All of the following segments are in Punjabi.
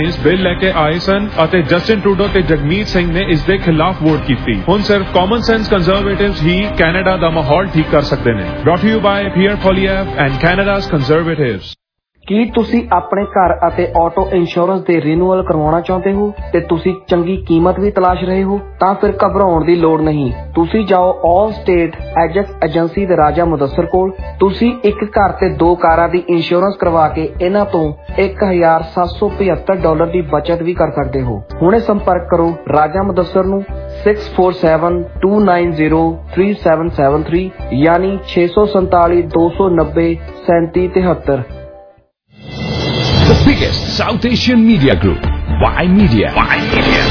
बिल लेके आए सन ਅਤੇ ਜਸਟਿਨ ਟਰੂਡੋ ਤੇ ਜਗਮੀਤ ਸਿੰਘ ਨੇ ਇਸ ਦੇ ਖਿਲਾਫ ਵੋਟ ਕੀਤੀ। ਹੁਣ ਸਿਰਫ ਕਾਮਨ ਸੈਂਸ ਕੰਜ਼ਰਵੇਟਿਵਸ ਹੀ ਕੈਨੇਡਾ ਦਾ ਮਾਹੌਲ ਠੀਕ ਕਰ ਸਕਦੇ ਨੇ। Brought you by Pierre Poilievre and Canada's conservatives. ਕੀ ਤੁਸੀਂ ਆਪਣੇ ਘਰ ਅਤੇ ਆਟੋ ਇੰਸ਼ੋਰੈਂਸ ਦੇ ਰੀਨਿਊਅਲ ਕਰਵਾਉਣਾ ਚਾਹੁੰਦੇ ਹੋ ਤੇ ਤੁਸੀਂ ਚੰਗੀ ਕੀਮਤ ਵੀ ਤਲਾਸ਼ ਰਹੇ ਹੋ? ਤਾਂ ਫਿਰ ਘਬਰਾਉਣ ਦੀ ਲੋੜ ਨਹੀਂ। ਤੁਸੀਂ ਜਾਓ ਆਲ ਸਟੇਟ ਐਜੈਕਸ ਏਜੰਸੀ ਦੇ ਰਾਜਾ ਮੁਦੱਸਰ ਕੋਲ। ਤੁਸੀਂ ਇੱਕ ਘਰ ਤੇ 2 ਕਾਰਾਂ ਦੀ ਇੰਸ਼ੋਰੈਂਸ ਕਰਵਾ ਕੇ ਇਹਨਾਂ ਤੋਂ $1,775 ਦੀ ਬਚਤ ਵੀ ਕਰ ਸਕਦੇ ਹੋ। ਹੁਣੇ ਸੰਪਰਕ ਕਰੋ ਰਾਜਾ ਮੁਦੱਸਰ ਨੂੰ 6472903773 ਯਾਨੀ 647 290 3773। The biggest South Asian media group, Y Media. Y Media.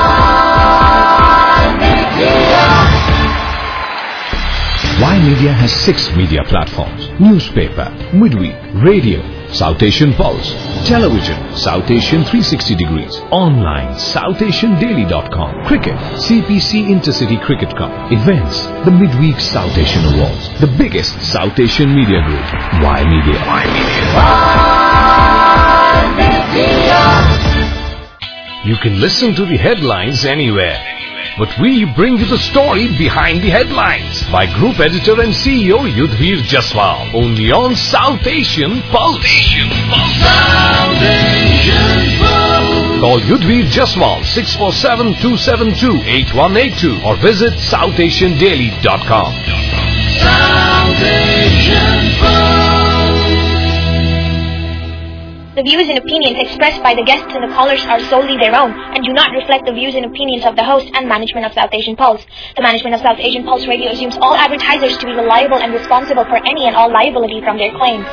Y Media has 6 media platforms: newspaper, midweek, radio, South Asian Pulse, television, South Asian 360 degrees, online, SouthAsianDaily.com, cricket, CPC Intercity Cricket Cup, events, the midweek South Asian Awards, the biggest South Asian media group, Y Media. Y Media. You can listen to the headlines anywhere, but we bring you the story behind the headlines by Group Editor and CEO Yudhvir Jaswal, only on South Asian Pulse. South Asian Pulse. Call Yudhvir Jaswal 647-272-8182 or visit SouthAsianDaily.com. South Asian Pulse. The views and opinions expressed by the guests and the callers are solely their own and do not reflect the views and opinions of the host and management of South Asian Pulse. The management of South Asian Pulse Radio assumes all advertisers to be reliable and responsible for any and all liability from their claims.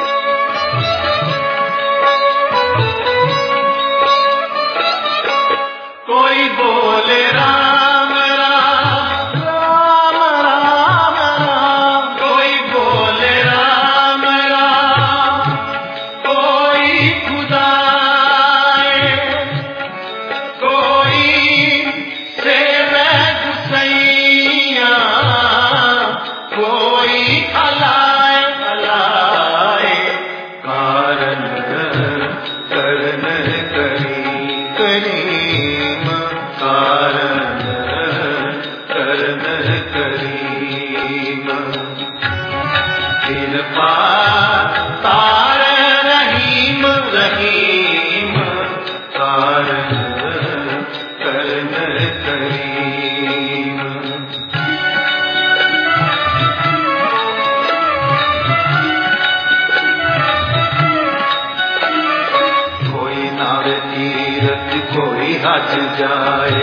Koi bole Ram Ram, Ram Ram Ram. Koi bole Ram Ram, koi Khuda hai, koi Seve Gusaiya, koi Alai Alai. Karan karan kari kari. कोई हज जाए,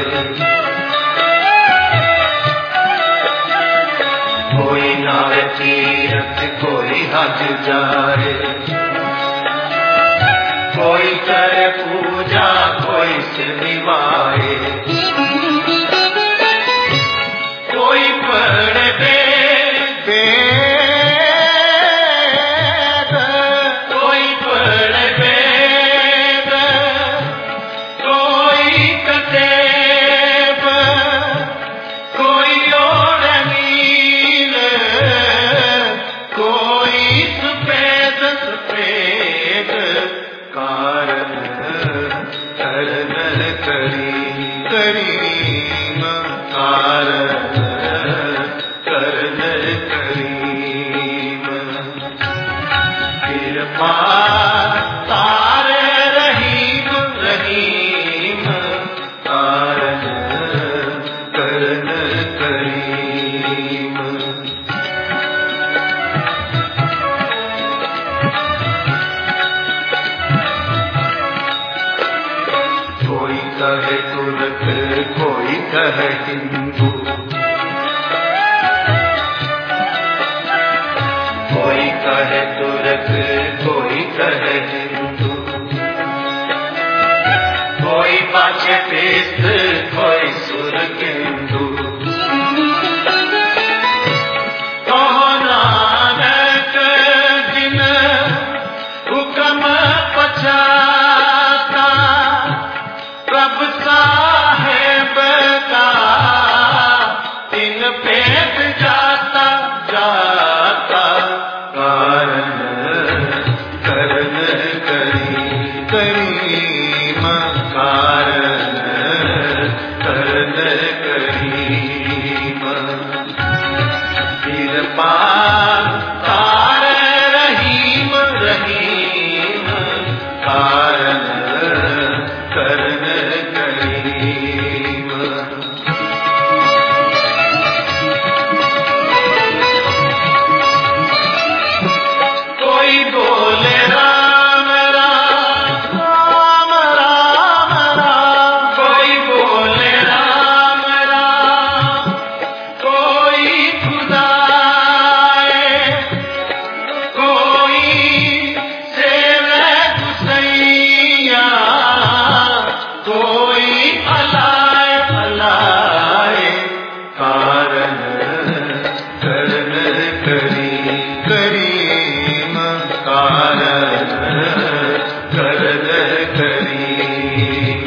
कोई नावे तीरथ कोई हज जाए, कोई करे पूजा कोई से निभाए, कोई पढ़े वेद, कोई पढ़े वेद, कोई कतेब, कोई और नील, कोई सफेद सफेद। कारण करन करी करीम, कारण करन करीम। कृपा तारे रहीम रहीम, कारण करन करीम। कोई कहे तुरक कोई कहे हिंदू, कोई कहे तुरक कोई कहे हिंदू, कोई पाछे पेस्त कोई सुरकेंदू। कहो नानक जिन हुक्म पछाता, प्रभ साहेब का दिन पेट जाता जाता। कारण करन करी करीम, कारण करन करीम कृपा कार रहीम रहीम कारण करन करीम कोई बोले राम राम राम राम राम कोई बोले राम राम कोई खुदाए कोई सेवे गुसैया कोई अलाए अलाए कारण करन करीम कारण करन करीम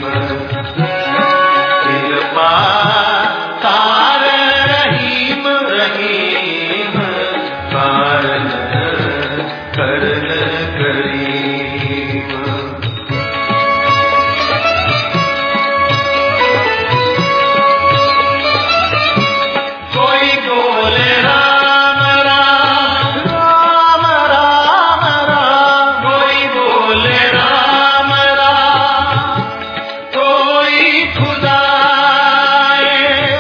कृपा कार रहीम रहीम कारण करन करीम कोई बोले राम राम राम राम राम कोई बोले राम राम कोई खुदाए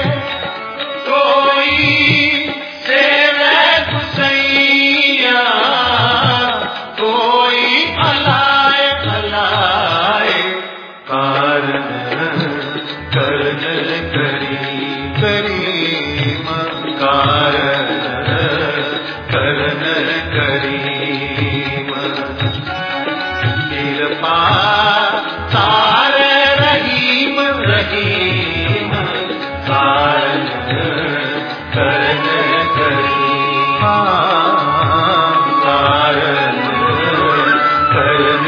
कोई सेवे गुसैया कोई अलाए अलाए कारण करन करीम कारण करन करीम कृपा कार रहीम रहीम कारण करन करीम कारण करन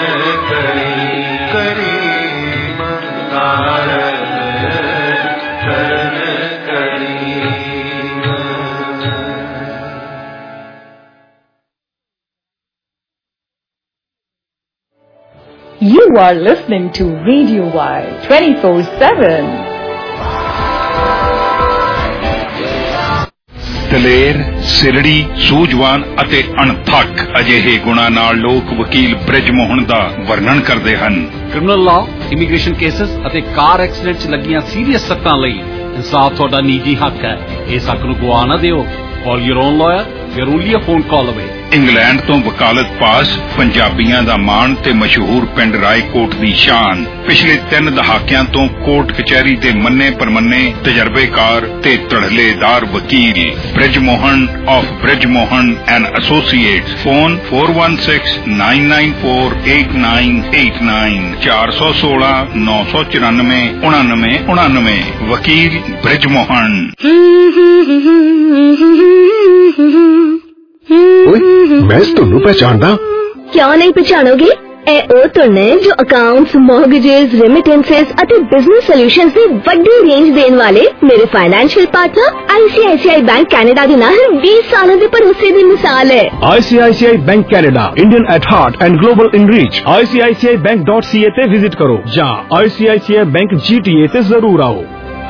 करीम कारण करन करीम You are listening to Radio Y 24/7. ਦਲੇਰ ਸਿਰੜੀ ਸੂਝਵਾਨ ਅਤੇ ਅਣਥੱਕ ਅਜਿਹੇ ਗੁਣਾਂ ਨਾਲ ਲੋਕ ਵਕੀਲ ਬ੍ਰਿਜ ਮੋਹਨ ਦਾ ਵਰਣਨ ਕਰਦੇ ਹਨ। ਕ੍ਰਿਮੀਨਲ ਲਾਅ, ਇਮੀਗ੍ਰੇਸ਼ਨ ਕੇਸਸ ਅਤੇ ਕਾਰ ਐਕਸੀਡੈਂਟ 'ਚ ਲੱਗੀਆਂ ਸੀਰੀਅਸ ਸੱਟਾਂ ਲਈ ਇਨਸਾਫ ਤੁਹਾਡਾ ਨਿੱਜੀ ਹੱਕ ਹੈ। ਇਸ ਹੱਕ ਨੂੰ ਗਵਾ ਨਾ ਦਿਓ। Call your own lawyer. We are only a phone call away. England ਤੋਂ ਵਕਾਲਤ ਪਾਸ ਪੰਜਾਬੀਆਂ ਦਾ ਮਾਣ ਤੇ ਮਸ਼ਹੂਰ ਪਿੰਡ ਰਾਏਕੋਟ ਦੀ ਸ਼ਾਨ। ਪਿਛਲੇ 3 ਦਹਾਕਿਆਂ ਤੋਂ ਕੋਰਟ ਕਚਹਿਰੀ ਦੇ ਮੰਨੇ ਪਰਮੰਨੇ ਤਜਰਬੇਕਾਰ ਤੇ ਧੜਲੇਦਾਰ ਵਕੀਲ Brij Mohan of Brij Mohan and associates. Phone 4169948989 416-994-9999 ਵਕੀਲ ਬ੍ਰਿਜ ਮੋਹਨ। मैं ਤੁਹਾਨੂੰ ਪਹਿਚਾਣਦਾ। ਕਿਉਂ ਨਹੀਂ ਪਛਾਣੋਗੇ? ਇਹ ਉਹ ਤੋਂ ਨੇ ਜੋ ਅਕਾਊਂਟਸ, ਮੌਰਗੇजेस, ਰੈਮਿਟੈਂਸਸ ਅਤੇ ਬਿਜ਼ਨਸ ਸੋਲੂਸ਼ਨਸ ਦੀ ਵੱਡੀ ਰੇਂਜ ਦੇਣ ਵਾਲੇ ਮੇਰੇ financial partner ICICI bank Canada ਦੀ ਨਾਲ 20 ਸਾਲਾਂ ਦੇ ਭਰੋਸੇ ਦੀ ਮਿਸਾਲ ਹੈ। ICICI bank Canada, Indian at heart and global in reach. ICICIBank.ca ਤੇ ਵਿਜ਼ਿਟ ਕਰੋ ਜਾਂ ICICI ਬੈਂਕ GTA ਤੇ ਜ਼ਰੂਰ ਆਓ।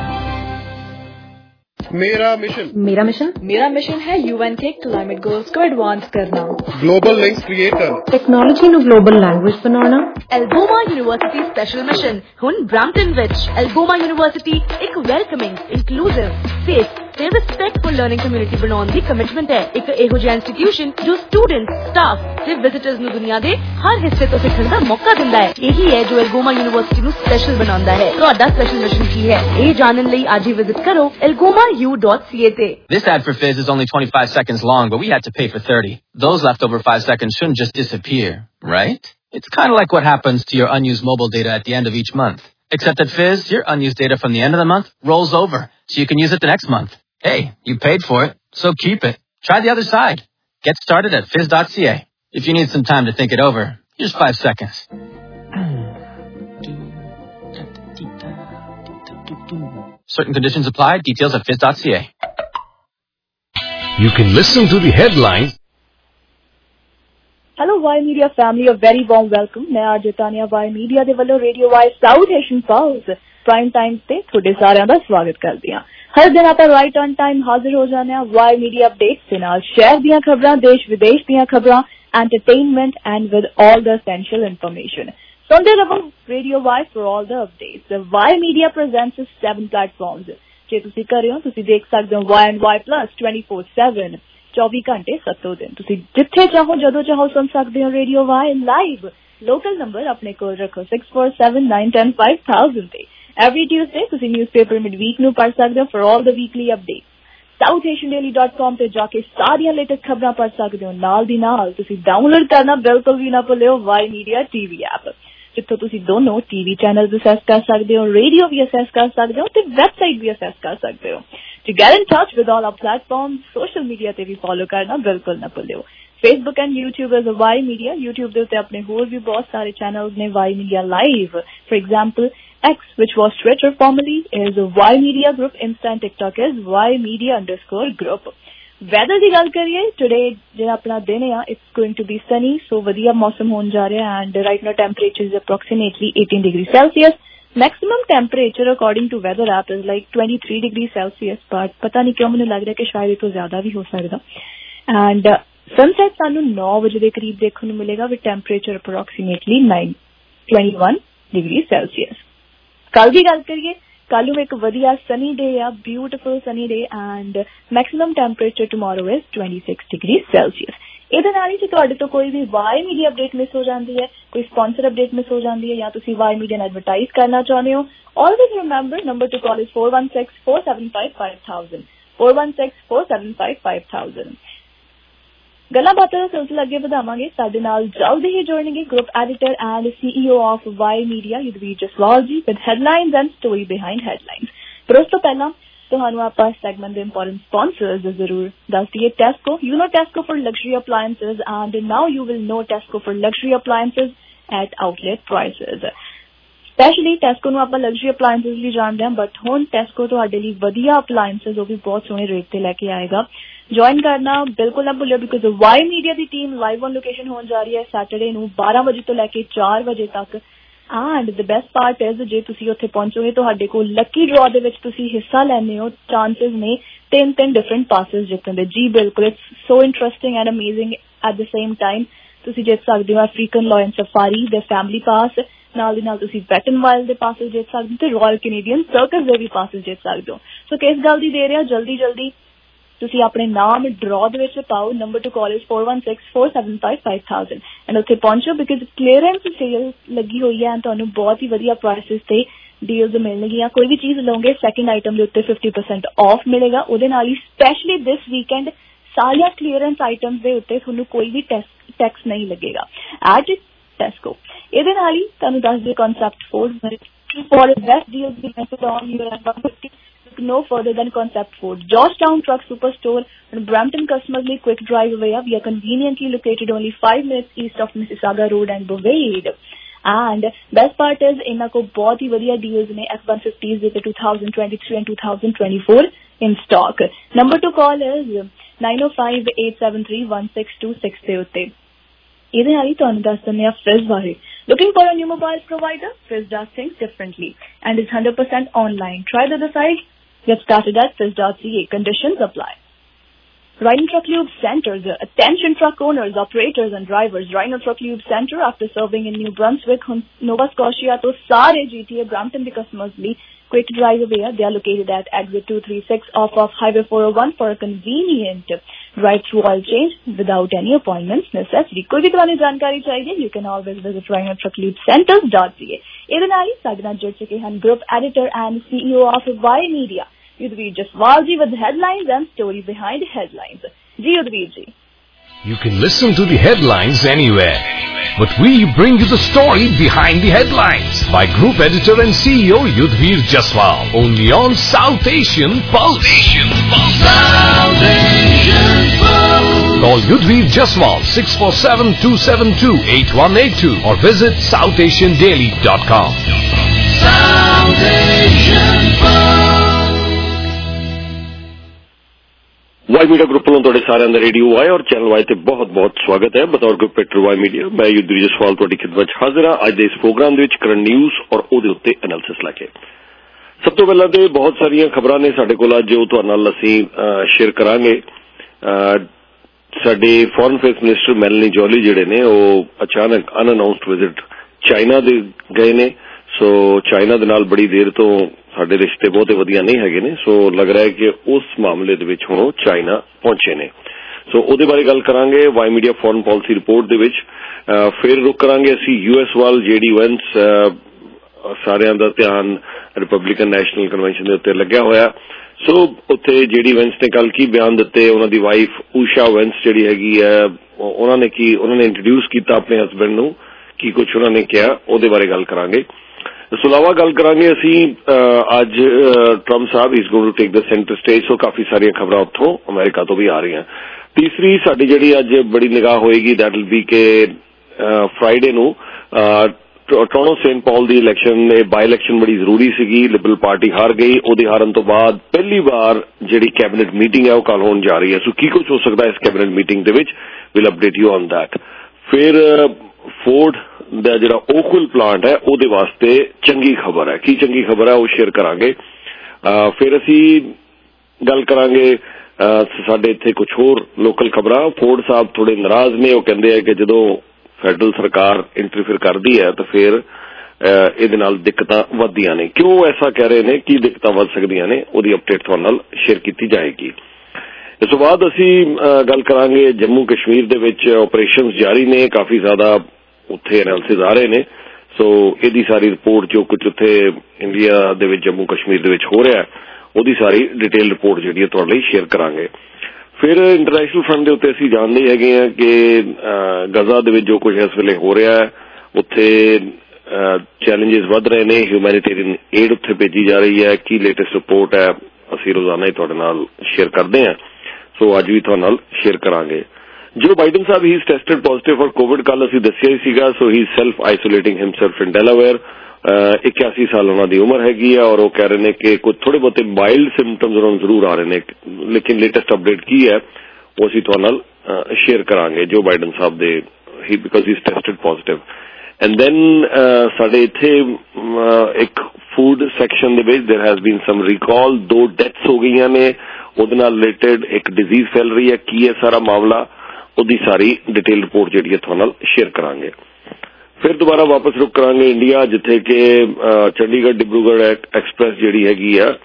मेरा मिशन है UN के क्लाइमेट गोल्स को एडवांस करना, ग्लोबल लिंक्स क्रिएट करना, टेक्नोलॉजी ਨੂੰ ग्लोबल लैंग्वेज बनाना। एल्गोमा यूनिवर्सिटी स्पेशल मिशन हुन ब्रैम्पटन विच एल्गोमा यूनिवर्सिटी एक वेलकमिंग, इंक्लूसिव, सेफ ਤੇ ਰਿਸਪੈਕਟਫੁਲ ਲਰਨਿੰਗ ਕਮਿਊਨਿਟੀ ਬਣਾਉਣ ਦੀ ਕਮਿਟਮੈਂਟ ਹੈ। ਇੱਕ ਇਹੋ ਜਿਹਾ ਇੰਸਟੀਟਿਊਸ਼ਨ ਜੋ ਸਟੂਡੈਂਟਸ, ਸਟਾਫ ਤੇ ਵਿਜ਼ਿਟਰਸ ਨੂੰ ਦੁਨੀਆ ਦੇ ਹਰ ਹਿੱਸੇ ਤੋਂ ਸਿੱਖਣ ਦਾ ਮੌਕਾ ਦਿੰਦਾ ਹੈ। ਇਹੀ ਹੈ ਜੋ ਐਲਗੋਮਾ ਯੂਨੀਵਰਸਿਟੀ ਨੂੰ ਸਪੈਸ਼ਲ ਬਣਾਉਂਦਾ ਹੈ। ਤੁਹਾਡਾ ਸਪੈਸ਼ਲ ਮਿਸ਼ਨ ਕੀ ਹੈ? ਇਹ ਜਾਣਨ ਲਈ ਅੱਜ ਹੀ ਵਿਜ਼ਿਟ ਕਰੋ algomau.ca ਤੇ। This ad for Fizz is only 25 seconds long, but we had to pay for 30. Those leftover 5 seconds shouldn't just disappear, right? It's kind of like what happens to your unused mobile data at the end of each month. Except at Fizz, your unused data from the end of the month rolls over, so you can use it the next month. Hey, you paid for it, so keep it. Try the other side. Get started at fizz.ca. If you need some time to think it over, here's 5 seconds. Certain conditions apply. Details at fizz.ca. You can listen to the headlines Hello Y Media family, a very warm welcome. मैं आज तानिया Y Media ਦੇ ਵੱਲੋਂ Radio Y South Asian Pulse prime time ਤੇ ਤੁਹਾਡੇ ਸਾਰਿਆਂ ਦਾ ਸਵਾਗਤ ਕਰਦੀ ਹਾਂ। ਹਰ ਦਿਨ ਆਪਾਂ ਰਾਈਟ ਔਨ ਟਾਈਮ ਹਾਜ਼ਰ ਹੋ ਜਾਂਦੇ ਹਾਂ Y Media ਅਪਡੇਟਸ ਦੇ ਨਾਲ, ਸ਼ਹਿਰ ਦੀਆਂ ਖਬਰਾਂ, ਦੇਸ਼ ਵਿਦੇਸ਼ ਦੀਆਂ ਖਬਰਾਂ, entertainment and with all the essential information. ਸੁਣਦੇ ਰਹੋ Radio Y for all the updates. The Y Media presents 7 platforms. ਜੇ ਤੁਸੀਂ ਘਰੇ ਹੋ ਤੁਸੀਂ ਦੇਖ ਸਕਦੇ ਹੋ Y and Y Plus 24/7 24 ਘੰਟੇ 7 ਦਿਨ। ਤੁਸੀਂ ਜਿੱਥੇ ਚਾਹੋ ਜਦੋਂ ਚਾਹੋ ਸੁਣ ਸਕਦੇ ਹੋ radio Y live. Local number ਆਪਣੇ ਕੋਲ ਰੱਖੋ 6479105000 ਤੇ। ਐਵਰੀ ਟਿਊਜ਼ਡੇ ਤੁਸੀਂ ਨਿਊਜ਼ਪੇਪਰ ਮਿਡਵੀਕ ਨੂੰ ਪੜ੍ਹ ਸਕਦੇ ਹੋ for all the weekly updates. southasiandaily.com ਤੇ ਜਾ ਕੇ ਸਾਰੀਆਂ ਲੇਟੈਸਟ ਖਬਰਾਂ ਪੜ੍ਹ ਸਕਦੇ ਹੋ। ਨਾਲ ਦੀ ਨਾਲ ਤੁਸੀਂ ਡਾਊਨਲੋਡ ਕਰਨਾ ਬਿਲਕੁਲ ਵੀ ਨਾ ਭੁੱਲਿਓ ਵਾਈ ਮੀਡੀਆ ਟੀਵੀ ਐਪ, ਜਿੱਥੋਂ ਤੁਸੀਂ ਦੋਨੋਂ ਟੀਵੀ ਚੈਨਲ ਅਸੈਸ ਕਰ ਸਕਦੇ ਹੋ, ਰੇਡੀਓ ਵੀ ਅਸੈਸ ਕਰ ਸਕਦੇ ਹੋ ਤੇ ਵੈਬਸਾਈਟ ਵੀ ਅਸੈਸ ਕਰ ਸਕਦੇ ਹੋ। To get in touch with all our platforms, social media te bhi follow karna bilkul na bhulio. Facebook and YouTube is Y Media. YouTube de utte apne hor bhi bahut sare channels ne Y Media Live. For example, X, which was Twitter formerly, is Y Media Group. Insta and TikTok is Y Media_Group. Weather ਦੀ ਗੱਲ ਕਰੀਏ, today ਜਿਹੜਾ ਆਪਣਾ ਦਿਨ ਆ, it's going to be sunny, so ਵਧੀਆ ਮੌਸਮ ਹੋਣ ਜਾ ਰਿਹਾ and right now temperature is approximately 18 degrees Celsius. Maximum temperature according to weather app is like 23 degrees Celsius, but ਪਤਾ ਨਹੀਂ ਕਿਉਂ ਮੈਨੂੰ ਲੱਗ ਰਿਹਾ ਕਿ ਸ਼ਾਇਦ ਇਹ ਤੋਂ ਜ਼ਿਆਦਾ ਵੀ ਹੋ ਸਕਦਾ। and sunset ਸਾਨੂੰ 9 ਵਜੇ ਦੇ ਕਰੀਬ ਦੇਖਣ ਨੂੰ ਮਿਲੇਗਾ with temperature approximately 21 degrees Celsius. ਕੱਲ ਦੀ ਗੱਲ ਕਰੀਏ, ਕੱਲ ਨੂੰ ਇੱਕ ਵਧੀਆ sunny day ਆ, beautiful sunny day and maximum temperature tomorrow is 26 degrees Celsius. ਇਹਦੇ ਨਾਲ ਹੀ ਜੇ ਤੁਹਾਡੇ ਤੋਂ ਕੋਈ ਵੀ ਵਾਈ ਮੀਡੀਆ ਅਪਡੇਟ ਮਿਸ ਹੋ ਜਾਂਦੀ ਹੈ, ਕੋਈ ਸਪਾਂਸਰ ਅਪਡੇਟ ਮਿਸ ਹੋ ਜਾਂਦੀ ਹੈ ਜਾਂ ਤੁਸੀਂ ਵਾਈ ਮੀਡੀਆ ਨੂੰ ਐਡਵਰਟਾਈਜ਼ ਕਰਨਾ ਚਾਹੁੰਦੇ ਹੋ, always remember number to call is 4164755000 4164755000। ਗੱਲਾਂ ਬਾਤਾਂ ਦਾ ਸਿਲਸਿਲਾ ਅੱਗੇ ਵਧਾਵਾਂਗੇ। ਸਾਡੇ ਨਾਲ ਜਲਦੀ ਹੀ ਜੁੜਨਗੇ group editor and CEO of Y media Yudhveer Jaswal ji with headlines and story behind headlines. ਪਰ ਉਸ ਤੋਂ ਪਹਿਲਾਂ ਤੁਹਾਨੂੰ ਆਪਾਂ ਸੈਗਮੈਂਟ ਦੇ ਇੰਪੋਰਟੈਂਟ ਸਪਾਂਸਰਸ ਜ਼ਰੂਰ ਦੱਸ ਦਈਏ। Tesco, you know Tesco for luxury appliances and now you will know Tesco for luxury appliances at outlet prices. Specially Tesco ਨੂੰ ਆਪਾਂ luxury appliances ਲਈ ਜਾਣਦੇ ਹਾਂ, ਬਟ ਹੁਣ ਟੈਸਕੋ ਤੁਹਾਡੇ ਲਈ ਵਧੀਆ appliances ਉਹ ਵੀ ਬਹੁਤ ਸੋਹਣੇ ਰੇਟ ਤੇ ਲੈ ਕੇ ਆਏਗਾ। ਜੁਆਇਨ ਕਰਨਾ ਬਿਲਕੁਲ ਨਾ ਭੁੱਲਿਓ ਬਿਕੋਜ਼ ਵਾਈ ਮੀਡੀਆ ਦੀ ਟੀਮ ਲਾਈਵ ਔਨ ਲੋਕੇਸ਼ਨ ਹੋਣ ਜਾ ਰਹੀ ਹੈ ਸੈਟਰਡੇ ਨੂੰ 12 ਵਜੇ ਤੋਂ ਲੈ ਕੇ 4 ਵਜੇ ਤੱਕ। And the best part is ਜੇ ਤੁਸੀਂ ਉੱਥੇ ਪਹੁੰਚੋਗੇ ਤੁਹਾਡੇ ਕੋਲ ਲੱਕੀ ਡਰਾਅ ਦੇ ਵਿੱਚ ਤੁਸੀਂ ਹਿੱਸਾ ਲੈਂਦੇ ਹੋ, ਚਾਂਸਿਸ ਨੇ 3 ਡਿਫਰੈਂਟ ਪਾਸਿਸ ਜਿੱਤਣ ਦੇ। ਜੀ ਬਿਲਕੁਲ, it's so interesting and amazing at the same time. ਤੁਸੀਂ ਜਿੱਤ ਸਕਦੇ ਹੋ ਅਫਰੀਕਨ ਲਾਇਨ ਸਫਾਰੀ ਦੇ ਫੈਮਿਲੀ ਪਾਸ, ਨਾਲ ਦੀ ਨਾਲ ਤੁਸੀਂ ਵੈਟ ਐਂਡ ਵਾਈਲਡ ਦੇ ਪਾਸਿਸ ਜਿੱਤ ਸਕਦੇ ਹੋ ਤੇ ਰਾਇਲ ਕੈਨੇਡੀਅਨ ਸਰਕਸ ਦੇ ਵੀ ਪਾਸਿਸ ਜਿੱਤ ਸਕਦੇ ਹੋ। ਸੋ ਕਿਸ ਗੱਲ ਦੀ ਦੇ ਰਿਹਾ, ਜਲਦੀ ਤੁਸੀਂ ਆਪਣੇ ਨਾਮ ਡਰਾਅ ਦੇ ਵਿੱਚ ਪਾਓ। Number to call is 4164755000 and ਉੱਥੇ ਪਹੁੰਚੋ ਬਿਕਾਜ਼ ਕਲੀਅਰੈਂਸ ਸੇਲ ਲੱਗੀ ਹੋਈ ਹੈ ਐਂਡ ਤੁਹਾਨੂੰ ਬਹੁਤ ਹੀ ਵਧੀਆ ਪ੍ਰਾਈਸਿਸ ਤੇ ਡੀਲਸ ਮਿਲਣਗੀਆਂ। ਕੋਈ ਵੀ ਚੀਜ਼ ਲਓਗੇ ਸੈਕਿੰਡ ਆਈਟਮ ਦੇ ਉੱਤੇ 50% ਆਫ ਮਿਲੇਗਾ। ਉਹਦੇ ਨਾਲ ਹੀ ਸਪੈਸ਼ਲੀ ਦਿਸ ਵੀਕਐਂਡ ਸਾਰੀਆਂ ਕਲੀਅਰੈਂਸ ਆਈਟਮਸ ਦੇ ਉੱਤੇ ਤੁਹਾਨੂੰ ਕੋਈ ਵੀ ਟੈਕਸ ਨਹੀਂ ਲੱਗੇਗਾ ਐਟ ਟੈਸਕੋ। ਇਹਦੇ ਨਾਲ ਹੀ ਤੁਹਾਨੂੰ ਦੱਸ ਦਿਓ concept for best deals we have on your 150 no further than Concept Ford, Georgetown Truck Superstore and Brampton customers ਲਈ quick drive away. We are conveniently located only 5 minutes east of Mississauga Road and Bovade. And best part is ਇਹਨਾਂ ਕੋਲ ਬਹੁਤ ਹੀ ਵਧੀਆ deals ਨੇ F-150s ਦੇ 2023 and 2024 in stock. Number to call is 9058731626 ਦੇ ਉੱਤੇ। ਇਹਦੇ ਨਾਲ ਹੀ ਤੁਹਾਨੂੰ ਦੱਸ ਦਿੰਦੇ ਆ ਫਿਜ਼ ਬਾਰੇ। Looking for a new mobile provider? Fizz does things differently and is 100% online. Try the site. Get started at fizz.ca. Conditions apply. Rhino Truck Lube Center. Attention truck owners, operators and drivers. Rhino Truck Lube Center, after serving in New Brunswick, Nova Scotia, to sare GTA Brampton the customers ਲਈ quick drive away. They are located at exit 236 off of Highway 401 for a convenient drive-through oil change without any appointments necessary. ਕੋਈ ਵੀ ਤੁਹਾਨੂੰ ਜਾਣਕਾਰੀ ਚਾਹੀਦੀ, you can always visit Rhino Truck Lube Centers.ca. ਇਹਦੇ ਨਾਲ ਹੀ ਸਾਡੇ ਨਾਲ ਜੁੜ ਚੁੱਕੇ ਹਨ group editor and CEO of Y media Yudhveer Jaswal ji with headlines and story behind headlines. Ji Yudhveer ji. You can listen to the headlines anywhere, but we bring you the story behind the headlines by Group Editor and CEO Yudhveer Jaswal, only on South Asian Pulse. South Asian Pulse. Call Yudhveer Jaswal 647-272-8182 or visit southasiandaily.com. South Asian Pulse. Y Y media group वालों तुहाडे सारिਆਂ ਦਾ रेडियो वाई और चैनल वाई ते बहुत बहुत स्वागत है। बतौर ग्रुप एडिटर वाई मीडिया मैं युद्धवीर जसवाल तुहाडी खिदमत च हाजिर हां। अज दे इस प्रोग्राम दे विच करंट न्यूज़ और ਉਹਦੇ ਉੱਤੇ एनालिसिस लैके सब तो पहला तो बहुत सारिया खबरां ने साडे कोल अज ਉਹ ਤੁਹਾਡੇ ਨਾਲ ਅਸੀਂ शेयर करांगे। साडे foreign affairs minister Melanie Joly जिहड़े ने ਉਹ अचानक अनअनाउंस्ड विजिट चाइना दे गए ने। सो चाइना दे नाल बड़ी देर तो साडे रिश्ते बहुत वधिया नहीं हैगे ने। सो लग रहा है कि उस मामले दे विच हुण चाइना पहुंचे ने। सो ਉਹਦੇ बारे गल करांगे Y media foreign policy report दे विच। फिर रुक करांगे असीं यूएस वाल जेडी वेंस सारिਆਂ ਦਾ ਧਿਆਨ रिपब्लिकन नैशनल कन्वेंशन ਦੇ ਉੱਤੇ ਲੱਗਿਆ ਹੋਇਆ। सो ਉੱਥੇ जेडी वेंस ने कल की बयान दिते। उन्हां दी वाइफ ਊਸ਼ਾ वेंस ਜਿਹੜੀ ਹੈਗੀ ਹੈ ਉਹਨਾਂ ਨੇ इंट्रोड्यूस ਕੀਤਾ ਆਪਣੇ हसबैंड ਨੂੰ की कुछ उन्होंने किया ਉਹਦੇ बारे गल करांगे। इस तो इलावा गल करांगे असी अज ट्रंप साहब is going to take the centre stage. So काफी सारिया खबरां उत्थों अमेरिका तो भी आ रही हैं। तीसरी साडी जिहड़ी अज बड़ी निगाह होएगी दैट विल बी के फ्राइडे नूं टोरंटो सेंट पॉल दी इलैक्शन बाई इलैक्शन बड़ी जरूरी सीगी। लिबरल पार्टी हार गई। ਉਹਦੇ हारन तो बाद पहली बार जिहड़ी कैबिनेट मीटिंग है वो कल होण जा रही है। सो की कुछ हो सकता है इस कैबिनेट मीटिंग दे विच will update you on that. फिर फोर्ड ਦਾ ਜਿਹੜਾ ਓਕਵਿਲ ਪਲਾਂਟ ਹੈ ਉਹਦੇ ਵਾਸਤੇ ਚੰਗੀ ਖਬਰ ਹੈ। ਕੀ ਚੰਗੀ ਖਬਰ ਹੈ ਉਹ ਸ਼ੇਅਰ ਕਰਾਂਗੇ। ਫਿਰ ਅਸੀਂ ਗੱਲ ਕਰਾਂਗੇ ਸਾਡੇ ਇੱਥੇ ਕੁਝ ਹੋਰ ਲੋਕਲ ਖਬਰਾਂ। ਫੋਰਡ ਸਾਹਿਬ ਥੋੜੇ ਨਾਰਾਜ਼ ਨੇ। ਉਹ ਕਹਿੰਦੇ ਆ ਕਿ ਜਦੋਂ ਫੈਡਰਲ ਸਰਕਾਰ ਇੰਟਰਫੇਅਰ ਕਰਦੀ ਹੈ ਤਾਂ ਫਿਰ ਇਹਦੇ ਨਾਲ ਦਿੱਕਤਾਂ ਵੱਧਦੀਆਂ ਨੇ। ਕਿਉਂ ਐਸਾ ਕਹਿ ਰਹੇ ਨੇ, ਕੀ ਦਿੱਕਤਾਂ ਵੱਧ ਸਕਦੀਆਂ ਨੇ, ਉਹਦੀ ਅਪਡੇਟ ਤੁਹਾਡੇ ਨਾਲ ਸ਼ੇਅਰ ਕੀਤੀ ਜਾਏਗੀ। ਇਸ ਤੋਂ ਬਾਅਦ ਅਸੀਂ ਗੱਲ ਕਰਾਂਗੇ ਜੰਮੂ ਕਸ਼ਮੀਰ ਦੇ ਵਿੱਚ ਆਪਰੇਸ਼ਨਸ ਜਾਰੀ ਨੇ। ਕਾਫੀ ਜ਼ਿਆਦਾ ਉੱਥੇ ਐਨਾਲਿਸਿਸ ਆ ਰਹੇ ਨੇ। ਸੋ ਇਹਦੀ ਸਾਰੀ ਰਿਪੋਰਟ ਜੋ ਕੁਝ ਉੱਥੇ ਇੰਡੀਆ ਦੇ ਵਿੱਚ ਜੰਮੂ ਕਸ਼ਮੀਰ ਦੇ ਵਿੱਚ ਹੋ ਰਿਹਾ ਉਹਦੀ ਸਾਰੀ ਡਿਟੇਲ ਰਿਪੋਰਟ ਜਿਹੜੀ ਹੈ ਤੁਹਾਡੇ ਲਈ ਸ਼ੇਅਰ ਕਰਾਂਗੇ। ਫਿਰ ਇੰਟਰਨੈਸ਼ਨਲ ਫਰੰਟ ਦੇ ਉੱਤੇ ਅਸੀਂ ਜਾਣਦੇ ਹੈਗੇ ਹਾਂ ਕਿ ਗਜ਼ਾ ਦੇ ਵਿੱਚ ਜੋ ਕੁਝ ਇਸ ਵੇਲੇ ਹੋ ਰਿਹਾ ਹੈ ਉੱਥੇ ਚੈਲੰਜਸ ਵੱਧ ਰਹੇ ਨੇ। ਹਿਊਮੈਨਿਟੇਰੀਅਨ ਏਡ ਉੱਥੇ ਭੇਜੀ ਜਾ ਰਹੀ ਹੈ। ਕੀ ਲੇਟੈਸਟ ਰਿਪੋਰਟ ਹੈ ਅਸੀਂ ਰੋਜ਼ਾਨਾ ਹੀ ਤੁਹਾਡੇ ਨਾਲ ਸ਼ੇਅਰ ਕਰਦੇ ਹਾਂ। ਸੋ ਅੱਜ ਵੀ ਤੁਹਾਡੇ ਨਾਲ ਸ਼ੇਅਰ ਕਰਾਂਗੇ। जो बाइडन साहब he is tested positive for covid कल असीं दस्सिया ही सीगा। So he self isolating himself in Delaware. 81 साल उन्हां दी उम्र हैगी है और वो कह रहे हैं कि कुछ थोड़े बहुते माइल्ड सिम्पटम्स उन्होंने जरूर आ रहे हैं। लेकिन लेटेस्ट अपडेट की है वो असीं तुहाडे नाल शेयर करांगे। जो बाइडन साहब दे he because he is tested positive. And then साडे इत्थे एक फूड सैक्शन दे विच there has been some recall. 2 deaths हो गईयां ने। ਉਹਦੇ ਨਾਲ रिलेटेड एक डिजीज फैल रही है। की है सारा मामला ਉਹਦੀ ਸਾਰੀ ਡਿਟੇਲ ਰਿਪੋਰਟ ਜਿਹੜੀ ਹੈ ਤੁਹਾਡੇ ਨਾਲ ਸ਼ੇਅਰ ਕਰਾਂਗੇ। ਫਿਰ ਦੁਬਾਰਾ ਵਾਪਸ ਰੁਕ ਕਰਾਂਗੇ ਇੰਡੀਆ ਜਿੱਥੇ ਕਿ ਚੰਡੀਗੜ੍ਹ ਡਿਬਰੂਗੜ੍ਹ ਐਕਸਪ੍ਰੈਸ ਜਿਹੜੀ ਹੈਗੀ ਆ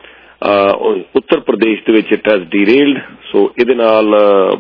ਉੱਤਰ ਪ੍ਰਦੇਸ਼ ਦੇ ਵਿੱਚ ਇਟ ਹੈਜ਼ ਡੀਰੇਲਡ। ਸੋ ਇਹਦੇ ਨਾਲ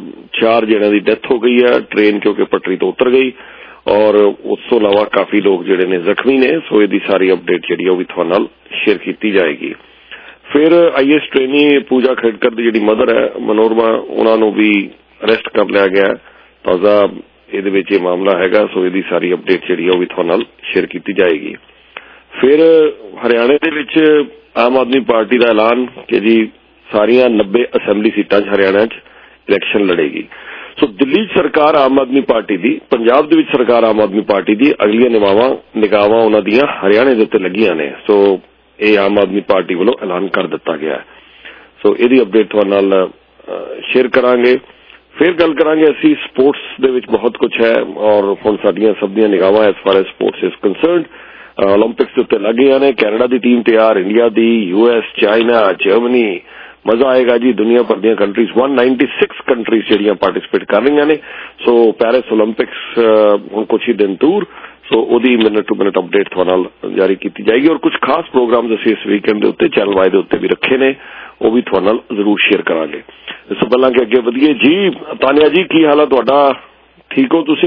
4 ਜਣਿਆਂ ਦੀ ਡੈਥ ਹੋ ਗਈ ਹੈ। ਟ੍ਰੇਨ ਕਿਉਂਕਿ ਪਟਰੀ ਤੋਂ ਉਤਰ ਗਈ ਔਰ ਉਸ ਤੋਂ ਇਲਾਵਾ ਕਾਫੀ ਲੋਕ ਜਿਹੜੇ ਨੇ ਜ਼ਖਮੀ ਨੇ। ਸੋ ਇਹਦੀ ਸਾਰੀ ਅਪਡੇਟ ਜਿਹੜੀ ਉਹ ਵੀ ਤੁਹਾਡੇ ਨਾਲ ਸ਼ੇਅਰ ਕੀਤੀ ਜਾਏਗੀ। ਫਿਰ IAS ਟ੍ਰੇਨੀ ਪੂਜਾ ਖੇਡਕਰ ਦੀ ਜਿਹੜੀ ਮਦਰ ਹੈ ਮਨੋਰਮਾ ਉਹਨਾਂ ਨੂੰ ਵੀ ਅਰੈਸਟ ਕਰ ਲਿਆ ਗਿਆ ਤਾਜ਼ਾ ਇਹਦੇ ਵਿੱਚ ਇਹ ਮਾਮਲਾ ਹੈਗਾ। ਸੋ ਇਹਦੀ ਸਾਰੀ ਅਪਡੇਟ ਜਿਹੜੀ ਉਹ ਵੀ ਤੁਹਾਡੇ ਨਾਲ ਸ਼ੇਅਰ ਕੀਤੀ ਜਾਏਗੀ। ਫਿਰ ਹਰਿਆਣੇ ਦੇ ਵਿੱਚ ਆਮ ਆਦਮੀ ਪਾਰਟੀ ਦਾ ਐਲਾਨ ਕਿ ਜੀ ਸਾਰੀਆਂ 90 ਅਸੈਂਬਲੀ ਸੀਟਾਂ 'ਚ ਹਰਿਆਣਾ 'ਚ ਇਲੈਕਸ਼ਨ ਲੜੇਗੀ। ਸੋ ਦਿੱਲੀ 'ਚ ਸਰਕਾਰ ਆਮ ਆਦਮੀ ਪਾਰਟੀ ਦੀ, ਪੰਜਾਬ ਦੇ ਵਿੱਚ ਸਰਕਾਰ ਆਮ ਆਦਮੀ ਪਾਰਟੀ ਦੀ, ਅਗਲੀਆਂ ਨਿਗਾਹਾਂ ਉਹਨਾਂ ਦੀਆਂ ਹਰਿਆਣੇ ਦੇ ਉੱਤੇ ਲੱਗੀਆਂ ਨੇ। ਸੋ ਇਹ ਆਮ ਆਦਮੀ ਪਾਰਟੀ ਵੱਲੋਂ ਐਲਾਨ ਕਰ ਦਿੱਤਾ ਗਿਆ। ਸੋ ਇਹਦੀ ਅਪਡੇਟ ਤੁਹਾਡੇ ਨਾਲ ਸ਼ੇਅਰ ਕਰਾਂਗੇ। फिर गल करांगे असी स्पोर्ट्स दे विच बहुत कुछ है और हुण साडियां सब दियां निगाहां as far as sports is concerned. Olympics दे उत्ते लग गए ने। कैनेडा दी टीम तैयार, इंडिया दी, US, चाइना, जर्मनी, मजा आएगा जी। दुनिया भर दियां कंट्रीज 196 कंट्रीज जिहड़ियां पार्टिसिपेट कर रही ने। सो पैरिस ओलंपिक्स हुण कुछ ही दिन दूर। सो ओदी मिनट टू मिनट अपडेट तुहाडे नाल जारी की जाएगी और कुछ खास प्रोग्राम्स असीं इस वीकेंड दे उत्ते चैनल वाई दे उत्ते भी रखे ने वो भी तुहाडे नाल जरूर शेयर करांगे। इस तो पहला कि अगे वधिए जी। तानिया जी की हाल है तुहाडा? ठीक हो तुसीं?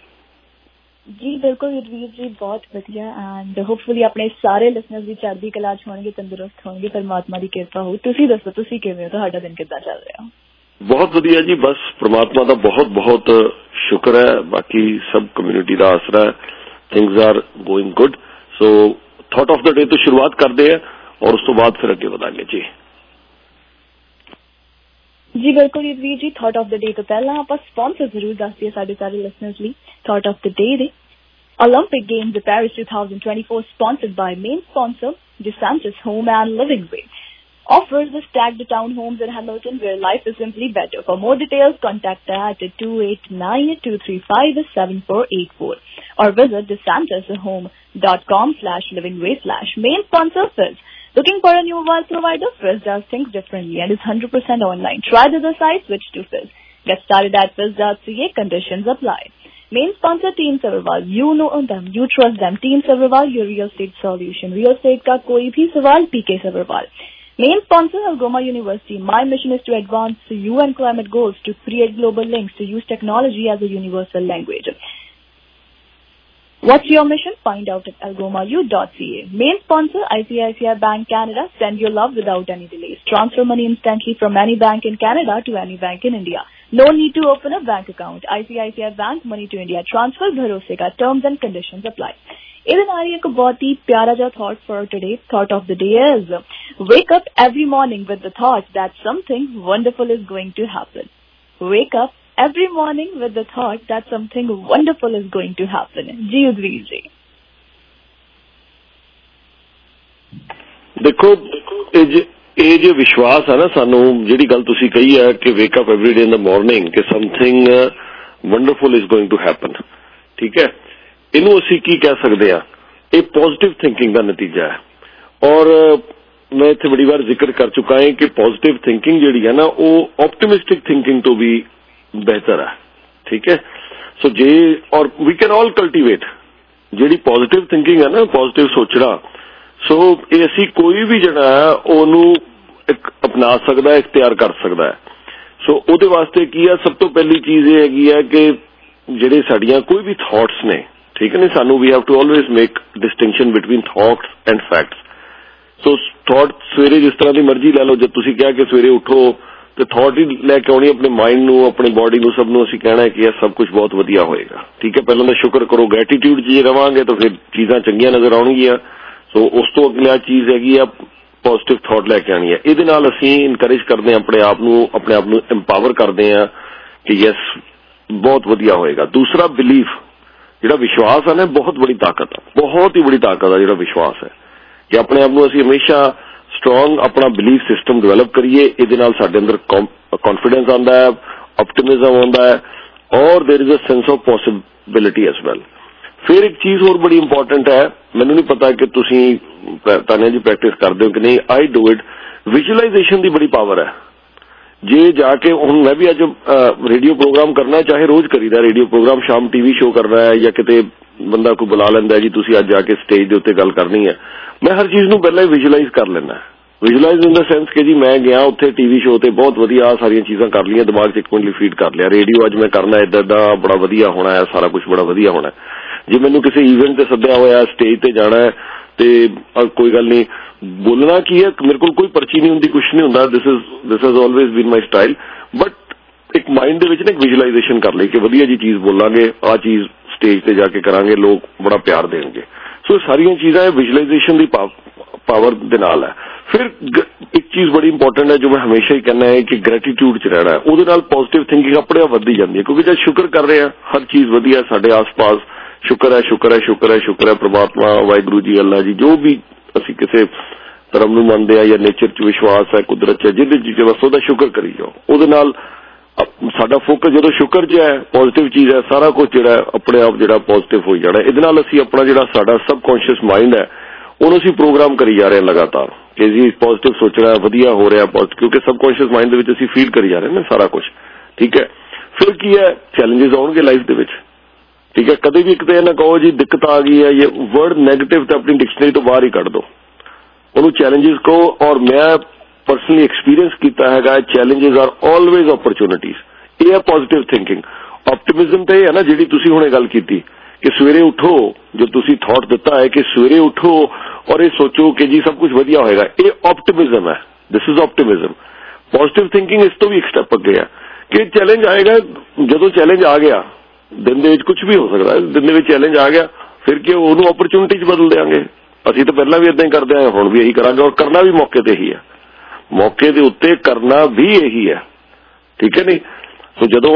जी बिल्कुल वीर जी बहुत वधिया एंड होपफुली अपने सारे लिसनर्स भी चढ़दी कला च होणगे, तंदुरुस्त होणगे, परमात्मा दी किरपा हो। तुसीं दसो तुसीं किवें हो? तुहाडा दिन किद्दां चल रहा? बहुत वधिया जी। बस परमात्मा दा बहुत बहुत शुक्र है। बाकी सब कम्यूनिटी दा आसरा है। Things are going good. So thought of the day तो शुरुआत करते हैं और उस तो बाद फिर अगे बढ़ांगे जी। जी बिल्कुल वीर जी। थॉट ऑफ द डे तो पहला आप स्पॉन्सर जरूर दस दिए सारे लिसनर्स लिए। थॉट ऑफ द डे दे Olympic games Paris 2024 sponsored by main sponsor DeSantis home and living वे। offers the stacked townhomes in Hamilton where life is simply better. For more details, contact at 289-235-7484 or visit DeSantisHome.com/livingway/ main sponsor Fizz. Looking for a new mobile provider? Fizz does things differently and is 100% online. Try the other site, switch to Fizz. Get started at Fizz.ca. Conditions apply. Main sponsor Team Savarwal. You know them, you trust them. Team Savarwal, your real estate solution. Real estate का कोई भी सवाल PK Savarwal. Main sponsor Algoma University. My mission is to advance UN climate goals to create global links to use technology as a universal language. What's your mission? Find out at algomau.ca. Main sponsor ICICI Bank Canada. Send your love without any delays. Transfer money instantly from any bank in Canada to any bank in India. No need to open a bank account. ICICI Bank Money to India Transfer भरोसे का. Terms and conditions apply. Even I एक बहुत ही प्यारा जा thought for today. Thought of the day is wake up every morning with the thought that something wonderful is going to happen. Wake up every morning with the thought that something wonderful is going to happen. जी उद्वीर जी. देखो ਇਹ ਜੇ ਵਿਸ਼ਵਾਸ ਹੈ ਨਾ ਸਾਨੂੰ, ਜਿਹੜੀ ਗੱਲ ਤੁਸੀਂ ਕਹੀ ਹੈ ਕਿ wake up every day in the morning ਕਿ something wonderful is going to happen, ਠੀਕ ਹੈ, ਇਹਨੂੰ ਅਸੀਂ ਕੀ ਕਹਿ ਸਕਦੇ ਹਾਂ? ਇਹ ਪੋਜ਼ਿਟਿਵ ਥਿੰਕਿੰਗ ਦਾ ਨਤੀਜਾ ਹੈ। ਔਰ ਮੈਂ ਇੱਥੇ ਬੜੀ ਵਾਰ ਜ਼ਿਕਰ ਕਰ ਚੁੱਕਾ ਹਾਂ ਕਿ ਪੋਜ਼ਿਟਿਵ ਥਿੰਕਿੰਗ ਜਿਹੜੀ ਹੈ ਨਾ ਉਹ ਆਪਟਿਮਿਸਟਿਕ ਥਿੰਕਿੰਗ ਤੋਂ ਵੀ ਬਿਹਤਰ ਹੈ, ਠੀਕ ਹੈ। ਸੋ ਜੇ ਔਰ ਵੀ ਕੈਨ ਆਲ ਕਲਟੀਵੇਟ ਜਿਹੜੀ ਪੋਜ਼ਿਟਿਵ ਥਿੰਕਿੰਗ ਹੈ ਨਾ, ਪੋਜ਼ਿਟਿਵ ਸੋਚਣਾ, ਸੋ ਇਹ ਅਸੀਂ ਕੋਈ ਵੀ ਜਿਹੜਾ ਹੈ ਉਹਨੂੰ ਅਪਣਾ ਸਕਦਾ ਹੈ, ਇਖਤਿਆਰ ਕਰ ਸਕਦਾ ਹੈ। ਸੋ ਉਹਦੇ ਵਾਸਤੇ ਕੀ ਹੈ, ਸਭ ਤੋਂ ਪਹਿਲੀ ਚੀਜ਼ ਇਹ ਹੈਗੀ ਹੈ ਕਿ ਜਿਹੜੇ ਸਾਡੀਆਂ ਕੋਈ ਵੀ ਥਾਟਸ ਨੇ, ਠੀਕ ਹੈ ਨੇ, ਸਾਨੂੰ ਵੀ have to always make distinction between thoughts and facts. So thought ਸਵੇਰੇ ਜਿਸ ਤਰ੍ਹਾਂ ਦੀ ਮਰਜ਼ੀ ਲੈ ਲਓ, ਜਦ ਤੁਸੀਂ ਕਿਹਾ ਕਿ ਸਵੇਰੇ ਉੱਠੋ ਤੇ ਥਾਟ ਹੀ ਲੈ ਕੇ ਆਉਣੀ ਆਪਣੇ ਮਾਈਂਡ ਨੂੰ, ਆਪਣੀ ਬੋਡੀ ਨੂੰ, ਸਭ ਨੂੰ ਅਸੀਂ ਕਹਿਣਾ ਹੈ ਕਿ ਇਹ ਸਭ ਕੁਝ ਬਹੁਤ ਵਧੀਆ ਹੋਏਗਾ, ਠੀਕ ਹੈ। ਪਹਿਲਾਂ ਤਾਂ ਸ਼ੁਕਰ ਕਰੋ, ਗ੍ਰੈਟੀਟਿਊਡ 'ਚ ਜੇ ਰਵਾਂਗੇ ਤਾਂ ਫਿਰ ਚੀਜ਼ਾਂ ਚੰਗੀਆਂ ਨਜ਼ਰ ਆਉਣਗੀਆਂ। ਸੋ ਉਸ ਤੋਂ ਅਗਲੀ ਚੀਜ਼ ਹੈਗੀ ਆ ਪੋਜ਼ਿਟਿਵ ਥਾਟ ਲੈ ਕੇ ਆਉਣੀ ਹੈ। ਇਹਦੇ ਨਾਲ ਅਸੀਂ ਇਨਕਰੇਜ ਕਰਦੇ ਹਾਂ ਆਪਣੇ ਆਪ ਨੂੰ ਇੰਪਾਵਰ ਕਰਦੇ ਹਾਂ ਕਿ ਯੈਸ ਬਹੁਤ ਵਧੀਆ ਹੋਏਗਾ। ਦੂਸਰਾ ਬਿਲੀਫ, ਜਿਹੜਾ ਵਿਸ਼ਵਾਸ ਹੈ ਨਾ, ਬਹੁਤ ਬੜੀ ਤਾਕਤ ਹੈ, ਬਹੁਤ ਹੀ ਬੜੀ ਤਾਕਤ ਹੈ ਜਿਹੜਾ ਵਿਸ਼ਵਾਸ ਹੈ, ਕਿ ਆਪਣੇ ਆਪ ਨੂੰ ਅਸੀਂ ਹਮੇਸ਼ਾ ਸਟਰੋਂਗ ਆਪਣਾ ਬਿਲੀਫ ਸਿਸਟਮ ਡਿਵੈਲਪ ਕਰੀਏ। ਇਹਦੇ ਨਾਲ ਸਾਡੇ ਅੰਦਰ ਕੌਨਫੀਡੈਂਸ ਆਉਂਦਾ ਹੈ, ਆਪਟਿਮਿਜ਼ਮ ਆਉਂਦਾ ਹੈ, ਔਰ there is a sense of possibility as well. ਫਿਰ ਇੱਕ ਚੀਜ਼ ਹੋਰ ਬੜੀ ਇੰਪੋਰਟੈਂਟ ਹੈ, ਮੈਨੂੰ ਨਹੀਂ ਪਤਾ ਕਿ ਤੁਸੀਂ ਤਾਨੀਆ ਜੀ ਪ੍ਰੈਕਟਿਸ ਕਰਦੇ ਹੋ ਕਿ ਨਹੀਂ, ਆਈ ਡੂ ਇਟ। ਵਿਜ਼ੂਅਲਾਈਜੇਸ਼ਨ ਦੀ ਬੜੀ ਪਾਵਰ ਹੈ। ਜੇ ਜਾ ਕੇ ਹੁਣ ਮੈਂ ਵੀ ਅੱਜ ਰੇਡੀਓ ਪ੍ਰੋਗਰਾਮ ਕਰਨਾ, ਚਾਹੇ ਰੋਜ਼ ਕਰੀਦਾ ਰੇਡੀਓ ਪ੍ਰੋਗਰਾਮ, ਸ਼ਾਮ TV ਸ਼ੋਅ ਕਰਨਾ ਹੈ ਜਾਂ ਕਿਤੇ ਬੰਦਾ ਕੋਈ ਬੁਲਾ ਲੈਂਦਾ ਜੀ ਤੁਸੀਂ ਅੱਜ ਜਾ ਕੇ ਸਟੇਜ ਦੇ ਉੱਤੇ ਗੱਲ ਕਰਨੀ ਹੈ, ਮੈਂ ਹਰ ਚੀਜ਼ ਨੂੰ ਪਹਿਲਾਂ ਹੀ ਵਿਜ਼ੂਅਲਾਈਜ਼ ਕਰ ਲੈਂਦਾ। ਵਿਜ਼ੂਅਲਾਈਜ਼ ਇਨ ਦਾ ਸੈਂਸ ਕਿ ਜੀ ਮੈਂ ਗਿਆ ਉੱਥੇ TV ਸ਼ੋਅ ਤੇ ਬਹੁਤ ਵਧੀਆ ਸਾਰੀਆਂ ਚੀਜ਼ਾਂ ਕਰ ਲਈਆਂ, ਦਿਮਾਗ 'ਚ ਇੱਕ ਮਿੰਟ ਲਈ ਫੀਡ ਕਰ ਲਿਆ। ਰੇਡੀਓ ਅੱਜ ਮੈਂ ਕਰਨਾ ਇੱਦਾਂ ਦਾ ਬੜਾ ਵਧੀਆ ਹੋਣਾ ਹੈ, ਸਾਰਾ ਕੁਝ ਬੜਾ ਵਧੀਆ ਹੋਣਾ। ਜੇ ਮੈਨੂੰ ਕਿਸੇ ਈਵੈਂਟ ਤੇ ਸੱਦਿਆ ਹੋਇਆ, ਸਟੇਜ ਤੇ ਜਾਣਾ ਹੈ ਤੇ ਕੋਈ ਗੱਲ ਨਹੀਂ, ਬੋਲਣਾ ਕੀ ਹੈ, ਮੇਰੇ ਕੋਲ ਕੋਈ ਪਰਚੀ ਨਹੀਂ ਹੁੰਦੀ, ਕੁਛ ਨਹੀਂ ਹੁੰਦਾ। This has always been my style. But ਇੱਕ ਮਾਈਂਡ ਦੇ ਵਿੱਚ ਨਾ ਇੱਕ ਵਿਜ਼ੂਅਲਾਈਜੇਸ਼ਨ ਕਰ ਲਈ ਕਿ ਵਧੀਆ ਜੀ ਚੀਜ਼ ਬੋਲਾਂਗੇ, ਆਹ ਚੀਜ਼ ਸਟੇਜ ਤੇ ਜਾ ਕੇ ਕਰਾਂਗੇ, ਲੋਕ ਬੜਾ ਪਿਆਰ ਦੇਣਗੇ। ਸੋ ਸਾਰੀਆਂ ਚੀਜ਼ਾਂ ਇਹ ਵਿਜ਼ੂਅਲਾਈਜੇਸ਼ਨ ਦੀ ਪਾਵਰ ਦੇ ਨਾਲ ਹੈ। ਫਿਰ ਇੱਕ ਚੀਜ਼ ਬੜੀ ਇੰਪੋਰਟੈਂਟ ਹੈ ਜੋ ਮੈਂ ਹਮੇਸ਼ਾ ਹੀ ਕਹਿੰਦਾ ਹੈ ਕਿ ਗ੍ਰੈਟੀਟਿਊਡ 'ਚ ਰਹਿਣਾ ਹੈ। ਉਹਦੇ ਨਾਲ ਪੋਜ਼ਿਟਿਵ ਥਿੰਕਿੰਗ ਆਪਣੇ ਆਪ ਵੱਧਦੀ ਜਾਂਦੀ ਹੈ, ਕਿਉਂਕਿ ਜਦ ਸ਼ੁਕਰ ਕਰ ਰਹੇ ਹਾਂ ਹਰ ਚੀਜ਼ ਵਧੀਆ ਸਾਡੇ ਆਸ-ਪਾਸ, ਸ਼ੁਕਰ ਹੈ ਸ਼ੁਕਰ ਹੈ ਸ਼ੁਕਰ ਹੈ ਸ਼ੁਕਰ ਹੈ ਪ੍ਰਮਾਤਮਾ, ਵਾਹਿਗੁਰੂ ਜੀ, ਅੱਲਾ ਜੀ, ਜੋ ਵੀ ਅਸੀਂ ਕਿਸੇ ਧਰਮ ਨੂੰ ਮੰਨਦੇ ਆ ਜਾਂ ਨੇਚਰ 'ਚ ਵਿਸ਼ਵਾਸ ਹੈ, ਕੁਦਰਤ 'ਚ, ਜਿਹਦੇ ਚੀਜ਼ ਬਸ ਉਹਦਾ ਸ਼ੁਕਰ ਕਰੀ ਜਾਓ। ਉਹਦੇ ਨਾਲ ਸਾਡਾ ਫੋਕਸ ਜਦੋਂ ਸ਼ੁਕਰ 'ਚ ਹੈ, ਪੋਜ਼ਿਟਿਵ ਚੀਜ਼ ਹੈ, ਸਾਰਾ ਕੁਝ ਜਿਹੜਾ ਆਪਣੇ ਆਪ ਜਿਹੜਾ ਪੋਜ਼ਿਟਿਵ ਹੋਈ ਜਾਣਾ। ਇਹਦੇ ਨਾਲ ਅਸੀਂ ਆਪਣਾ ਜਿਹੜਾ ਸਾਡਾ ਸਬਕੌਂਸ਼ੀਅਸ ਮਾਈਂਡ ਹੈ ਉਹਨੂੰ ਅਸੀਂ ਪ੍ਰੋਗਰਾਮ ਕਰੀ ਜਾ ਰਹੇ ਹਾਂ ਲਗਾਤਾਰ ਕਿ ਜੀ ਪੋਜ਼ਿਟਿਵ ਸੋਚਣਾ, ਵਧੀਆ ਹੋ ਰਿਹਾ ਪੋਜ਼ਿਟਿਵ, ਕਿਉਂਕਿ ਸਬਕੌਂਸ਼ੀਅਸ ਮਾਈਂਡ ਦੇ ਵਿੱਚ ਅਸੀਂ ਫੀਲ ਕਰੀ ਜਾ ਰਹੇ ਹਾਂ ਸਾਰਾ ਕੁਝ, ਠੀਕ ਹੈ। ਫਿਰ ਕੀ ਹੈ, ਚੈਲੰਜਸ ਆਉਣਗੇ ਲਾਈਫ ਦੇ ਵਿੱਚ, ਠੀਕ ਹੈ। ਕਦੇ ਵੀ ਕਿਤੇ ਨਾ ਕਹੋ ਜੀ ਦਿੱਕਤ ਆ ਗਈ ਹੈ, ਇਹ ਵਰਡ ਨੈਗੇਟਿਵ ਤਾਂ ਆਪਣੀ ਡਿਕਸ਼ਨਰੀ ਤੋਂ ਬਾਹਰ ਹੀ ਕੱਢ ਦਿਓ, ਉਹਨੂੰ ਚੈਲੰਜਸ ਕਹੋ। ਔਰ ਮੈਂ ਪਰਸਨਲੀ ਐਕਸਪੀਰੀਅੰਸ ਕੀਤਾ ਹੈਗਾ, ਚੈਲੰਜਸ ਆਰ ਆਲਵੇਜ਼ ਓਪਰਚੁਨਿਟੀਜ਼। ਇਹ ਹੈ ਪੋਜ਼ਿਟਿਵ ਥਿੰਕਿੰਗ। ਆਪਟਿਮਿਜ਼ਮ ਤਾਂ ਇਹ ਹੈ ਨਾ ਜਿਹੜੀ ਤੁਸੀਂ ਹੁਣੇ ਗੱਲ ਕੀਤੀ ਕਿ ਸਵੇਰੇ ਉੱਠੋ, ਜੋ ਤੁਸੀਂ ਥਾਟ ਦਿੱਤਾ ਹੈ ਕਿ ਸਵੇਰੇ ਉੱਠੋ ਔਰ ਇਹ ਸੋਚੋ ਕਿ ਜੀ ਸਭ ਕੁਝ ਵਧੀਆ ਹੋਏਗਾ, ਇਹ ਆਪਟਿਮਿਜ਼ਮ ਹੈ। This is optimism. Positive thinking ਇਸ ਤੋਂ ਵੀ ਇੱਕ ਸਟੈਪ ਅੱਗੇ ਹੈ ਕਿ ਚੈਲੰਜ ਆਏਗਾ, ਜਦੋਂ ਚੈਲੰਜ ਆ ਗਿਆ ਦਿਨ ਦੇ ਵਿੱਚ ਕੁਝ ਵੀ ਹੋ ਸਕਦਾ ਹੈ, ਦਿਨ ਦੇ ਵਿੱਚ ਚੈਲੰਜ ਆ ਗਿਆ, ਫਿਰ ਕਿ ਉਹਨੂੰ ਓਪਰਚੁਨਿਟੀ 'ਚ ਬਦਲ ਦਿਆਂਗੇ। ਅਸੀਂ ਤਾਂ ਪਹਿਲਾਂ ਵੀ ਇਦਾਂ ਹੀ ਕਰਦੇ ਆਏ, ਹੁਣ ਵੀ ਇਹੀ ਕਰਾਂਗੇ, ਔਰ ਕਰਨਾ ਵੀ ਮੌਕੇ ਤੇ ਹੀ ਹੈ, ਮੌਕੇ ਦੇ ਉੱਤੇ ਕਰਨਾ ਵੀ ਇਹੀ ਹੈ, ਠੀਕ ਹੈ ਨਹੀਂ। ਸੋ ਜਦੋਂ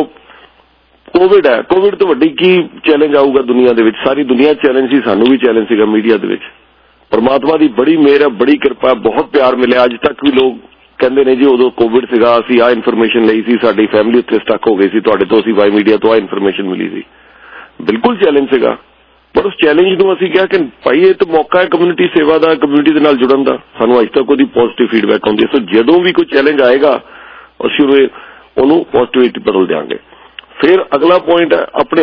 ਕੋਵਿਡ ਹੈ, ਕੋਵਿਡ ਤੋਂ ਵੱਡੀ ਕੀ ਚੈਲੰਜ ਆਊਗਾ ਦੁਨੀਆ ਦੇ ਵਿੱਚ? ਸਾਰੀ ਦੁਨੀਆ ਚੈਲੰਜ ਸੀ, ਸਾਨੂੰ ਵੀ ਚੈਲੰਜ ਸੀਗਾ ਮੀਡੀਆ ਦੇ ਵਿੱਚ, परमात्मा की बड़ी मेहर है, बड़ी कृपा, बहुत प्यार मिले। अज तक भी लोग कहते ने जी उदों कोविड सीगा, असीं आ इन्फॉर्मेशन लई सी, साडी फैमिली उत्थे स्टक हो गई सी, तुहाडे तो असीं वाई मीडिया तो आ इन्फॉर्मेशन मिली सी। बिल्कुल चैलेंज सीगा, पर उस चैलेंज नूं असीं कहा कि भाई ये तो मौका है कम्यूनिटी सेवा का, कम्यूनिटी दे नाल जुड़न दा। सानूं अज तक उहदी पॉजिटिव फीडबैक आउंदी है। सो जदों भी कोई चैलेंज आएगा असीं उहनूं पॉजिटिविटी बदल देंगे। फिर अगला पॉइंट है अपने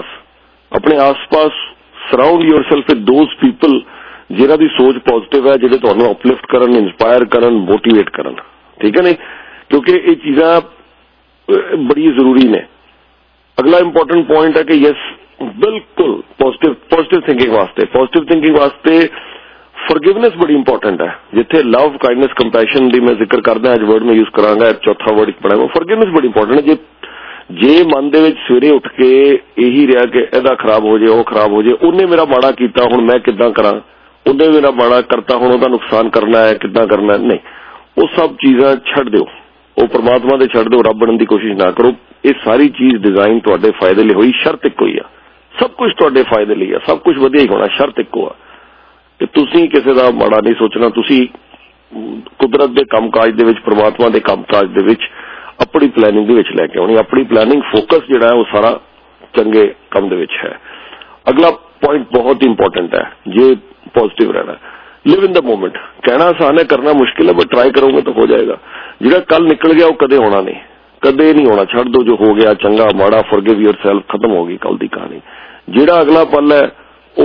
आस पास surround yourself with those people जिन्हां दी सोच पॉजिटिव है, जिहड़े तुहानूं अपलिफ्ट करन, इंस्पायर करन, मोटिवेट करन। ठीक है नहीं, क्योंकि ये चीज़ां बड़ी जरूरी ने। अगला इंपॉर्टेंट पॉइंट है कि यस बिल्कुल पॉजिटिव थिंकिंग वास्ते फॉरगिवनेस बड़ी इंपॉर्टेंट है। जिथे लव, काइंडनेस, कंपैशन दी मैं जिक्र करदा, अज वर्ड में यूज करांगा, चौथा वर्ड बनाया फॉरगिवनेस बड़ी इंपॉर्टेंट है। जे मन दे विच सवेरे उठ के यही रहा कि इहदा खराब हो जाए, वो खराब हो जाए, उन्हें मेरा माड़ा कीता, हुण मैं किदां करां, उन्हें मेरा माड़ा करता, हुण उहदा नुकसान करना है, किदां करना है, नहीं, वो सब चीज़ां छड्ड दिओ, वो परमात्मा दे छड्ड दिओ, रब बनन दी कोशिश ना करो। ये सारी चीज़ डिजाइन तुहाडे फायदे लई होई, शर्त इक्को ही आ, सब कुछ तुहाडे फायदे लई आ, सब कुछ वधिया ही होना, शर्त इक्को आ कि तुसीं किसी दा माड़ा नहीं सोचना। तुसीं कुदरत दे कामकाज दे विच, परमात्मा दे कामकाज दे विच अपनी प्लैनिंग दे विच लैके आउणी, अपनी प्लैनिंग फोकस जिहड़ा है वो सारा चंगे काम दे विच है। अगला पॉइंट बहुत इंपॉर्टेंट है, जे पॉजिटिव रहना, लिव इन द मोमेंट। कहना आसान है, करना मुश्किल है, बट ट्राई करोगे तो हो जाएगा। जिहड़ा कल निकल गया वो कदे होना नहीं, कदे नहीं होना। छड्ड दो जो हो गया, चंगा माड़ा, फॉरगिव योरसेल्फ, खत्म होगी कल दी कहानी। जिहड़ा अगला पल है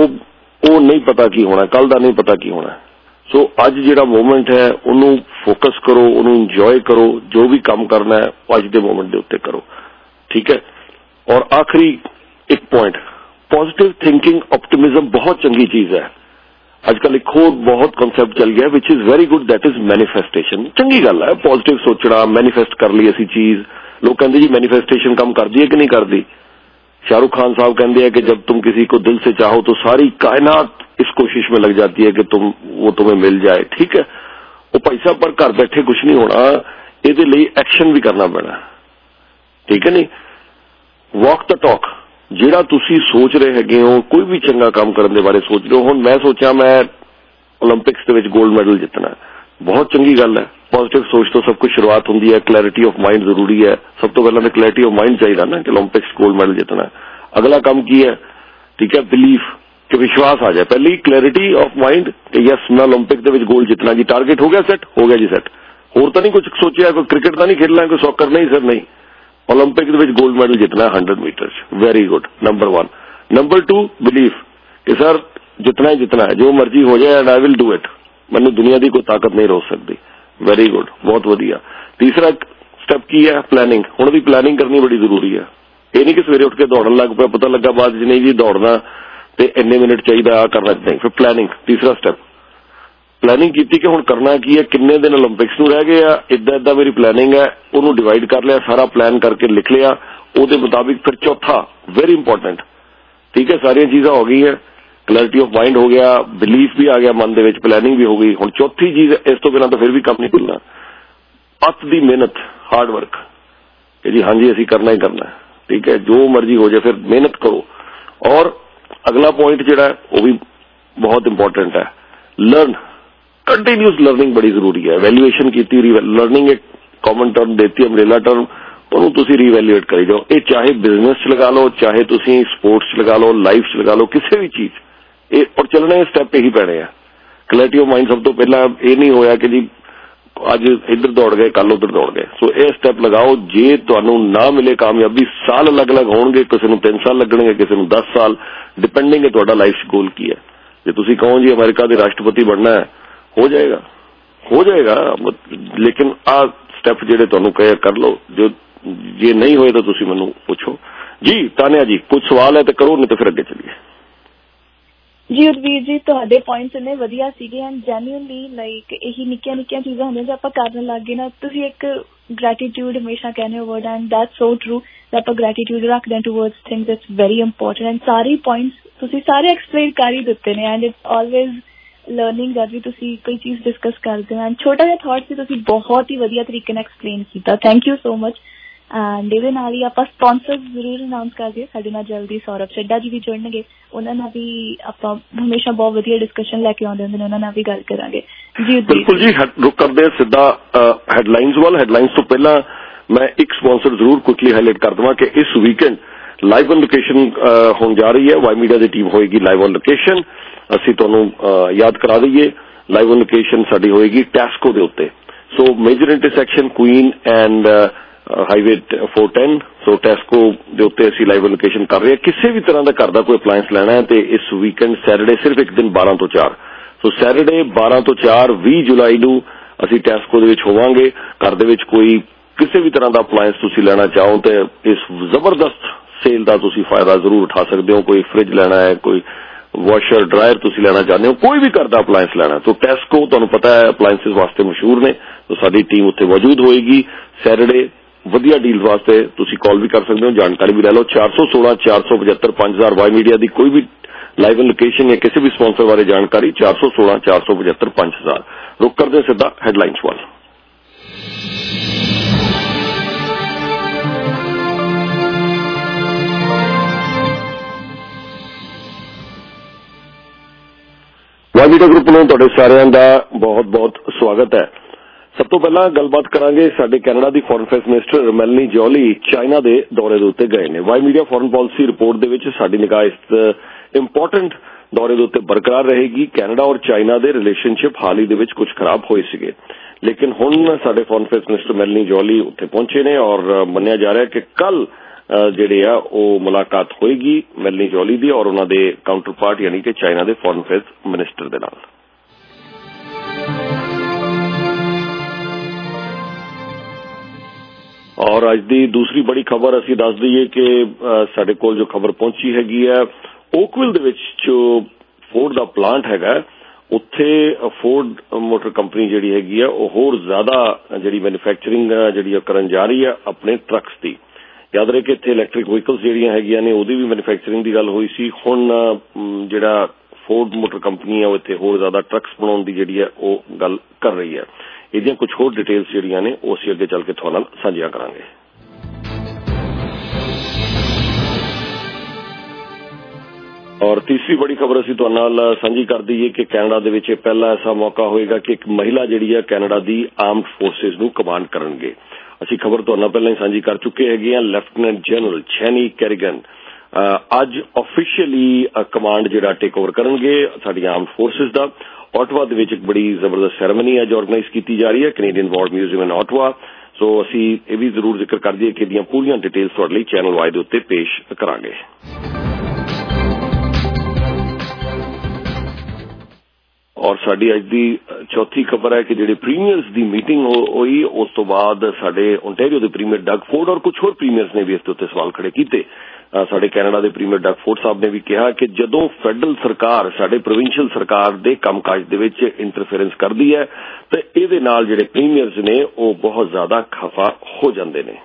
वो नहीं पता की होना, कल दा नहीं पता की होना। सो अज जिहड़ा मोमेंट है उन्हों फोकस करो, उन्हों इंजॉय करो, जो भी काम करना है अज दे मोमेंट दे उत्ते करो। ठीक है। और आखिरी एक पॉइंट, पॉजिटिव थिंकिंग, ऑप्टिमिज्म बहुत चंगी चीज है। आजकल एक होर बहुत कॉन्सेप्ट चल गया which is very good, that is manifestation. चंगी गल है पॉजिटिव सोचना, मैनिफेस्ट कर ली ऐसी चीज। लोग कहते जी मैनिफेस्टेशन काम करती है कि नहीं करती। शाहरुख खान साहब कहते हैं कि जब तुम किसी को दिल से चाहो तो सारी कायनात इस कोशिश में लग जाती है कि वो तुम्हें मिल जाए। ठीक है, वो पैसा पर घर बैठे कुछ नहीं होना, ये लिए एक्शन भी करना पैना। ठीक है नहीं, वॉक द टॉक। जिहड़ा तुसी सोच रहे हैगे हो, कोई भी चंगा काम करने के बारे सोच रहे हो, हुण मैं सोचा मैं ओलंपिक्स के विच गोल्ड मैडल जितना, बहुत चंगी गल है। पॉजिटिव सोच तो सब कुछ शुरुआत होंदी है, क्लैरिटी ऑफ माइंड जरूरी है। सब तो पहले तो क्लैरिटी ऑफ माइंड चाहिए ना कि ओलंपिक्स गोल्ड मैडल जितना है। अगला काम की है, ठीक है, बिलीफ, कि विश्वास आ जाए। पहली क्लैरिटी ऑफ माइंड कि यस मैं ओलंपिक के गोल्ड जितना जी, टारगेट हो गया सेट, हो गया जी सेट। होर तो नहीं कुछ सोचा, कोई क्रिकेट तो नहीं खेलना, कोई सॉकर नहीं, सर नहीं, ओलंपिक गोल्ड मैडल जितना है 100 metre. Very good, number 1। Number 2 belief कि सर जितना ही जितना है, जो मर्जी हो जाए and I will do it, मैंने दुनिया की कोई ताकत नहीं रोक सकती। वेरी गुड, बहुत वधिया। तीसरा स्टेप की है, प्लानिंग। हुण भी प्लानिंग करनी बड़ी जरूरी है। ये नहीं कि सवेरे उठ के दौड़न लग पे, पता लगा बाद नहीं जी दौड़ना तो इन्ने मिनट चाहिए आ करना नहीं। फिर प्लानिंग, तीसरा स्टेप प्लानिंग की कि हुण करना की है, किन्ने दिन ओलंपिक्स नूं रह गए आ, इदा मेरी प्लानिंग है, उन्होंने डिवाइड कर लिया, सारा प्लान करके लिख लिया, उसके मुताबिक। फिर चौथा वेरी इंपॉर्टेंट, ठीक है, सारिया चीज़ा हो गई है, क्लैरिटी ऑफ माइंड हो गया, बिलीफ भी आ गया मन दे विच, प्लानिंग भी हो गई। हुण चौथी चीज, इस तो बिना तो फिर भी काम नहीं खुलना, अत दी मेहनत, हार्ड वर्क कि जी हाँ जी असी करना ही करना है। ठीक है, जो मर्जी हो जाए, फिर मेहनत करो। और अगला पॉइंट जिहड़ा है वो भी बहुत इंपॉर्टेंट है, लर्न। कंटिन्यूस लर्निंग बड़ी जरूरी है। वैल्यूएशन की, लर्निंग एक कॉमन टर्म देती है, अमरेला टर्म, ਉਹਨੂੰ ਤੁਸੀਂ ਰੀਵੈਲੂਏਟ ਕਰੀ ਜਾਓ। ਇਹ ਚਾਹੇ ਬਿਜ਼ਨਸ ਚ ਲਗਾ ਲਓ, ਚਾਹੇ ਤੁਸੀਂ ਸਪੋਰਟਸ ਚ ਲਗਾ ਲਓ, ਲਾਈਫ ਚ ਲਗਾ ਲਓ, ਕਿਸੇ ਵੀ ਚੀਜ਼ ਇਹ। ਔਰ ਚੱਲਣੇ ਸਟੈਪ ਇਹੀ ਪੈਣੇ ਆ। ਕਲੈਰਿਟੀ ਆਫ ਮਾਈਂਡ ਸਭ ਤੋਂ ਪਹਿਲਾਂ ਇਹ ਨਹੀਂ ਹੋਇਆ ਕਿ ਜੀ ਅੱਜ ਇੱਧਰ ਦੌੜ ਗਏ ਕੱਲ ਉੱਧਰ ਦੌੜ ਗਏ। ਸੋ ਇਹ ਸਟੈਪ ਲਗਾਓ। ਜੇ ਤੁਹਾਨੂੰ ਨਾ ਮਿਲੇ ਕਾਮਯਾਬੀ, ਸਾਲ ਅਲੱਗ-ਅਲੱਗ ਹੋਣਗੇ, ਕਿਸੇ ਨੂੰ 3 ਸਾਲ ਲੱਗਣਗੇ, ਕਿਸੇ ਨੂੰ 10 ਸਾਲ, ਡਿਪੈਂਡਿੰਗ ਹੈ ਤੁਹਾਡਾ ਲਾਈਫ ਗੋਲ ਕੀ ਹੈ। ਜੇ ਤੁਸੀਂ ਕਹੋ ਜੀ ਅਮਰੀਕਾ ਦੇ ਰਾਸ਼ਟਰਪਤੀ ਬਣਨਾ ਹੈ, ਹੋ ਜਾਏਗਾ, ਹੋ ਜਾਏਗਾ। ਲੇਕਿਨ ਆ ਸਟੈਪ ਜਿਹੜੇ ਤੁਹਾਨੂੰ ਕਹੇ ਕਰ ਲਓ। ਜੋ ਜੇ ਨਹੀਂ ਹੋਏ ਤਾਂ ਤੁਸੀਂ ਮੈਨੂੰ ਪੁੱਛੋ। ਜੀ ਤਾਨਿਆ ਜੀ ਕੁਝ ਸਵਾਲ ਹੈ ਤਾਂ ਕਰੋ, ਨਹੀਂ ਤਾਂ ਫਿਰ ਅੱਗੇ ਚੱਲੀਏ। ਜੀ ਉਰਵੀਰ ਜੀ, ਤੁਹਾਡੇ ਪੁਆਇੰਟਸ ਇੰਨੇ ਵਧੀਆ ਸੀਗੇ ਐਂਡ ਜੈਨੂਇਨਲੀ ਲਾਈਕ ਇਹੀ ਨਿੱਕੀਆਂ ਨਿੱਕੀਆਂ ਚੀਜ਼ਾਂ ਹੁੰਦੀਆਂ ਜੋ ਆਪਾਂ ਕਰਨ ਲੱਗ ਗਏ ਨਾ। ਤੁਸੀਂ ਇੱਕ ਗ੍ਰੈਟੀਟਿਊਡ ਹਮੇਸ਼ਾ ਕਹਿੰਦੇ ਹੋ word, and that's so true. ਆਪਾਂ ਗ੍ਰੈਟੀਟਿਊਡ ਰੱਖਦੇ ਹਾਂ towards things, it's very important. And ਸਾਰੇ ਪੁਆਇੰਟਸ ਤੁਸੀਂ ਸਾਰੇ ਐਕਸਪਲੇਨ ਕਰ ਹੀ ਦਿੱਤੇ ਨੇ। ਐਂਡ ਇਟਸ ਆਲਵੇਜ਼ ਲਰਨਿੰਗ ਜਦ ਵੀ ਤੁਸੀਂ ਕੋਈ ਚੀਜ਼ ਡਿਸਕਸ ਕਰਦੇ ਹੋ। ਐਂਡ ਛੋਟਾ ਜਿਹਾ ਥਾਟ ਸੀ, ਤੁਸੀਂ ਬਹੁਤ ਹੀ ਵਧੀਆ ਤਰੀਕੇ ਨਾਲ ਐਕਸਪਲੇਨ ਕੀਤਾ। Thank you so much. And ਇਹਦੇ ਨਾਲ ਹੀ ਆਪਾਂ ਸਪਾਂਸਰਸ ਜ਼ਰੂਰ ਅਨਾਉਂਸ ਕਰ ਦਈਏ। ਸਾਡੇ ਨਾਲ ਜਲਦੀ ਸੌਰਵ ਚੱਡਾ ਜੀ ਵੀ ਜੁੜਨਗੇ, ਉਹਨਾਂ ਨਾਲ ਵੀ ਆਪਾਂ ਹਮੇਸ਼ਾ ਬਹੁਤ ਵਧੀਆ ਡਿਸਕਸ਼ਨ ਲੈ ਕੇ ਆਉਂਦੇ ਹੁੰਦੇ ਨੇ, ਉਹਨਾਂ ਨਾਲ ਵੀ ਗੱਲ ਕਰਾਂਗੇ ਜੀ। ਬਿਲਕੁਲ ਜੀ, ਰੁਕ ਕਰਦੇ ਹਾਂ ਸਿੱਧਾ ਹੈਡਲਾਈਨਸ ਵੱਲ। ਹੈਡਲਾਈਨਸ ਤੋਂ ਪਹਿਲਾਂ ਮੈਂ ਇੱਕ ਸਪਾਂਸਰ ਜ਼ਰੂਰ ਕੁਇਕਲੀ ਹਾਈਲਾਈਟ ਕਰ ਦੇਵਾਂ ਕਿ ਇਸ ਵੀਕਐਂਡ ਲਾਈਵ ਔਨ ਲੋਕੇਸ਼ਨ ਹੋਣ ਜਾ ਰਹੀ ਹੈ। ਵਾਈ ਮੀਡੀਆ ਦੀ ਟੀਮ ਹੋਏਗੀ ਲਾਈਵ ਔਨ ਲੋਕੇਸ਼ਨ। ਅਸੀਂ ਤੁਹਾਨੂੰ ਯਾਦ ਕਰਾ ਦਈਏ, ਲਾਈਵ ਔਨ ਲੋਕੇਸ਼ਨ ਸਾਡੀ ਹੋਏਗੀ ਟੈਸਕੋ ਦੇ ਉੱਤੇ। So major intersection Queen and highway 410। So Tesco ਦੇ ਉੱਤੇ ਅਸੀਂ ਲਾਈਵ ਲੋਕੇਸ਼ਨ ਕਰ ਰਹੇ ਹਾਂ। ਕਿਸੇ ਵੀ ਤਰ੍ਹਾਂ ਦਾ ਘਰ ਦਾ ਕੋਈ ਅਪਲਾਇੰਸ ਲੈਣਾ ਹੈ ਤੇ ਇਸ ਵੀਕਐਂਡ ਸੈਟਰਡੇ ਸਿਰਫ ਇੱਕ ਦਿਨ 12 ਤੋਂ 4। ਸੋ ਸੈਟਰਡੇ 12 ਤੋਂ 4 20 ਜੁਲਾਈ ਨੂੰ ਅਸੀਂ ਟੈਸਕੋ ਦੇ ਵਿੱਚ ਹੋਵਾਂਗੇ। ਘਰ ਦੇ ਵਿੱਚ ਕੋਈ ਕਿਸੇ ਵੀ ਤਰ੍ਹਾਂ ਦਾ ਅਪਲਾਇੰਸ ਤੁਸੀਂ ਲੈਣਾ ਚਾਹੋ ਤੇ ਇਸ ਜ਼ਬਰਦਸਤ ਸੇਲ ਦਾ ਤੁਸੀਂ ਫਾਇਦਾ ਜ਼ਰੂਰ ਉਠਾ ਸਕਦੇ ਹੋ। ਕੋਈ ਫ੍ਰਿਜ ਲੈਣਾ ਹੈ, ਕੋਈ ਵਾਸ਼ਰ ਡਰਾਇਰ ਤੁਸੀਂ ਲੈਣਾ ਚਾਹੁੰਦੇ ਹੋ, ਕੋਈ ਵੀ ਘਰ ਦਾ ਅਪਲਾਇੰਸ ਲੈਣਾ ਤਾਂ ਟੈਸਕੋ ਤੁਹਾਨੂੰ ਪਤਾ ਹੈ ਅਪਲਾਇੰਸਿਸ ਵਾਸਤੇ ਮਸ਼ਹੂਰ ਨੇ। ਤਾਂ ਸਾਡੀ ਟੀਮ ਉੱਥੇ ਮੌਜੂਦ ਹੋਏਗੀ ਸੈਟਰਡੇ। ਵਧੀਆ ਡੀਲ ਵਾਸਤੇ ਤੁਸੀਂ ਕਾਲ ਵੀ ਕਰ ਸਕਦੇ ਹੋ, ਜਾਣਕਾਰੀ ਵੀ ਲੈ ਲਓ। 416 475 5000 ਵਾਈ ਮੀਡੀਆ ਦੀ ਕੋਈ ਵੀ ਲਾਈਵ ਲੋਕੇਸ਼ਨ ਜਾਂ ਕਿਸੇ ਵੀ ਸਪਾਂਸਰ ਬਾਰੇ ਜਾਣਕਾਰੀ 416 475 5000। ਰੁਕ ਕਰਦੇ ਸਿੱਧਾ ਹੈਡਲਾਈਨਸ ਵੱਲ। ਵਾਈ ਮੀਡੀਆ ਗਰੁੱਪ ਨੂੰ ਤੁਹਾਡੇ ਸਾਰਿਆਂ ਦਾ ਬਹੁਤ ਬਹੁਤ ਸਵਾਗਤ ਹੈ। ਸਭ ਤੋਂ ਪਹਿਲਾਂ ਗੱਲਬਾਤ ਕਰਾਂਗੇ ਸਾਡੇ ਕੈਨੇਡਾ ਦੀ foreign affairs minister Melanie Joly China ਦੇ ਦੌਰੇ ਦੇ ਉੱਤੇ ਗਏ ਨੇ। Y media foreign policy report ਦੇ ਵਿੱਚ ਸਾਡੀ ਨਿਗਾਹ ਇਸ ਇੰਪੋਰਟੈਂਟ ਦੌਰੇ ਦੇ ਉੱਤੇ ਬਰਕਰਾਰ ਰਹੇਗੀ। ਕੈਨੇਡਾ ਔਰ ਚਾਈਨਾ ਦੇ ਰਿਲੇਸ਼ਨਸ਼ਿਪ ਹਾਲ ਹੀ ਦੇ ਵਿੱਚ ਕੁਝ ਖਰਾਬ ਹੋਏ ਸੀਗੇ, ਲੇਕਿਨ ਹੁਣ ਸਾਡੇ foreign affairs minister Melanie Joly ਉੱਥੇ ਪਹੁੰਚੇ ਨੇ ਔਰ ਮੰਨਿਆ ਜਾ ਰਿਹਾ ਕਿ ਕੱਲ ਜਿਹੜੇ ਆ ਉਹ ਮੁਲਾਕਾਤ ਹੋਏਗੀ ਮੈਲਨੀ ਜੋਲੀ ਦੀ ਔਰ ਉਹਨਾਂ ਦੇ ਕਾਊਂਟਰ ਪਾਰਟ ਯਾਨੀ ਕਿ ਚਾਈਨਾ ਦੇ ਫੋਰਨ ਅਫੇਅਰਸ ਮਿਨਿਸਟਰ ਦੇ ਨਾਲ। ਔਰ ਅੱਜ ਦੀ ਦੂਸਰੀ ਬੜੀ ਖਬਰ ਅਸੀਂ ਦੱਸ ਦਈਏ ਕਿ ਸਾਡੇ ਕੋਲ ਜੋ ਖਬਰ ਪਹੁੰਚੀ ਹੈਗੀ ਹੈ, ਓਕਵਿਲ ਦੇ ਵਿੱਚ ਜੋ ਫੋਰਡ ਦਾ ਪਲਾਂਟ ਹੈਗਾ ਉੱਥੇ ਫੋਰਡ ਮੋਟਰ ਕੰਪਨੀ ਜਿਹੜੀ ਹੈਗੀ ਆ ਉਹ ਹੋਰ ਜ਼ਿਆਦਾ ਜਿਹੜੀ ਮੈਨੂਫੈਕਚਰਿੰਗ ਜਿਹੜੀ ਕਰਨ ਜਾ ਰਹੀ ਹੈ ਆਪਣੇ ਟਰੱਕਸ ਦੀ। ਯਾਦ ਰਹੇ ਕਿ ਇੱਥੇ ਇਲੈਕਟ੍ਰਿਕ ਵਹੀਕਲਸ ਜਿਹੜੀਆਂ ਹੈਗੀਆਂ ਨੇ ਉਹਦੀ ਵੀ ਮੈਨੂਫੈਕਚਰਿੰਗ ਦੀ ਗੱਲ ਹੋਈ ਸੀ। ਹੁਣ ਜਿਹੜਾ ਫੋਰਡ ਮੋਟਰ ਕੰਪਨੀ ਹੈ ਉਹ ਇੱਥੇ ਹੋਰ ਜ਼ਿਆਦਾ ਟਰੱਕਸ ਬਣਾਉਣ ਦੀ ਜਿਹੜੀ ਹੈ ਉਹ ਗੱਲ ਕਰ ਰਹੀ ਹੈ। ਇਹਦੀਆਂ ਕੁਝ ਹੋਰ ਡਿਟੇਲਸ ਜਿਹੜੀਆਂ ਨੇ ਉਹ ਅਸੀਂ ਅੱਗੇ ਚੱਲ ਕੇ ਤੁਹਾਡੇ ਨਾਲ ਸਾਂਝੀਆਂ ਕਰਾਂਗੇ। ਔਰ ਤੀਸਰੀ ਬੜੀ ਖਬਰ ਅਸੀਂ ਤੁਹਾਡੇ ਨਾਲ ਸਾਂਝੀ ਕਰ ਦਈਏ ਕਿ ਕੈਨੇਡਾ ਦੇ ਵਿੱਚ ਇਹ ਪਹਿਲਾ ਐਸਾ ਮੌਕਾ ਹੋਏਗਾ ਕਿ ਇੱਕ ਮਹਿਲਾ ਜਿਹੜੀ ਹੈ ਕੈਨੇਡਾ ਦੀ ਆਰਮਡ ਫੋਰਸਿਸ ਨੂੰ ਕਮਾਂਡ ਕਰਨਗੇ। ਅਸੀਂ ਖਬਰ ਤੁਹਾਡੇ ਨਾਲ ਪਹਿਲਾਂ ਹੀ ਸਾਂਝੀ ਕਰ ਚੁੱਕੇ ਹੈਗੇ ਹਾਂ। ਲੈਫਟੀਨੈਂਟ ਜਨਰਲ ਚੈਨੀ ਕੈਰੀਗਨ ਅੱਜ ਆਫੀਸ਼ੀਅਲੀ ਕਮਾਂਡ ਜਿਹੜਾ ਟੇਕ ਓਵਰ ਕਰਨਗੇ ਸਾਡੀਆਂ ਆਰਮਡ ਫੋਰਸਿਸ ਦਾ। ਆਟਵਾ ਦੇ ਵਿੱਚ ਇੱਕ ਬੜੀ ਜ਼ਬਰਦਸਤ ਸੈਰੇਮਨੀ ਅੱਜ ਆਰਗੇਨਾਈਜ਼ ਕੀਤੀ ਜਾ ਰਹੀ ਹੈ, Canadian war museum in Ottawa. So ਅਸੀਂ ਇਹ ਵੀ ਜ਼ਰੂਰ ਜ਼ਿਕਰ ਕਰ ਦਈਏ ਕਿ ਇਹਦੀਆਂ ਪੂਰੀਆਂ ਡਿਟੇਲਸ ਤੁਹਾਡੇ ਲਈ ਚੈਨਲ ਵਾਈ ਦੇ ਉੱਤੇ ਪੇਸ਼ ਕਰਾਂਗੇ। ਔਰ ਸਾਡੀ ਅੱਜ ਦੀ ਚੌਥੀ ਖਬਰ ਹੈ ਕਿ ਜਿਹੜੇ ਪ੍ਰੀਮੀਅਰਸ ਦੀ ਮੀਟਿੰਗ ਹੋਈ ਉਸ ਤੋਂ ਬਾਅਦ ਸਾਡੇ ਓਨਟਾਰੀਓ ਦੇ ਪ੍ਰੀਮੀਅਰ ਡਗ ਫੋਰਡ ਔਰ ਕੁਝ ਹੋਰ ਪ੍ਰੀਮੀਅਰਸ ਨੇ ਵੀ ਇਸ ਦੇ ਉੱਤੇ ਸਵਾਲ ਖੜੇ ਕੀਤੇ। ਸਾਡੇ ਕੈਨੇਡਾ ਦੇ ਪ੍ਰੀਮੀਅਰ ਡਗ ਫੋਰਡ ਸਾਹਿਬ ਨੇ ਵੀ ਕਿਹਾ ਕਿ ਜਦੋਂ ਫੈਡਰਲ ਸਰਕਾਰ ਸਾਡੇ ਪ੍ਰੋਵਿੰਸ਼ੀਅਲ ਸਰਕਾਰ ਦੇ ਕੰਮਕਾਜ ਦੇ ਵਿੱਚ ਇੰਟਰਫੇਰੈਂਸ ਕਰਦੀ ਹੈ ਤਾਂ ਇਹਦੇ ਨਾਲ ਜਿਹੜੇ ਪ੍ਰੀਮੀਅਰਸ ਨੇ ਉਹ ਬਹੁਤ ਜ਼ਿਆਦਾ ਖਫਾ ਹੋ ਜਾਂਦੇ ਨੇ।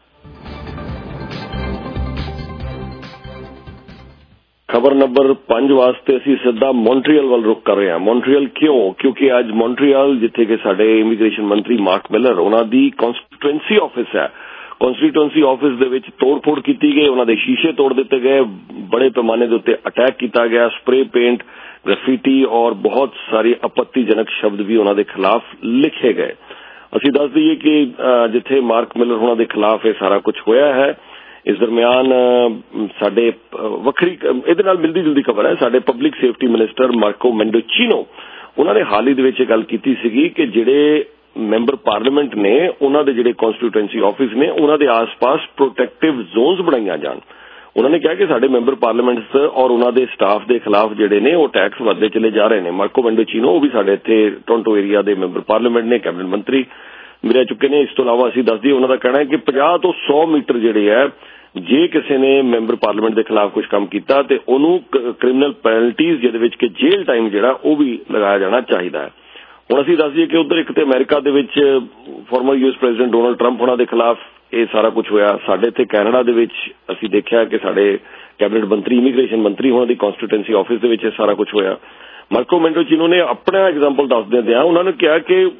ਖਬਰ ਨੰਬਰ 5 ਵਾਸਤੇ ਅਸੀਂ ਸਿੱਧਾ ਮੌਂਟਰੀਅਲ ਵੱਲ ਰੁਖ ਕਰ ਰਹੇ ਹਾਂ। ਮੌਂਟਰੀਅਲ ਕਿਉਂ? ਕਿਉਂਕਿ ਅੱਜ ਮੌਂਟਰੀਅਲ ਜਿੱਥੇ ਕਿ ਸਾਡੇ ਇਮੀਗ੍ਰੇਸ਼ਨ ਮੰਤਰੀ ਮਾਰਕ ਮਿਲਰ ਉਹਨਾਂ ਦੀ ਕਨਸਟੀਟੂਐਂਸੀ ਆਫਿਸ ਹੈ, ਕਨਸਟੀਟੂਐਂਸੀ ਆਫਿਸ ਦੇ ਵਿੱਚ ਤੋੜ-ਫੋੜ ਕੀਤੀ ਗਈ, ਉਹਨਾਂ ਦੇ ਸ਼ੀਸ਼ੇ ਤੋੜ ਦਿੱਤੇ ਗਏ, ਬੜੇ ਪੈਮਾਨੇ ਦੇ ਉੱਤੇ ਅਟੈਕ ਕੀਤਾ ਗਿਆ, ਸਪਰੇ ਪੇਂਟ, ਗ੍ਰੈਫਿਟੀ ਔਰ ਬਹੁਤ ਸਾਰੇ ਆਪੱਤੀਜਨਕ ਸ਼ਬਦ ਵੀ ਉਹਨਾਂ ਦੇ ਖਿਲਾਫ ਲਿਖੇ ਗਏ। ਅਸੀਂ ਦੱਸ ਦਈਏ ਕਿ ਜਿੱਥੇ ਮਾਰਕ ਮਿਲਰ ਉਹਨਾਂ ਦੇ ਖਿਲਾਫ ਇਹ ਸਾਰਾ ਕੁਝ ਹੋਇਆ ਹੈ, ਇਸ ਦਰਮਿਆਨ ਸਾਡੇ ਵੱਖਰੀ ਇਹਦੇ ਨਾਲ ਮਿਲਦੀ ਜੁਲਦੀ ਖਬਰ ਹੈ। ਸਾਡੇ public safety minister Marco Mendicino ਉਹਨਾਂ ਨੇ ਹਾਲ ਹੀ ਦੇ ਵਿੱਚ ਇਹ ਗੱਲ ਕੀਤੀ ਸੀਗੀ ਕਿ ਜਿਹੜੇ ਮੈਂਬਰ ਪਾਰਲੀਮੈਂਟ ਨੇ ਉਹਨਾਂ ਦੇ ਜਿਹੜੇ ਕਨਸਟੀਟੂਐਂਸੀ ਆਫਿਸ ਨੇ ਉਹਨਾਂ ਦੇ ਆਸ-ਪਾਸ ਪ੍ਰੋਟੈਕਟਿਵ ਜ਼ੋਨਸ ਬਣਾਈਆਂ ਜਾਣ। ਉਹਨਾਂ ਨੇ ਕਿਹਾ ਕਿ ਸਾਡੇ ਮੈਂਬਰ ਪਾਰਲੀਮੈਂਟਸ ਔਰ ਉਹਨਾਂ ਦੇ ਸਟਾਫ ਦੇ ਖਿਲਾਫ ਜਿਹੜੇ ਨੇ ਉਹ ਟੈਕਸ ਵਧਦੇ ਚਲੇ ਜਾ ਰਹੇ ਨੇ। ਮਾਰਕੋ ਮੈਂਡੋਚੀਨੋ ਉਹ ਵੀ ਸਾਡੇ ਇੱਥੇ ਟੋਰਾਂਟੋ ਏਰੀਆ ਦੇ ਮੈਂਬਰ ਪਾਰਲੀਮੈਂਟ ਨੇ, ਕੈਬਨਿਟ ਮੰਤਰੀ ਵੀ ਰਹਿ ਚੁੱਕੇ ਨੇ। ਇਸ ਤੋਂ ਇਲਾਵਾ ਅਸੀਂ ਦੱਸ ਦਈਏ ਉਹਨਾਂ ਦਾ ਕਹਿਣਾ ਹੈ ਕਿ 50 ਤੋਂ 100 ਮੀਟਰ ਜਿਹੜੇ ਹੈ ਜੇ ਕਿਸੇ ਨੇ ਮੈਂਬਰ ਪਾਰਲੀਮੈਂਟ ਦੇ ਖਿਲਾਫ ਕੁਝ ਕੰਮ ਕੀਤਾ ਤੇ ਉਹਨੂੰ ਕ੍ਰਿਮੀਨਲ ਪੈਨਲਟੀਜ਼ ਜਿਹਦੇ ਵਿੱਚ ਕਿ ਜੇਲ੍ਹ ਟਾਈਮ ਜਿਹੜਾ ਉਹ ਵੀ ਲਗਾਇਆ ਜਾਣਾ ਚਾਹੀਦਾ ਹੈ। ਹੁਣ ਅਸੀਂ ਦੱਸ ਦਈਏ ਕਿ ਉਧਰ ਇੱਕ ਤੇ ਅਮਰੀਕਾ ਦੇ ਵਿੱਚ former US president Donald Trump ਉਹਨਾਂ ਦੇ ਖਿਲਾਫ ਇਹ ਸਾਰਾ ਕੁਝ ਹੋਇਆ। ਸਾਡੇ ਇੱਥੇ ਕੈਨੇਡਾ ਦੇ ਵਿੱਚ ਅਸੀਂ ਦੇਖਿਆ ਕਿ ਸਾਡੇ ਕੈਬਨਿਟ ਮੰਤਰੀ ਇਮੀਗ੍ਰੇਸ਼ਨ ਮੰਤਰੀ ਉਹਨਾਂ ਦੀ ਕਨਸਟੀਟੂਐਂਸੀ ਆਫਿਸ ਦੇ ਵਿੱਚ ਇਹ ਸਾਰਾ ਕੁਝ ਹੋਇਆ। ਮਾਰਕੋ ਮੈਂਡੋਚੀਨੋ ਨੇ ਆਪਣਾ ਐਗਜ਼ਾਮਪਲ ਦੱਸਦੇ ਉਹਨਾਂ ਨੇ ਕਿਹਾ ਕਿ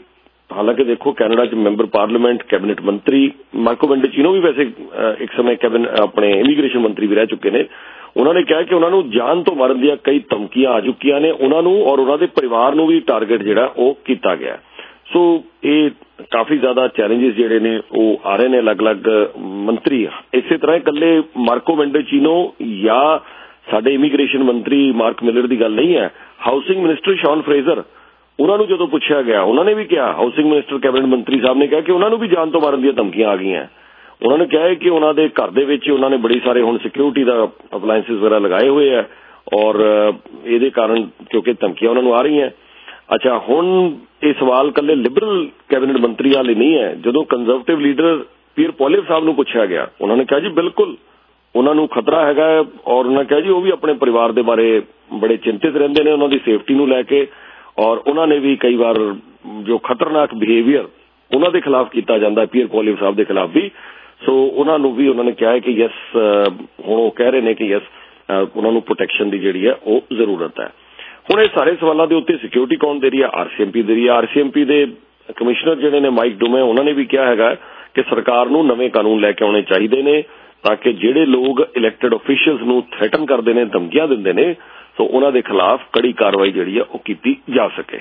ਹਾਲਾਂਕਿ ਦੇਖੋ ਕੈਨੇਡਾ 'ਚ ਮੈਂਬਰ ਪਾਰਲੀਮੈਂਟ ਕੈਬਨਿਟ ਮੰਤਰੀ ਮਾਰਕੋ ਮੈਂਡੀਚੀਨੋ ਵੀ ਵੈਸੇ ਇੱਕ ਸਮੇਂ ਆਪਣੇ ਇਮੀਗ੍ਰੇਸ਼ਨ ਮੰਤਰੀ ਵੀ ਰਹਿ ਚੁੱਕੇ ਨੇ। ਉਹਨਾਂ ਨੇ ਕਿਹਾ ਕਿ ਉਹਨਾਂ ਨੂੰ ਜਾਨ ਤੋਂ ਮਾਰਨ ਦੀਆਂ ਕਈ ਧਮਕੀਆਂ ਆ ਚੁੱਕੀਆਂ ਨੇ, ਉਹਨਾਂ ਨੂੰ ਔਰ ਉਹਨਾਂ ਦੇ ਪਰਿਵਾਰ ਨੂੰ ਵੀ ਟਾਰਗੇਟ ਜਿਹੜਾ ਉਹ ਕੀਤਾ ਗਿਆ। ਸੋ ਇਹ ਕਾਫੀ ਜ਼ਿਆਦਾ ਚੈਲੰਜਿਸ ਜਿਹੜੇ ਨੇ ਉਹ ਆ ਰਹੇ ਨੇ ਅਲੱਗ-ਅਲੱਗ ਮੰਤਰੀ। ਇਸੇ ਤਰ੍ਹਾਂ ਇਕੱਲੇ ਮਾਰਕੋ ਮੈਂਡੀਚੀਨੋ ਜਾਂ ਸਾਡੇ ਇਮੀਗ੍ਰੇਸ਼ਨ ਮੰਤਰੀ ਮਾਰਕ ਮਿਲਰ ਦੀ ਗੱਲ ਨਹੀਂ ਹੈ। ਹਾਊਸਿੰਗ ਮਿਨਿਸਟਰ ਸ਼ੌਨ ਫਰੇਜ਼ਰ, ਉਹਨਾਂ ਨੂੰ ਜਦੋਂ ਪੁੱਛਿਆ ਗਿਆ ਉਹਨਾਂ ਨੇ ਵੀ ਕਿਹਾ, ਹਾਊਸਿੰਗ ਮਿਨਿਸਟਰ ਕੈਬਨਿਟ ਮੰਤਰੀ ਸਾਹਿਬ ਨੇ ਕਿਹਾ ਕਿ ਉਹਨਾਂ ਨੂੰ ਵੀ ਜਾਨ ਤੋਂ ਮਾਰਨ ਦੀਆਂ ਧਮਕੀਆਂ ਆ ਗਈਆਂ। ਉਹਨਾਂ ਨੇ ਕਿਹਾ ਕਿ ਉਹਨਾਂ ਦੇ ਘਰ ਦੇ ਵਿੱਚ ਉਹਨਾਂ ਨੇ ਬੜੀ ਸਾਰੇ ਹੁਣ ਸਿਕਿਉਰਿਟੀ ਦਾ ਅਪਲਾਇੰਸਿਸ ਵਗੈਰਾ ਲਗਾਏ ਹੋਏ ਆ ਔਰ ਇਹਦੇ ਕਾਰਨ ਕਿਉਂਕਿ ਧਮਕੀਆਂ ਉਹਨਾਂ ਨੂੰ ਆ ਰਹੀਆਂ। ਅੱਛਾ, ਹੁਣ ਇਹ ਸਵਾਲ ਕੱਲੇ ਲਿਬਰਲ ਕੈਬਨਿਟ ਮੰਤਰੀ ਵਾਲੇ ਨਹੀਂ ਹੈ। ਜਦੋਂ ਕੰਜ਼ਰਵੇਟਿਵ ਲੀਡਰ ਪੀਅਰ ਪੋਲੀਵ ਸਾਹਿਬ ਨੂੰ ਪੁੱਛਿਆ ਗਿਆ ਉਹਨਾਂ ਨੇ ਕਿਹਾ ਜੀ ਬਿਲਕੁਲ ਉਹਨਾਂ ਨੂੰ ਖਤਰਾ ਹੈਗਾ ਔਰ ਉਹਨਾਂ ਨੇ ਕਿਹਾ ਜੀ ਉਹ ਵੀ ਆਪਣੇ ਪਰਿਵਾਰ ਦੇ ਬਾਰੇ ਬੜੇ ਚਿੰਤਿਤ ਰਹਿੰਦੇ ਨੇ, ਉਹਨਾਂ ਦੀ ਸੇਫਟੀ ਨੂੰ ਲੈ ਕੇ, ਔਰ ਉਹਨਾਂ ਨੇ ਵੀ ਕਈ ਵਾਰ ਜੋ ਖਤਰਨਾਕ ਬਿਹੇਵੀਅਰ ਉਹਨਾਂ ਦੇ ਖਿਲਾਫ ਕੀਤਾ ਜਾਂਦਾ ਹੈ ਪੀਅਰ ਪੋਲੀਵ ਸਾਹਿਬ ਦੇ ਖਿਲਾਫ ਵੀ, ਸੋ ਉਹਨਾਂ ਨੂੰ ਵੀ ਉਹਨਾਂ ਨੇ ਕਿਹਾ ਕਿ ਯੈਸ, ਹੁਣ ਉਹ ਕਹਿ ਰਹੇ ਨੇ ਕਿ ਯੈਸ ਉਹਨਾਂ ਨੂੰ ਪ੍ਰੋਟੈਕਸ਼ਨ ਦੀ ਜਿਹੜੀ ਹੈ ਉਹ ਜ਼ਰੂਰਤ ਹੈ। ਹੁਣ ਇਹ ਸਾਰੇ ਸਵਾਲਾਂ ਦੇ ਉੱਤੇ ਸਿਕਿਉਰਿਟੀ ਕੌਣ ਦੇ ਰਹੀ ਹੈ? RCMP ਦੇ ਰਹੀ ਹੈ। RCMP ਦੇ ਕਮਿਸ਼ਨਰ ਜਿਹੜੇ ਨੇ ਮਾਈਕ ਡੂਮੇ, ਉਹਨਾਂ ਨੇ ਵੀ ਕਿਹਾ ਹੈਗਾ ਕਿ ਸਰਕਾਰ ਨੂੰ ਨਵੇਂ ਕਾਨੂੰਨ ਲੈ ਕੇ ਆਉਣੇ ਚਾਹੀਦੇ ਨੇ ਤਾਂ ਕਿ ਜਿਹੜੇ ਲੋਕ ਇਲੈਕਟਡ ਅਫੀਸ਼ੀਅਲਸ ਨੂੰ ਥ੍ਰੈਟਨ ਕਰਦੇ ਨੇ, ਧਮਕੀਆਂ ਦਿੰਦੇ ਨੇ, ਸੋ ਉਹਨਾਂ ਦੇ ਖਿਲਾਫ ਕੜੀ ਕਾਰਵਾਈ ਜਿਹੜੀ ਹੈ ਉਹ ਕੀਤੀ ਜਾ ਸਕੇ।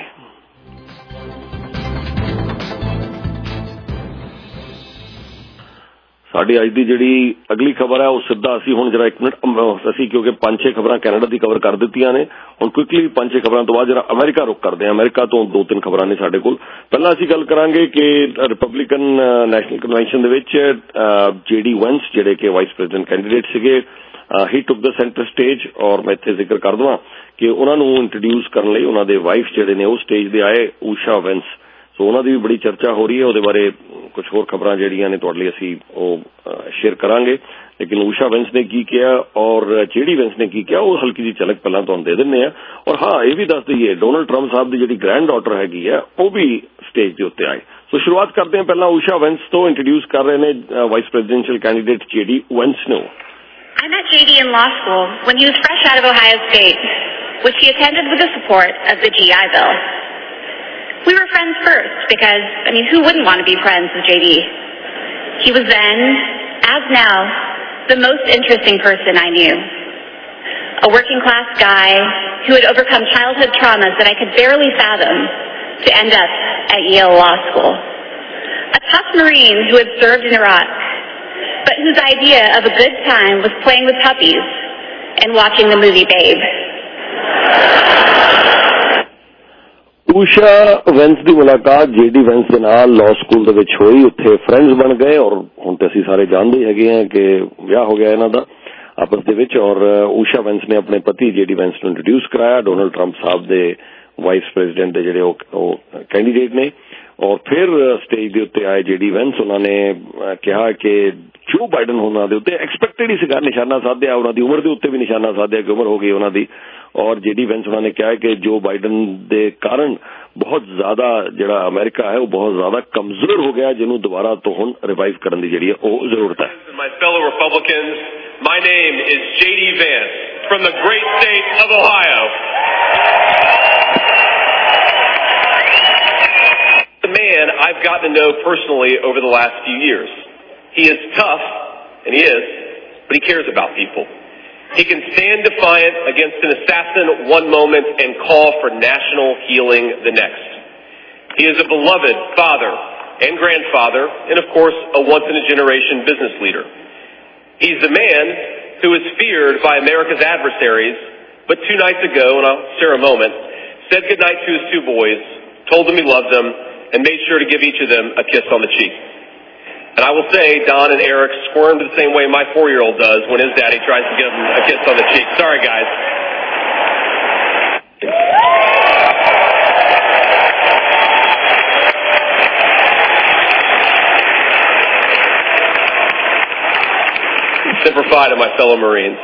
ਸਾਡੀ ਅੱਜ ਦੀ ਜਿਹੜੀ ਅਗਲੀ ਖਬਰ ਹੈ ਉਹ ਸਿੱਧਾ ਅਸੀਂ ਹੁਣ ਜਰਾ 1 ਮਿੰਟ ਅਸੀਂ ਕਿਉਂਕਿ 5-6 ਖਬਰਾਂ ਕੈਨੇਡਾ ਦੀ ਕਵਰ ਕਰ ਦਿੱਤੀਆਂ ਨੇ, ਹੁਣ ਕੁਇਕਲੀ 5-6 ਖਬਰਾਂ ਤੋਂ ਬਾਅਦ ਜਰਾ ਅਮਰੀਕਾ ਰੁਕ ਕਰਦੇ ਹਾਂ। ਅਮਰੀਕਾ ਤੋਂ 2-3 ਖਬਰਾਂ ਨੇ ਸਾਡੇ ਕੋਲ। ਪਹਿਲਾਂ ਅਸੀਂ ਗੱਲ ਕਰਾਂਗੇ ਕਿ ਰਿਪਬਲਿਕਨ ਨੈਸ਼ਨਲ ਕਨਵੈਨਸ਼ਨ ਦੇ ਵਿੱਚ JD ਵੈਂਸ ਜਿਹੜੇ ਕਿ ਵਾਈਸ ਪ੍ਰੈਜ਼ੀਡੈਂਟ ਕੈਂਡੀਡੇਟ ਸੀਗੇ, ਹੀ ਟੁਕ ਦ ਸੈਂਟਰ ਸਟੇਜ, ਔਰ ਮੈਂ ਇੱਥੇ ਜ਼ਿਕਰ ਕਰ ਦਵਾਂ ਕਿ ਉਹਨਾਂ ਨੂੰ ਇੰਟਰੋਡਿਊਸ ਕਰਨ ਲਈ ਉਹਨਾਂ ਦੇ ਵਾਈਫ ਜਿਹੜੇ ਨੇ ਉਹ ਸਟੇਜ ਦੇ ਆਏ, ਊਸ਼ਾ ਵੈਂਸ। ਸੋ ਉਹਨਾਂ ਦੀ ਵੀ ਬੜੀ ਚਰਚਾ ਹੋ ਰਹੀ ਹੈ, ਉਹਦੇ ਬਾਰੇ ਕੁਝ ਹੋਰ ਖਬਰਾਂ ਜਿਹੜੀਆਂ ਨੇ ਤੁਹਾਡੇ ਲਈ ਅਸੀਂ ਉਹ ਸ਼ੇਅਰ ਕਰਾਂਗੇ। ਲੇਕਿਨ ਊਸ਼ਾ ਵੈਂਸ ਨੇ ਕੀ ਕਿਹਾ ਔਰ JD ਵੈਂਸ ਨੇ ਕੀ ਕਿਹਾ ਉਹ ਹਲਕੀ ਜਿਹੀ ਝਲਕ ਪਹਿਲਾਂ ਤੁਹਾਨੂੰ ਦੇ ਦਿੰਦੇ ਆ। ਔਰ ਹਾਂ, ਇਹ ਵੀ ਦੱਸ ਦਈਏ ਡੋਨਲਡ ਟਰੰਪ ਸਾਹਿਬ ਦੀ ਜਿਹੜੀ ਗ੍ਰੈਂਡ ਡਾਟਰ ਹੈਗੀ ਆ ਉਹ ਵੀ ਸਟੇਜ ਦੇ ਉੱਤੇ ਆਏ। ਸੋ ਸ਼ੁਰੂਆਤ ਕਰਦੇ ਹਾਂ ਪਹਿਲਾਂ ਊਸ਼ਾ ਵੈਂਸ ਤੋਂ। ਇੰਟਰੋਡਿਊਸ ਕਰ ਰਹੇ ਨੇ vice presidential candidate JD Vance ਨੂੰ। I met JD in law school when he was fresh out of Ohio State, which he attended with the support of the GI Bill. We were friends first because, who wouldn't want to be friends with JD? He was then, as now, the most interesting person I knew. A working class guy who had overcome childhood traumas that I could barely fathom to end up at Yale Law School. A tough Marine who had served in Iraq, but whose idea of a good time was playing with puppies and watching the movie Babe. Usha ਵੈਂਸ ਦੀ ਮੁਲਾਕਾਤ JD ਵੈਂਸ ਦੇ ਨਾਲ ਲਾਅ ਸਕੂਲ ਦੇ ਵਿੱਚ ਹੋਈ, ਉੱਥੇ ਫਰੈਂਡਸ ਬਣ ਗਏ ਔਰ ਹੁਣ ਤੇ ਅਸੀਂ ਸਾਰੇ ਜਾਣਦੇ ਹੈਗੇ ਹਾਂ ਕਿ ਵਿਆਹ ਹੋ ਗਿਆ ਇਹਨਾਂ ਦਾ ਆਪਸ ਦੇ ਵਿੱਚ। ਔਰ ਊਸ਼ਾ ਵੈਂਸ ਨੇ ਆਪਣੇ ਪਤੀ JD ਵੈਂਸ ਨੂੰ ਇੰਟਰੋਡਿਊਸ ਕਰਾਇਆ, ਡੋਨਲਡ ਟਰੰਪ ਸਾਹਿਬ ਦੇ ਵਾਈਸ ਪ੍ਰੈਜ਼ੀਡੈਂਟ ਦੇ ਜਿਹੜੇ ਉਹ ਕੈਂਡੀਡੇਟ ਨੇ। ਔਰ ਫਿਰ ਸਟੇਜ ਦੇ ਉੱਤੇ ਆਏ JD ਵੈਂਸ, ਉਹਨਾਂ ਨੇ ਕਿਹਾ ਕਿ ਜੋ ਬਾਈਡਨ ਉਹਨਾਂ ਦੇ ਉੱਤੇ ਐਕਸਪੈਕਟਡ ਹੀ ਸੀਗਾ, ਨਿਸ਼ਾਨਾ ਸਾਧਿਆ, ਉਹਨਾਂ ਦੀ ਉਮਰ ਦੇ ਉੱਤੇ ਵੀ ਨਿਸ਼ਾਨਾ ਸਾਧਿਆ ਕਿ ਉਮਰ ਹੋ ਗਈ ਉਹਨਾਂ ਦੀ। ਔਰ JD ਵੈਂਸ ਉਹਨਾਂ ਨੇ ਕਿਹਾ ਕਿ ਜੋ ਬਾਈਡਨ ਦੇ ਕਾਰਨ ਬਹੁਤ ਜ਼ਿਆਦਾ ਜਿਹੜਾ ਅਮਰੀਕਾ ਹੈ ਉਹ ਬਹੁਤ ਜ਼ਿਆਦਾ ਕਮਜ਼ੋਰ ਹੋ ਗਿਆ, ਜਿਹਨੂੰ ਦੁਬਾਰਾ ਤੋਂ ਹੁਣ ਰਿਵਾਈਵ ਕਰਨ ਦੀ ਜਿਹੜੀ ਹੈ ਉਹ ਜ਼ਰੂਰਤ ਹੈ। My fellow Republicans, my name is JD Vance from the great state of Ohio. The man I've gotten to know personally over the last few years. He is tough, and he is, but he cares about people. He can stand defiant against an assassin one moment and call for national healing the next. He is a beloved father and grandfather, and of course, a once-in-a-generation business leader. He's the man who is feared by America's adversaries, but 2 nights ago, and I'll share a moment, said goodnight to his 2 boys, told them he loved them, and made sure to give each of them a kiss on the cheek. And I will say, Don and Eric squirmed the same way my 4-year-old does when his daddy tries to give him a kiss on the cheek. Sorry, guys. Semper Fi to my fellow Marines.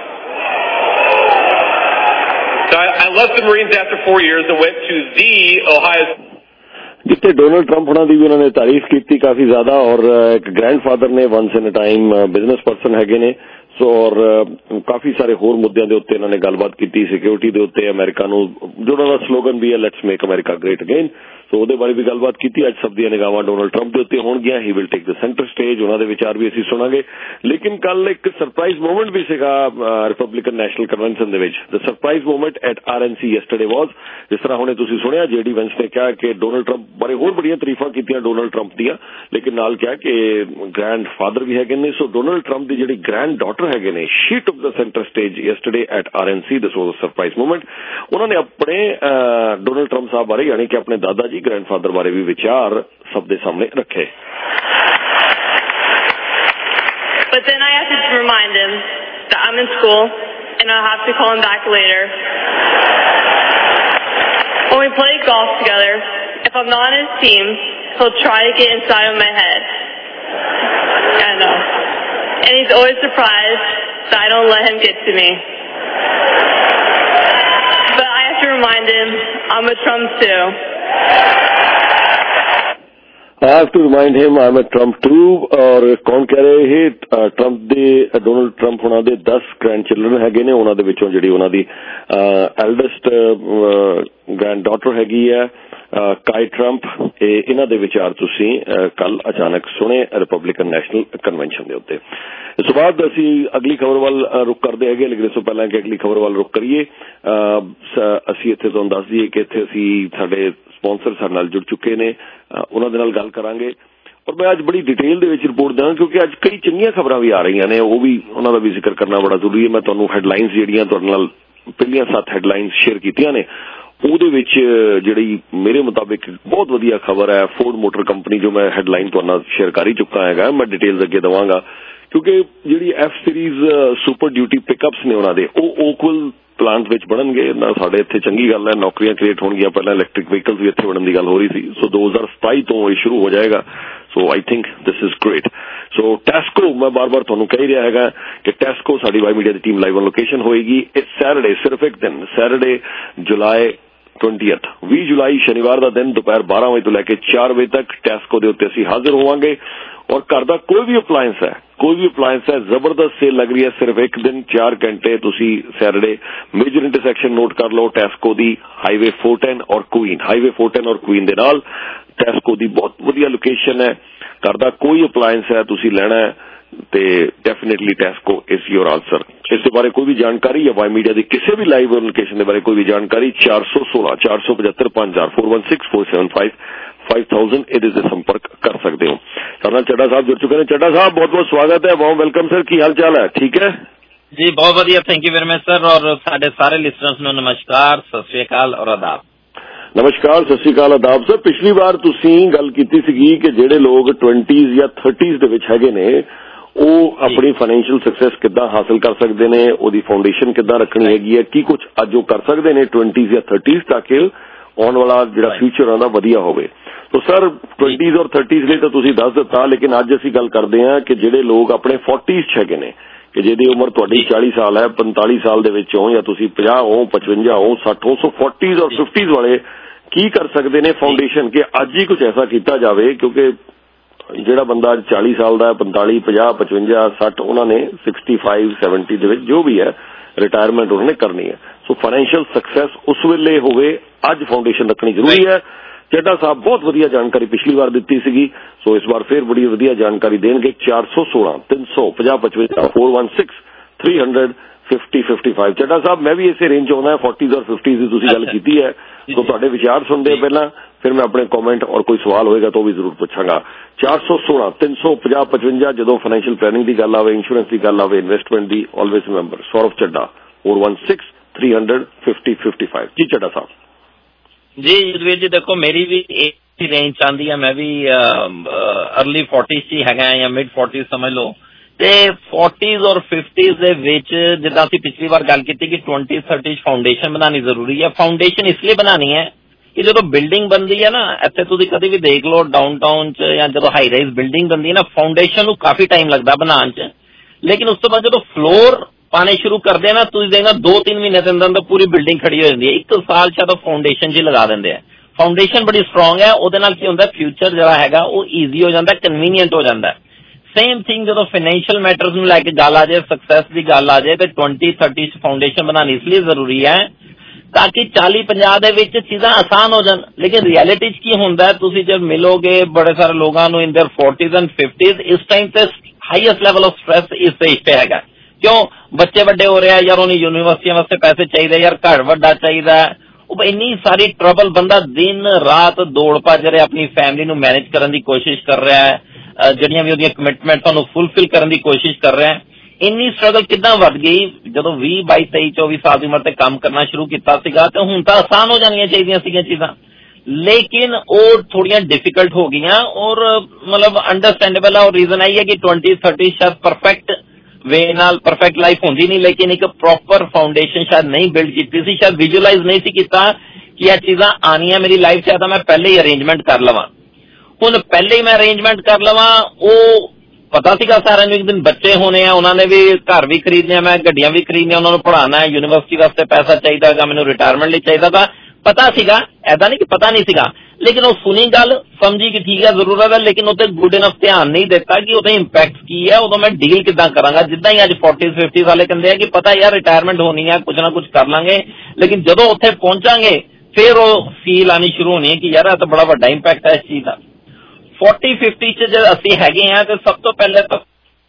So I left the Marines after 4 years and went to the Ohio ਜਿੱਥੇ ਡੋਨਲਡ ਟਰੰਪ ਉਹਨਾਂ ਦੀ ਵੀ ਉਹਨਾਂ ਨੇ ਤਾਰੀਫ ਕੀਤੀ ਕਾਫੀ ਜ਼ਿਆਦਾ। ਔਰ ਇੱਕ ਗ੍ਰੈਂਡਫਾਦਰ ਨੇ, once in a time business person ਹੈਗੇ ਨੇ। ਸੋ ਔਰ ਕਾਫੀ ਸਾਰੇ ਹੋਰ ਮੁੱਦਿਆਂ ਦੇ ਉੱਤੇ ਇਹਨਾਂ ਨੇ ਗੱਲਬਾਤ ਕੀਤੀ, ਸਿਕਿਉਰਿਟੀ ਦੇ ਉੱਤੇ, ਅਮਰੀਕਾ ਨੂੰ, ਜੋ ਉਹਨਾਂ ਦਾ ਸਲੋਗਨ ਵੀ ਹੈ let's make America great again. So ਉਹਦੇ ਬਾਰੇ ਵੀ ਗੱਲਬਾਤ ਕੀਤੀ। ਅੱਜ ਸਭ ਦੀਆਂ ਨਿਗਾਹਾਂ ਡੋਨਲਡ ਟਰੰਪ ਦੇ ਉੱਤੇ ਹੋਣਗੀਆਂ। He will take the centre stage, ਉਹਨਾਂ ਦੇ ਵਿਚਾਰ ਵੀ ਅਸੀਂ ਸੁਣਾਂਗੇ। ਲੇਕਿਨ ਕੱਲ ਇੱਕ ਸਰਪ੍ਰਾਈਜ਼ ਮੂਮੈਂਟ ਵੀ ਸੀਗਾ ਰਿਪਬਲਿਕਨ ਨੈਸ਼ਨਲ ਕਨਵੈਨਸ਼ਨ ਦੇ ਵਿੱਚ। The surprise moment at RNC yesterday was. ਜਿਸ ਤਰ੍ਹਾਂ ਹੁਣੇ ਤੁਸੀਂ ਸੁਣਿਆ JD ਵੈਂਸ ਨੇ ਕਿਹਾ ਕਿ ਡੋਨਲਡ ਟਰੰਪ ਬਾਰੇ ਹੋਰ ਬੜੀਆਂ ਤਾਰੀਫਾਂ ਕੀਤੀਆਂ ਡੋਨਲਡ ਟਰੰਪ ਦੀਆਂ, ਲੇਕਿਨ ਨਾਲ ਕਿਹਾ ਕਿ ਗ੍ਰੈਂਡ ਫਾਦਰ ਵੀ ਹੈਗੇ ਨੇ। ਸੋ ਡੋਨਲਡ ਟਰੰਪ ਦੀ ਜਿਹੜੀ ਗ੍ਰੈਂਡ ਡਾਟਰ ਹੈਗੇ ਨੇ, she took the centre stage yesterday at RNC। This was a surprise moment. ਉਹਨਾਂ ਨੇ ਆਪਣੇ ਡੋਨਲਡ ਟਰੰਪ ਸਾਹਿਬ ਬਾਰੇ ਯਾਨੀ ਕਿ ਆਪਣੇ ਦਾਦਾ ਜੀ ਗ੍ਰੈਂਡਫਾਦਰ ਬਾਰੇ ਵੀ ਵਿਚਾਰ ਸਭ ਦੇ ਸਾਹਮਣੇ ਰੱਖੇ। But then I have to remind him that I'm in school and I'll have to call him back later. When we play golf together, if I'm not on his team, he'll try to get inside of my head. I know. And he's always surprised that I don't let him get to me. But I have to remind him I'm a Trump too. I have to remind him I'm a Trump too। और कौन कह रहे हैं ट्रंप ਦੇ ਡੋਨਲਡ ਟਰੰਪ ਉਹਨਾਂ ਦੇ 10 ਗ੍ਰੈਂਡ ਚਿਲਡਰਨ ਹੈਗੇ ਨੇ। ਉਹਨਾਂ ਦੇ ਵਿੱਚੋਂ ਜਿਹੜੀ ਉਹਨਾਂ ਦੀ ਐਲਡੈਸਟ ਗ੍ਰੈਂਡ ਡਾਟਰ ਹੈਗੀ ਹੈ ਕਾਈ ਟਰੰਪ। ਇਹਨਾਂ ਦੇ ਵਿਚਾਰ ਤੁਸੀਂ ਕੱਲ ਅਚਾਨਕ ਸੁਣੇ ਰਿਪਬਲਿਕਨ ਨੈਸ਼ਨਲ ਕਨਵੈਨਸ਼ਨ ਦੇ ਉੱਤੇ। ਇਸ ਤੋਂ ਬਾਅਦ ਅਸੀਂ ਅਗਲੀ ਖਬਰ ਵੱਲ ਰੁਕ ਕਰਦੇ ਹੈਗੇ। ਲੇਕਿਨ ਇਸ ਤੋਂ ਪਹਿਲਾਂ ਕਿ ਅਗਲੀ ਖਬਰ ਵੱਲ ਰੁਕ ਕਰੀਏ, ਅਸੀਂ ਇੱਥੇ ਤੁਹਾਨੂੰ ਦੱਸ ਦਈਏ ਕਿ ਇੱਥੇ ਅਸੀਂ ਸਾਡੇ ਸਪਾਂਸਰ ਸਾਡੇ ਨਾਲ ਜੁੜ ਚੁੱਕੇ ਨੇ, ਉਹਨਾਂ ਦੇ ਨਾਲ ਗੱਲ ਕਰਾਂਗੇ। ਔਰ ਮੈਂ ਅੱਜ ਬੜੀ ਡਿਟੇਲ ਦੇ ਵਿੱਚ ਰਿਪੋਰਟ ਦਾਂ ਕਿਉਂਕਿ ਅੱਜ ਕਈ ਚੰਗੀਆਂ ਖਬਰਾਂ ਵੀ ਆ ਰਹੀਆਂ ਨੇ, ਉਹ ਵੀ ਉਹਨਾਂ ਦਾ ਵੀ ਜ਼ਿਕਰ ਕਰਨਾ ਬੜਾ ਜ਼ਰੂਰੀ ਹੈ। ਮੈਂ ਤੁਹਾਨੂੰ ਹੈਡਲਾਈਨਸ ਜਿਹੜੀਆਂ ਤੁਹਾਡੇ ਨਾਲ ਪਹਿਲੀਆਂ 7 ਹੈਡਲਾਈਨਸ ਸ਼ੇਅਰ ਕੀਤੀਆਂ ਨੇ, ਉਹਦੇ ਵਿੱਚ ਜਿਹੜੀ ਮੇਰੇ ਮੁਤਾਬਿਕ ਬਹੁਤ ਵਧੀਆ ਖਬਰ ਹੈ ਫੋਰਡ ਮੋਟਰ ਕੰਪਨੀ, ਜੋ ਮੈਂ ਹੈਡਲਾਈਨ ਤੁਹਾਡੇ ਨਾਲ ਸ਼ੇਅਰ ਕਰ ਹੀ ਚੁੱਕਾ ਹੈਗਾ। ਮੈਂ ਡਿਟੇਲਸ ਅੱਗੇ ਦੇਵਾਂਗਾ ਕਿਉਂਕਿ ਜਿਹੜੀ F series super duty pickups ਨੇ ਉਹਨਾਂ ਦੇ ਉਹ ਓਕਵਲ ਪਲਾਂਟ ਵਿੱਚ ਬਣਨਗੇ ਨਾ। ਸਾਡੇ ਇੱਥੇ ਚੰਗੀ ਗੱਲ ਹੈ, ਨੌਕਰੀਆਂ ਕ੍ਰੀਏਟ ਹੋਣਗੀਆਂ। ਪਹਿਲਾਂ ਇਲੈਕਟ੍ਰਿਕ ਵਹੀਕਲਸ ਵੀ ਇੱਥੇ ਬਣਨ ਦੀ ਗੱਲ ਹੋ ਰਹੀ ਸੀ। ਸੋ 2027 ਤੋਂ ਇਹ ਸ਼ੁਰੂ ਹੋ ਜਾਏਗਾ। So I think this is great. So Tesco, ਮੈਂ ਬਾਰ-ਬਾਰ ਤੁਹਾਨੂੰ ਕਹਿ ਰਿਹਾ ਹੈਗਾ ਕਿ ਟੈਸਕੋ ਸਾਡੀ ਵਾਈ ਮੀਡੀਆ ਦੀ ਟੀਮ ਲਾਈਵ ਔਨ ਲੋਕੇਸ਼ਨ ਹੋਏਗੀ ਇਸ ਸੈਟਰਡੇ, ਸਿਰਫ ਇੱਕ ਦਿਨ, ਸੈਟਰਡੇ ਜੁਲਾਈ 20 ਜੁਲਾਈ ਸ਼ਨੀਵਾਰ ਦਾ ਦਿਨ ਦੁਪਹਿਰ 12 ਵਜੇ ਤੋਂ ਲੈ ਕੇ 4 ਵਜੇ ਤੱਕ ਟੈਸਕੋ ਦੇ ਉੱਤੇ ਅਸੀਂ ਹਾਜ਼ਰ ਹੋਵਾਂਗੇ। ਔਰ ਘਰ ਦਾ ਕੋਈ ਵੀ ਅਪਲਾਇੰਸ ਹੈ ਜ਼ਬਰਦਸਤ ਸੇਲ ਲੱਗ ਰਹੀ ਹੈ। ਸਿਰਫ ਇੱਕ ਦਿਨ 4 ਘੰਟੇ ਤੁਸੀਂ ਸੈਟਰਡੇ ਮੇਜਰ ਇੰਟਰਸੈਕਸ਼ਨ ਨੋਟ ਕਰ ਲਓ ਟੈਸਕੋ ਦੀ, ਹਾਈਵੇ 410 ਔਰ ਕੁਈਨ ਦੇ ਨਾਲ। ਟੈਸਕੋ ਦੀ ਬਹੁਤ ਵਧੀਆ ਲੋਕੇਸ਼ਨ ਹੈ। ਘਰ ਦਾ ਕੋਈ ਅਪਲਾਇੰਸ ਹੈ ਤੁਸੀਂ ਲੈਣਾ ਹੈ ਤੇ definitely Tesco is your answer. ਇਸ ਦੇ ਬਾਰੇ ਕੋਈ ਵੀ ਜਾਣਕਾਰੀ ਜਾਂ ਵਾਈ ਮੀਡੀਆ ਦੀ ਕਿਸੇ ਵੀ ਲਾਈਵ ਲੋਕੇਸ਼ਨ ਦੇ ਬਾਰੇ ਕੋਈ ਵੀ ਜਾਣਕਾਰੀ 416 475 5000 416 475 5000 ਇਹਦੇ ਤੇ ਸੰਪਰਕ ਕਰ ਸਕਦੇ ਹੋ। ਸਾਡੇ ਨਾਲ ਚੱਡਾ ਸਾਹਿਬ ਜੁੜ ਚੁੱਕੇ ਨੇ। ਚੱਡਾ ਸਾਹਿਬ ਬਹੁਤ ਬਹੁਤ ਸਵਾਗਤ ਹੈ, ਬਹੁਤ ਵੈਲਕਮ ਸਰ। ਕੀ ਹਾਲ ਚਾਲ ਹੈ? ਠੀਕ ਹੈ ਜੀ, ਬਹੁਤ ਵਧੀਆ, thank you very much sir. ਔਰ ਸਾਡੇ ਸਾਰੇ ਲਿਸਨਰਸ ਨੂੰ ਨਮਸਕਾਰ, ਸਤਿ ਸ਼੍ਰੀ ਅਕਾਲ ਔਰ ਆਦਾਬ। ਨਮਸਕਾਰ, ਸਤਿ ਸ਼੍ਰੀ ਅਕਾਲ, ਆਦਾਬ ਸਰ। ਪਿਛਲੀ ਵਾਰ ਤੁਸੀਂ ਗੱਲ ਕੀਤੀ ਸੀਗੀ ਕਿ ਜਿਹੜੇ ਲੋਕ 20s ਜਾਂ 30s ਦੇ ਵਿੱਚ ਹੈਗੇ ਨੇ ਉਹ ਆਪਣੀ ਫਾਈਨੈਂਸ਼ੀਅਲ ਸਕਸੈਸ ਕਿੱਦਾਂ ਹਾਸਲ ਕਰ ਸਕਦੇ ਨੇ, ਉਹਦੀ ਫਾਊਂਡੇਸ਼ਨ ਕਿੱਦਾਂ ਰੱਖਣੀ ਹੈਗੀ ਹੈ, ਕੀ ਕੁਝ ਅੱਜ ਉਹ ਕਰ ਸਕਦੇ ਨੇ 20s ਜਾਂ 30s ਤਾਂ ਕਿ ਆਉਣ ਵਾਲਾ ਜਿਹੜਾ ਫਿਊਚਰ ਉਹਦਾ ਵਧੀਆ ਹੋਵੇ। तो सर 20s और 30s ਲਈ ਤਾਂ ਤੁਸੀਂ ਦੱਸ ਦਿੱਤਾ, ਲੇਕਿਨ ਅੱਜ ਅਸੀਂ ਗੱਲ ਕਰਦੇ ਹਾਂ ਕਿ ਜਿਹੜੇ ਲੋਕ ਆਪਣੇ 40s 'ਚ ਹੈਗੇ ਨੇ, ਕਿ ਜਿਹਦੀ ਉਮਰ ਤੁਹਾਡੀ 40 ਸਾਲ ਹੈ, 45 ਸਾਲ ਦੇ ਵਿੱਚ ਹੋ ਜਾਂ ਤੁਸੀਂ 50 ਹੋ, 55 ਹੋ, 60 ਹੋ, ਸੋ 40s और 50s ਵਾਲੇ ਕੀ ਕਰ ਸਕਦੇ ਨੇ ਫਾਊਂਡੇਸ਼ਨ ਕਿ ਅੱਜ ਹੀ ਕੁਝ ਐਸਾ ਕੀਤਾ ਜਾਵੇ, ਕਿਉਂਕਿ ਜਿਹੜਾ ਬੰਦਾ 40 ਸਾਲ ਦਾ 45, 50, 55, 60 ਉਹਨਾਂ ਨੇ 65, 70 ਦੇ ਵਿੱਚ ਜੋ ਵੀ ਹੈ ਰਿਟਾਇਰਮੈਂਟ ਉਹਨਾਂ ਨੇ ਕਰਨੀ ਹੈ। ਸੋ ਫਾਈਨੈਂਸ਼ੀਅਲ ਸਕਸੈਸ ਉਸ ਵੇਲੇ ਹੋਵੇ, ਅੱਜ ਫਾਊਂਡੇਸ਼ਨ ਰੱਖਣੀ ਜ਼ਰੂਰੀ ਹੈ। ਚੱਡਾ ਸਾਹਿਬ ਬਹੁਤ ਵਧੀਆ ਜਾਣਕਾਰੀ ਪਿਛਲੀ ਵਾਰ ਦਿੱਤੀ ਸੀਗੀ, ਸੋ ਇਸ ਵਾਰ ਫਿਰ ਬੜੀ ਵਧੀਆ ਜਾਣਕਾਰੀ ਦੇਣਗੇ। 416 350 55 416 300 50 55। ਚੱਡਾ ਸਾਹਿਬ ਮੈਂ ਵੀ ਇਸੇ ਰੇਂਜ 'ਚ ਆਉਣਾ, 40s और 50s ਦੀ ਤੁਸੀਂ ਗੱਲ ਕੀਤੀ ਹੈ, ਸੋ ਤੁਹਾਡੇ ਵਿਚਾਰ ਸੁਣਦੇ ਪਹਿਲਾਂ, ਫਿਰ ਮੈਂ ਆਪਣੇ ਕਮੈਂਟ ਔਰ ਕੋਈ ਸਵਾਲ ਹੋਏਗਾ ਤਾਂ ਉਹ ਵੀ ਜ਼ਰੂਰ ਪੁੱਛਾਂਗਾ। 416 350 55 ਜਦੋਂ ਫਾਈਨੈਂਸ਼ੀਅਲ ਪਲੈਨਿੰਗ ਦੀ ਗੱਲ ਆਵੇ, ਇੰਸ਼ੋਰੈਂਸ ਦੀ ਗੱਲ ਆਵੇ, ਇਨਵੈਸਟਮੈਂਟ ਦੀ, ਆਲਵੇਜ਼ ਰਿਮੈਂਬਰ ਸੌਰਵ ਚੱਡਾ 416 300 50 55। ਜੀ ਚੱਡਾ ਸਾਹਿਬ। ਜੀ ਯੁਧਵੀਰ ਜੀ, ਦੇਖੋ ਮੇਰੀ ਵੀ ਇਹ ਰੇਂਜ ਆਉਂਦੀ ਹੈ, ਮੈਂ ਵੀ अर्ਲੀ 40s 'ਚ ਹੀ ਹੈਗਾ ਜਾਂ ਮਿਡ 40s ਸਮਝ ਲਓ। ਤੇ 40s और 50s ਦੇ ਵਿੱਚ ਜਿੱਦਾਂ ਅਸੀਂ ਪਿਛਲੀ ਵਾਰ ਗੱਲ ਕੀਤੀ ਕਿ 20s 30s ਫਾਊਂਡੇਸ਼ਨ ਬਣਾਉਣੀ ਜ਼ਰੂਰੀ ਹੈ। ਫਾਊਂਡੇਸ਼ਨ ਇਸ ਲਈ ਬਣਾਉਣੀ ਹੈ ਕਿ ਜਦੋਂ ਬਿਲਡਿੰਗ ਬਣਦੀ ਹੈ ਨਾ, ਇੱਥੇ ਤੁਸੀਂ ਕਦੇ ਵੀ ਦੇਖ ਲਓ ਡਾਊਨਟਾਊਨ 'ਚ ਜਾਂ ਜਦੋਂ ਹਾਈ ਰਾਈਜ਼ ਬਿਲਡਿੰਗ ਬਣਦੀ ਹੈ ਨਾ, ਫਾਊਂਡੇਸ਼ਨ ਨੂੰ ਕਾਫੀ ਟਾਈਮ ਲੱਗਦਾ ਬਣਾਉਣ 'ਚ, ਲੇਕਿਨ ਉਸ ਤੋਂ ਬਾਅਦ ਜਦੋਂ ਫਲੋਰ ਪਾਣੇ ਸ਼ੁਰੂ ਕਰਦੇ ਆ ਨਾ, ਤੁਸੀਂ ਦੇਖਣਾ 2-3 ਮਹੀਨੇ ਦੇ ਅੰਦਰ ਪੂਰੀ ਬਿਲਡਿੰਗ ਖੜੀ ਹੋ ਜਾਂਦੀ ਹੈ। 1 ਸਾਲ ਸ਼ਾਇਦ ਫਾਊਂਡੇਸ਼ਨ 'ਚ ਹੀ ਲਗਾ ਦਿੰਦੇ ਆ। ਫਾਊਂਡੇਸ਼ਨ ਬੜੀ ਸਟਰੋਂਗ ਹੈ, ਉਹਦੇ ਨਾਲ ਕੀ ਹੁੰਦਾ, ਫਿਊਚਰ ਜਿਹੜਾ ਹੈਗਾ ਉਹ ਈਜ਼ੀ ਹੋ ਜਾਂਦਾ, ਕਨਵੀਨੀਅੰਟ ਹੋ ਜਾਂਦਾ। ਸੇਮ ਥਿੰਗ ਜਦੋਂ ਫਾਈਨੈਂਸ਼ੀਅਲ ਮੈਟਰਸ ਨੂੰ ਲੈ ਕੇ ਗੱਲ ਆ ਜਾਏ, ਸਕਸੈਸ ਦੀ ਗੱਲ ਆ ਜਾਏ, ਤੇ 20-30 ਫਾਊਂਡੇਸ਼ਨ ਬਣਾਉਣੀ ਇਸ ਲਈ ਜ਼ਰੂਰੀ ਹੈ ताकि 40-50 ਦੇ ਵਿੱਚ ਚੀਜ਼ਾਂ ਆਸਾਨ ਹੋ ਜਾਣ। ਲੇਕਿਨ ਰਿਐਲਿਟੀ 'ਚ ਕੀ ਹੁੰਦਾ, ਤੁਸੀਂ ਜਦ ਮਿਲੋਗੇ ਬੜੇ ਸਾਰੇ ਲੋਕਾਂ ਨੂੰ ਇਨ देयर 40s and 50s, ਇਸ ਟਾਈਮ ਤੇ ਹਾਈਐਸਟ ਲੈਵਲ ਆਫ ਸਟ੍ਰੈਸ ਇਸ ਸਟੇਜ ਤੇ ਹੈਗਾ। ਕਿਉਂ? ਬੱਚੇ ਵੱਡੇ ਹੋ ਰਹੇ ਆ ਯਾਰ, ਉਹਨੂੰ ਯੂਨੀਵਰਸਿਟੀਆਂ ਵਾਸਤੇ ਪੈਸੇ ਚਾਹੀਦੇ ਯਾਰ, ਘਰ ਵੱਡਾ ਚਾਹੀਦਾ, ਉਹ ਇੰਨੀ ਸਾਰੀ ਟਰਬਲ, ਬੰਦਾ ਦਿਨ ਰਾਤ ਦੌੜ ਭੱਜ ਰਿਹਾ, ਆਪਣੀ ਫੈਮਿਲੀ ਨੂੰ ਮੈਨੇਜ ਕਰਨ ਦੀ ਕੋਸ਼ਿਸ਼ ਕਰ ਰਿਹਾ ਹੈ, ਜਿਹੜੀਆਂ ਵੀ ਉਹਦੀਆਂ ਕਮਿਟਮੈਂਟ ਤੁਹਾਨੂੰ ਫੁਲਫਿਲ ਕਰਨ ਦੀ ਕੋਸ਼ਿਸ਼ ਕਰ ਰਿਹਾ ਹੈ। ਇੰਨੀ ਸਟਰਗਲ ਕਿੱਦਾਂ ਵੱਧ ਗਈ? ਜਦੋਂ 20, 22, 23, 24 ਸਾਲ ਦੀ ਉਮਰ ਤੇ ਕੰਮ ਕਰਨਾ ਸ਼ੁਰੂ ਕੀਤਾ ਸੀਗਾ ਤੇ ਹੁਣ ਤਾਂ ਆਸਾਨ ਹੋ ਜਾਣੀਆਂ ਚਾਹੀਦੀਆਂ ਸੀਗੀਆਂ ਚੀਜ਼ਾਂ, ਲੇਕਿਨ ਉਹ ਥੋੜੀਆਂ ਡਿਫਿਕਲਟ ਹੋ ਗਈਆਂ। ਔਰ ਮਤਲਬ ਅੰਡਰਸਟੈਂਡੇਬਲ ਹੈ। ਔਰ ਰੀਜ਼ਨ ਆਈ ਹੈ ਕਿ 20-30 ਸ਼ਾਇਦ ਪਰਫੈਕਟ ਵੇ ਨਾਲ ਪਰਫੈਕਟ ਲਾਈਫ ਹੁੰਦੀ ਨਹੀਂ, ਲੇਕਿਨ ਇੱਕ ਪ੍ਰੋਪਰ ਫਾਊਂਡੇਸ਼ਨ ਸ਼ਾਇਦ ਨਹੀਂ ਬਿਲਡ ਕੀਤੀ ਸੀ, ਸ਼ਾਇਦ ਵਿਜ਼ੂਅਲਾਈਜ਼ ਨਹੀਂ ਸੀ ਕੀਤਾ ਕਿ ਇਹ ਚੀਜ਼ਾਂ ਆਉਣੀਆਂ ਮੇਰੀ ਲਾਈਫ 'ਚ, ਤਾਂ ਮੈਂ ਪਹਿਲੇ ਹੀ ਅਰੇਂਜਮੈਂਟ ਕਰ ਲਵਾਂ। ਹੁਣ ਪਹਿਲੇ ਹੀ ਮੈਂ ਅਰੇਂਜਮੈਂਟ ਕਰ ਲਵਾਂ, ਉਹ ਪਤਾ ਸੀਗਾ ਸਾਰਿਆਂ ਨੂੰ ਇੱਕ ਦਿਨ ਬੱਚੇ ਹੋਣੇ ਆ, ਉਹਨਾਂ ਨੇ ਵੀ ਘਰ ਵੀ ਖਰੀਦਣੇ, ਮੈਂ ਗੱਡੀਆਂ ਵੀ ਖਰੀਦਣੀਆਂ, ਉਹਨਾਂ ਨੂੰ ਪੜ੍ਹਾਉਣਾ ਹੈ, ਯੂਨੀਵਰਸਿਟੀ ਵਾਸਤੇ ਪੈਸਾ ਚਾਹੀਦਾ ਹੈਗਾ, ਮੈਨੂੰ ਰਿਟਾਇਰਮੈਂਟ ਲਈ ਚਾਹੀਦਾ ਤਾਂ ਪਤਾ ਸੀਗਾ, ਐਦਾਂ ਨਹੀਂ ਕਿ ਪਤਾ ਨਹੀਂ ਸੀਗਾ। ਲੇਕਿਨ ਉਹ ਸੁਣੀ ਗੱਲ, ਸਮਝੀ ਕਿ ਠੀਕ ਹੈ ਜ਼ਰੂਰਤ ਹੈ, ਲੇਕਿਨ ਉਹ ਤੇ ਗੁੱਡ ਇਨਫ ਧਿਆਨ ਨਹੀਂ ਦਿੱਤਾ ਕਿ ਉਹਦਾ ਇੰਪੈਕਟ ਕੀ ਹੈ, ਉਦੋਂ ਮੈਂ ਡੀਲ ਕਿੱਦਾਂ ਕਰਾਂਗਾ। ਜਿੱਦਾਂ ਹੀ ਅੱਜ 40-50 ਵਾਲੇ ਕਹਿੰਦੇ ਆ ਕਿ ਪਤਾ ਯਾਰ ਰਿਟਾਇਰਮੈਂਟ ਹੋਣੀ ਹੈ, ਕੁਝ ਨਾ ਕੁਝ ਕਰ ਲਾਂਗੇ, ਲੇਕਿਨ ਜਦੋਂ ਉੱਥੇ ਪਹੁੰਚਾਂਗੇ ਫਿਰ ਉਹ ਫੀਲ ਆਣੀ ਸ਼ੁਰੂ ਹੋਣੀ ਹੈ ਕਿ ਯਾਰ ਇਹ ਤਾਂ ਬੜਾ ਵੱਡਾ ਇੰਪੈਕਟ ਹੈ ਇਸ ਚੀਜ਼ ਦਾ। 40-50 'ਚ ਜਦ ਅਸੀਂ ਹੈਗੇ ਹਾਂ ਤੇ ਸਭ ਤੋਂ ਪਹਿਲੇ ਤਾਂ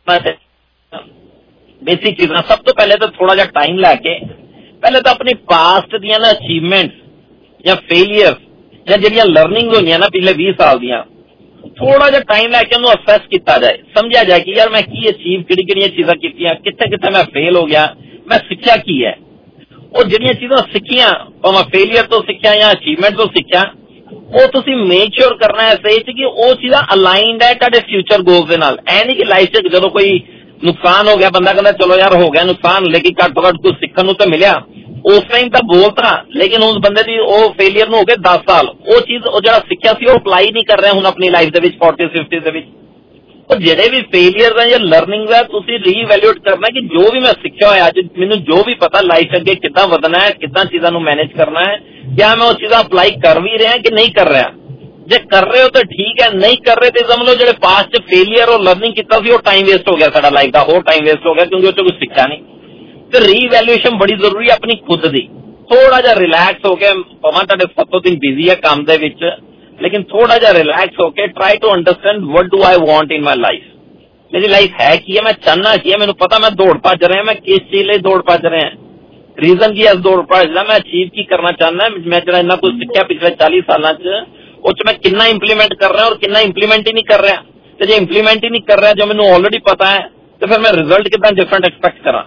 ਬੇਸਿਕ ਚੀਜ਼ਾਂ, ਸਭ ਤੋਂ ਪਹਿਲੇ ਤਾਂ ਥੋੜਾ ਜਿਹਾ ਟਾਈਮ ਲੈ ਕੇ ਪਹਿਲੇ ਤਾਂ ਆਪਣੀ ਪਾਸਟ ਦੀਆਂ ਨਾ ਅਚੀਵਮੈਂਟਸ ਜਾਂ ਫੇਲੀਅਰ ਜਾਂ ਜਿਹੜੀਆਂ ਲਰਨਿੰਗ ਹੋਈਆਂ ਨਾ ਪਿਛਲੇ 20 ਸਾਲ ਦੀਆਂ, ਥੋੜਾ ਜਿਹਾ ਟਾਈਮ ਲੈ ਕੇ ਉਹਨੂੰ ਅਸੈਸ ਕੀਤਾ ਜਾਏ, ਸਮਝਿਆ ਜਾਏ ਕਿ ਯਾਰ ਮੈਂ ਕੀ ਅਚੀਵ, ਕਿਹੜੀਆਂ ਚੀਜ਼ਾਂ ਕੀਤੀਆਂ, ਕਿੱਥੇ ਮੈਂ ਫੇਲ ਹੋ ਗਿਆ, ਮੈਂ ਸਿੱਖਿਆ ਕੀ ਹੈ। ਉਹ ਜਿਹੜੀਆਂ ਚੀਜ਼ਾਂ ਸਿੱਖੀਆਂ, ਭਾਵੇਂ ਫੇਲੀਅਰ ਤੋਂ ਸਿੱਖਿਆ ਜਾਂ ਅਚੀਵਮੈਂਟ ਤੋਂ ਸਿੱਖਿਆ, ਉਹ ਤੁਸੀਂ ਮੇਕ ਸ਼ੋਰ ਕਰਨਾ ਹੈ ਸਹੀ ਕਿ ਉਹ ਚੀਜ਼ਾਂ ਅਲਾਈਨਡ ਹੈ ਤੁਹਾਡੇ ਫਿਊਚਰ ਗੋਲਸ ਦੇ ਨਾਲ। ਐ ਨਹੀਂ ਕਿ ਲਾਈਫ 'ਚ ਜਦੋਂ ਕੋਈ ਨੁਕਸਾਨ ਹੋ ਗਿਆ ਬੰਦਾ ਕਹਿੰਦਾ ਚਲੋ ਯਾਰ ਹੋ ਗਿਆ ਨੁਕਸਾਨ, ਲੇਕਿਨ ਘੱਟ ਤੋਂ ਘੱਟ ਕੁਝ ਸਿੱਖਣ ਨੂੰ ਤਾਂ ਮਿਲਿਆ। ਉਸ ਟਾਈਮ ਤਾਂ ਬੋਲਤਾ, ਲੇਕਿਨ ਉਸ ਬੰਦੇ ਦੀ ਉਹ ਫੇਲੀਅਰ ਨੂੰ ਹੋ ਗਏ 10 ਸਾਲ, ਉਹ ਚੀਜ਼ ਉਹ ਜਿਹੜਾ ਸਿੱਖਿਆ ਸੀ ਉਹ ਅਪਲਾਈ ਨਹੀਂ ਕਰ ਰਿਹਾ ਹੁਣ ਆਪਣੀ ਲਾਈਫ ਦੇ ਵਿੱਚ 40-50 ਦੇ ਵਿੱਚ। ਉਹ ਜਿਹੜੇ ਵੀ ਫੇਲੀਅਰ ਹੈ ਜਾਂ ਲਰਨਿੰਗ ਹੈ, ਤੁਸੀਂ ਰੀਵੈਲਿਊਏਟ ਕਰਨਾ ਕਿ ਜੋ ਵੀ ਮੈਂ ਸਿੱਖਿਆ ਹੋਇਆ ਅੱਜ, ਮੈਨੂੰ ਜੋ ਵੀ ਪਤਾ ਲਾਈਫ ਅੱਗੇ ਕਿੱਦਾਂ ਵਧਣਾ ਹੈ, ਕਿੱਦਾਂ ਚੀਜ਼ਾਂ ਨੂੰ ਮੈਨੇਜ ਕਰਨਾ ਹੈ, ਕਿਆ ਮੈਂ ਉਹ ਚੀਜ਼ਾਂ ਅਪਲਾਈ ਕਰ ਵੀ ਰਿਹਾ ਕਿ ਨਹੀਂ ਕਰ ਰਿਹਾ। ਜੇ ਕਰ ਰਹੇ ਹੋ ਤਾਂ ਠੀਕ ਹੈ, ਨਹੀਂ ਕਰ ਰਹੇ ਤੇ ਸਮਝ ਲਓ ਜਿਹੜੇ ਪਾਸਟ 'ਚ ਫੇਲੀਅਰ ਔਰ ਲਰਨਿੰਗ ਕੀਤਾ ਸੀ ਉਹ ਟਾਈਮ ਵੇਸਟ ਹੋ ਗਿਆ, ਸਾਡਾ ਲਾਈਫ ਦਾ ਹੋਰ ਟਾਈਮ ਵੇਸਟ ਹੋ ਗਿਆ, ਕਿਉਂਕਿ ਉਹ 'ਚੋਂ ਕੁਝ ਸਿੱਖਿਆ ਨਹੀਂ। ਤੇ ਰੀਵੈਲਿਊਏਸ਼ਨ ਬੜੀ ਜ਼ਰੂਰੀ ਹੈ ਆਪਣੀ ਖੁਦ ਦੀ। ਥੋੜਾ ਜਿਹਾ ਰਿਲੈਕਸ ਹੋ ਕੇ, ਭਾਵੇਂ ਤੁਹਾਡੇ 7 ਦਿਨ ਬਿਜ਼ੀ ਹੈ ਕੰਮ ਦੇ ਵਿੱਚ, ਲੇਕਿਨ ਥੋੜਾ ਜਿਹਾ ਰਿਲੈਕਸ ਹੋ ਕੇ try to understand what do I want in my life. ਮੇਰੀ ਲਾਈਫ ਹੈ ਕੀ ਹੈ, ਮੈਂ ਚਾਹਨਾ ਕੀ ਹੈ, ਮੈਨੂੰ ਪਤਾ ਮੈਂ ਦੌੜ ਭੱਜ ਰਿਹਾ, ਮੈਂ ਕਿਸ ਚੀਜ਼ ਲਈ ਦੌੜ ਭੱਜ ਰਿਹਾ, ਰੀਜ਼ਨ ਕੀ ਹੈ ਦੌੜ ਭੱਜ ਰਿਹਾ, ਮੈਂ ਅਚੀਵ ਕੀ ਕਰਨਾ ਚਾਹੁੰਦਾ, ਮੈਂ ਜਿਹੜਾ ਇੰਨਾ ਕੁਝ ਸਿੱਖਿਆ ਪਿਛਲੇ 40 ਸਾਲਾਂ 'ਚ ਉਹ 'ਚ ਮੈਂ ਕਿੰਨਾ ਇੰਪਲੀਮੈਂਟ ਕਰ ਰਿਹਾ ਔਰ ਕਿੰਨਾ ਇੰਪਲੀਮੈਂਟ ਹੀ ਨਹੀਂ ਕਰ ਰਿਹਾ। ਤੇ ਜੇ ਇੰਪਲੀਮੈਂਟ ਹੀ ਨਹੀਂ ਕਰ ਰਿਹਾ ਜੋ ਮੈਨੂੰ ਆਲਰੇਡੀ ਪਤਾ ਹੈ, ਤੇ ਫਿਰ ਮੈਂ ਰਿਜ਼ਲਟ ਕਿੱਦਾਂ ਡਿਫਰੈਂਟ ਐਕਸਪੈਕਟ ਕਰਾਂ।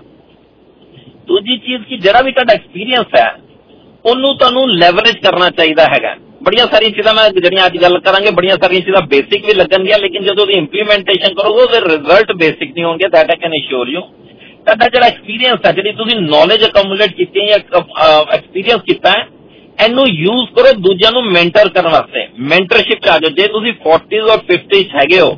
ਦੂਜੀ ਚੀਜ਼ ਕਿ ਜਿਹੜਾ ਵੀ ਤੁਹਾਡਾ ਐਕਸਪੀਰੀਅੰਸ ਹੈ ਉਹਨੂੰ ਤੁਹਾਨੂੰ ਲੈਵਰੇਜ ਕਰਨਾ ਚਾਹੀਦਾ ਹੈਗਾ। ਬੜੀਆਂ ਸਾਰੀਆਂ ਚੀਜ਼ਾਂ ਮੈਂ ਜਿਹੜੀਆਂ ਅੱਜ ਗੱਲ ਕਰਾਂਗੇ, ਬੜੀਆਂ ਸਾਰੀਆਂ ਚੀਜ਼ਾਂ ਬੇਸਿਕ ਵੀ ਲੱਗਣਗੀਆਂ, ਲੇਕਿਨ ਜਦੋਂ ਉਹਦੀ ਇੰਪਲੀਮੈਂਟੇਸ਼ਨ ਕਰੋਗੇ ਉਹਦੇ ਰਿਜ਼ਲਟ ਬੇਸਿਕ ਨਹੀਂ ਹੋਣਗੇ। That I can assure you. ਤੁਹਾਡਾ ਜਿਹੜਾ ਐਕਸਪੀਰੀਅੰਸ ਹੈ, ਜਿਹੜੀ ਤੁਸੀਂ ਨੌਲੇਜ ਅਕਮੂਲੇਟ ਕੀਤੀ ਹੈ ਜਾਂ ਐਕਸਪੀਰੀਅੰਸ ਕੀਤਾ ਹੈ, ਇਹਨੂੰ ਯੂਜ਼ ਕਰੋ ਦੂਜਿਆਂ ਨੂੰ ਮੈਂਟਰ ਕਰਨ ਵਾਸਤੇ। ਮੈਂਟਰਸ਼ਿਪ 'ਚ ਆ ਜਾਓ। ਜੇ ਤੁਸੀਂ 40s ਔਰ 50s ਹੈਗੇ ਹੋ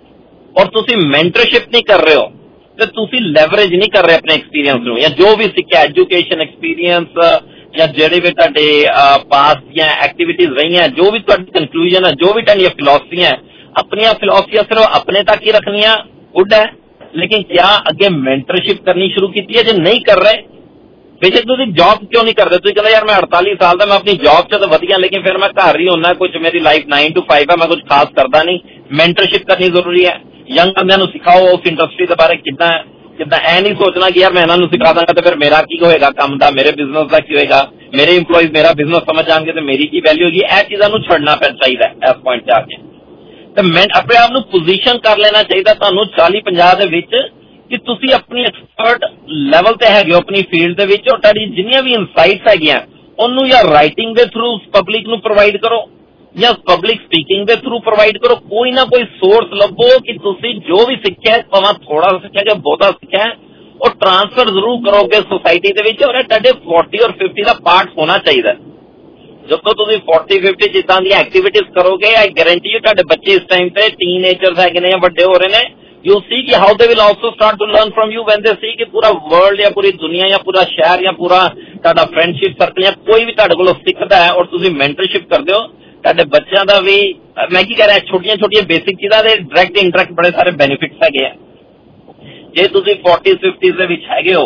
ਔਰ ਤੁਸੀਂ ਮੈਂਟਰਸ਼ਿਪ ਨਹੀਂ ਕਰ ਰਹੇ ਹੋ ਤੇ ਤੁਸੀਂ ਲੈਵਰੇਜ ਨਹੀਂ ਕਰ ਰਹੇ ਆਪਣੇ ਐਕਸਪੀਰੀਅੰਸ ਨੂੰ, ਜਾਂ ਜੋ ਵੀ ਸਿੱਖਿਆ ਐਜੂਕੇਸ਼ਨ ਐਕਸਪੀਰੀਅੰਸ ਜਾਂ ਜਿਹੜੇ ਵੀ ਤੁਹਾਡੇ ਪਾਸਟ ਦੀਆਂ ਐਕਟੀਵਿਟੀਜ਼ ਰਹੀਆਂ, ਜੋ ਵੀ ਤੁਹਾਡੀ ਕਨਕਲੂਜਨ ਹੈ, ਜੋ ਵੀ ਤੁਹਾਡੀਆਂ ਫਿਲਾਸਫੀਆਂ, ਆਪਣੀਆਂ ਫਿਲਾਸਫੀਆਂ ਸਿਰਫ ਆਪਣੇ ਤੱਕ ਹੀ ਰੱਖਣੀਆਂ ਗੁੱਡ ਹੈ, ਲੇਕਿਨ ਕਿਆ ਅੱਗੇ ਮੈਂਟਰਸ਼ਿਪ ਕਰਨੀ ਸ਼ੁਰੂ ਕੀਤੀ ਹੈ? ਜੇ ਨਹੀਂ ਕਰ ਰਹੇ, ਬੇਸ਼ੱਕ ਤੁਸੀਂ ਜੌਬ ਕਿਉਂ ਨਹੀਂ ਕਰਦੇ, ਤੁਸੀਂ ਕਹਿੰਦੇ ਯਾਰ ਮੈਂ 48 ਸਾਲ ਦਾ, ਮੈਂ ਆਪਣੀ ਜੌਬ 'ਚ ਤਾਂ ਵਧੀਆ, ਲੇਕਿਨ ਫਿਰ ਮੈਂ ਘਰ ਹੀ ਹੁੰਦਾ, ਕੁਝ ਮੇਰੀ ਲਾਈਫ 9 to 5 ਹੈ, ਮੈਂ ਕੁਝ ਖਾਸ ਕਰਦਾ ਨਹੀਂ। ਮੈਂਟਰਸ਼ਿਪ ਕਰਨੀ ਜ਼ਰੂਰੀ ਹੈ। ਯੰਗ ਬੰਦਿਆਂ ਨੂੰ ਸਿਖਾਓ ਉਸ ਇੰਡਸਟਰੀ ਦੇ ਬਾਰੇ ਕਿੱਦਾਂ ਇਹ ਨਹੀਂ ਸੋਚਣਾ ਕਿ ਯਾਰ ਮੈਂ ਇਹਨਾਂ ਨੂੰ ਸਿਖਾ ਦਾਂਗਾ ਤੇ ਫਿਰ ਮੇਰਾ ਕੀ ਹੋਏਗਾ ਕੰਮ ਦਾ, ਮੇਰੇ ਬਿਜ਼ਨਸ ਦਾ ਕੀ ਹੋਏਗਾ, ਮੇਰੇ ਇੰਪਲੋਈਜ਼ ਮੇਰਾ ਬਿਜ਼ਨਸ ਸਮਝ ਜਾਣਗੇ ਤੇ ਮੇਰੀ ਕੀ ਵੈਲਿਊ ਹੋਗੀ। ਇਹ ਚੀਜ਼ਾਂ ਨੂੰ ਛੱਡਣਾ ਚਾਹੀਦਾ ਇਸ ਪੁਆਇੰਟ 'ਤੇ ਆ ਕੇ। ਤੇ ਮੈਂ ਆਪਣੇ ਆਪ ਨੂੰ ਪੋਜੀਸ਼ਨ ਕਰ ਲੈਣਾ ਚਾਹੀਦਾ ਤੁਹਾਨੂੰ 40-50 ਦੇ ਵਿੱਚ ਕਿ ਤੁਸੀਂ ਆਪਣੀ ਐਕਸਪਰਟ ਲੈਵਲ ਤੇ ਹੈਗੇ ਹੋ ਆਪਣੀ ਫੀਲਡ ਦੇ ਵਿੱਚ, ਔਰ ਤੁਹਾਡੀ ਜਿੰਨੀਆਂ ਵੀ ਇਨਸਾਈਟਸ ਹੈਗੀਆਂ ਉਹਨੂੰ ਜਾਂ ਰਾਈਟਿੰਗ ਦੇ ਥਰੂ ਪਬਲਿਕ ਨੂੰ ਪ੍ਰੋਵਾਈਡ ਕਰੋ ਜਾਂ ਪਬਲਿਕ ਸਪੀਕਿੰਗ ਦੇ ਥਰੂ ਪ੍ਰੋਵਾਈਡ ਕਰੋ। ਕੋਈ ਨਾ ਕੋਈ ਸੋਰਸ ਲੱਭੋ ਕਿ ਤੁਸੀਂ ਜੋ ਵੀ ਸਿੱਖਿਆ, ਭਾਵੇਂ ਥੋੜਾ ਸਿੱਖਿਆ ਜਾਂ ਬਹੁਤਾ ਸਿੱਖਿਆ, ਉਹ ਟ੍ਰਾਂਸਫਰ ਜ਼ਰੂਰ ਕਰੋਗੇ ਸੋਸਾਇਟੀ ਦੇ ਵਿੱਚ, ਔਰ ਇਹ ਤੁਹਾਡੇ 40 ਔਰ 50 ਦਾ ਪਾਰਟ ਹੋਣਾ ਚਾਹੀਦਾ। ਜਦੋਂ ਤੁਸੀਂ 40-50 ਜਿੱਦਾਂ ਦੀਆਂ ਐਕਟੀਵਿਟੀਜ਼ ਕਰੋਗੇ, ਆਈ ਗਾਰੰਟੀ ਯੂ ਤੁਹਾਡੇ ਬੱਚੇ ਇਸ ਟਾਈਮ ਤੇ ਟੀਨਏਜਰਸ ਹੈਗੇ ਨੇ ਜਾਂ ਵੱਡੇ ਹੋ ਰਹੇ ਨੇ, ਯੂ ਸੀ ਕਿ how they will also start to learn from you when they see ਕਿ ਪੂਰਾ ਵਰਲਡ ਜਾਂ ਪੂਰੀ ਦੁਨੀਆ ਜਾਂ ਪੂਰਾ ਸ਼ਹਿਰ ਜਾਂ ਪੂਰਾ ਤੁਹਾਡਾ ਫਰੈਂਡਸ਼ਿਪ ਸਰਕਲ ਜਾਂ ਕੋਈ ਵੀ ਤੁਹਾਡੇ ਕੋਲੋਂ ਸਿੱਖਦਾ ਹੈ ਔਰ ਤੁਸੀਂ ਮੈਂਟਰਸ਼ਿਪ ਕਰਦੇ ਹੋ, ਤੁਹਾਡੇ ਬੱਚਿਆਂ ਦਾ ਵੀ, ਮੈਂ ਕੀ ਕਹਿ ਰਿਹਾ, ਛੋਟੀਆਂ ਬੇਸਿਕ ਚੀਜ਼ਾਂ ਦੇ ਡਾਇਰੈਕਟ ਇੰਟਰੈਕਟ ਬੜੇ ਸਾਰੇ ਬੈਨੀਫਿਟਸ ਹੈਗੇ ਆ। ਜੇ ਤੁਸੀਂ 40-50 ਦੇ ਵਿੱਚ ਹੈਗੇ ਹੋ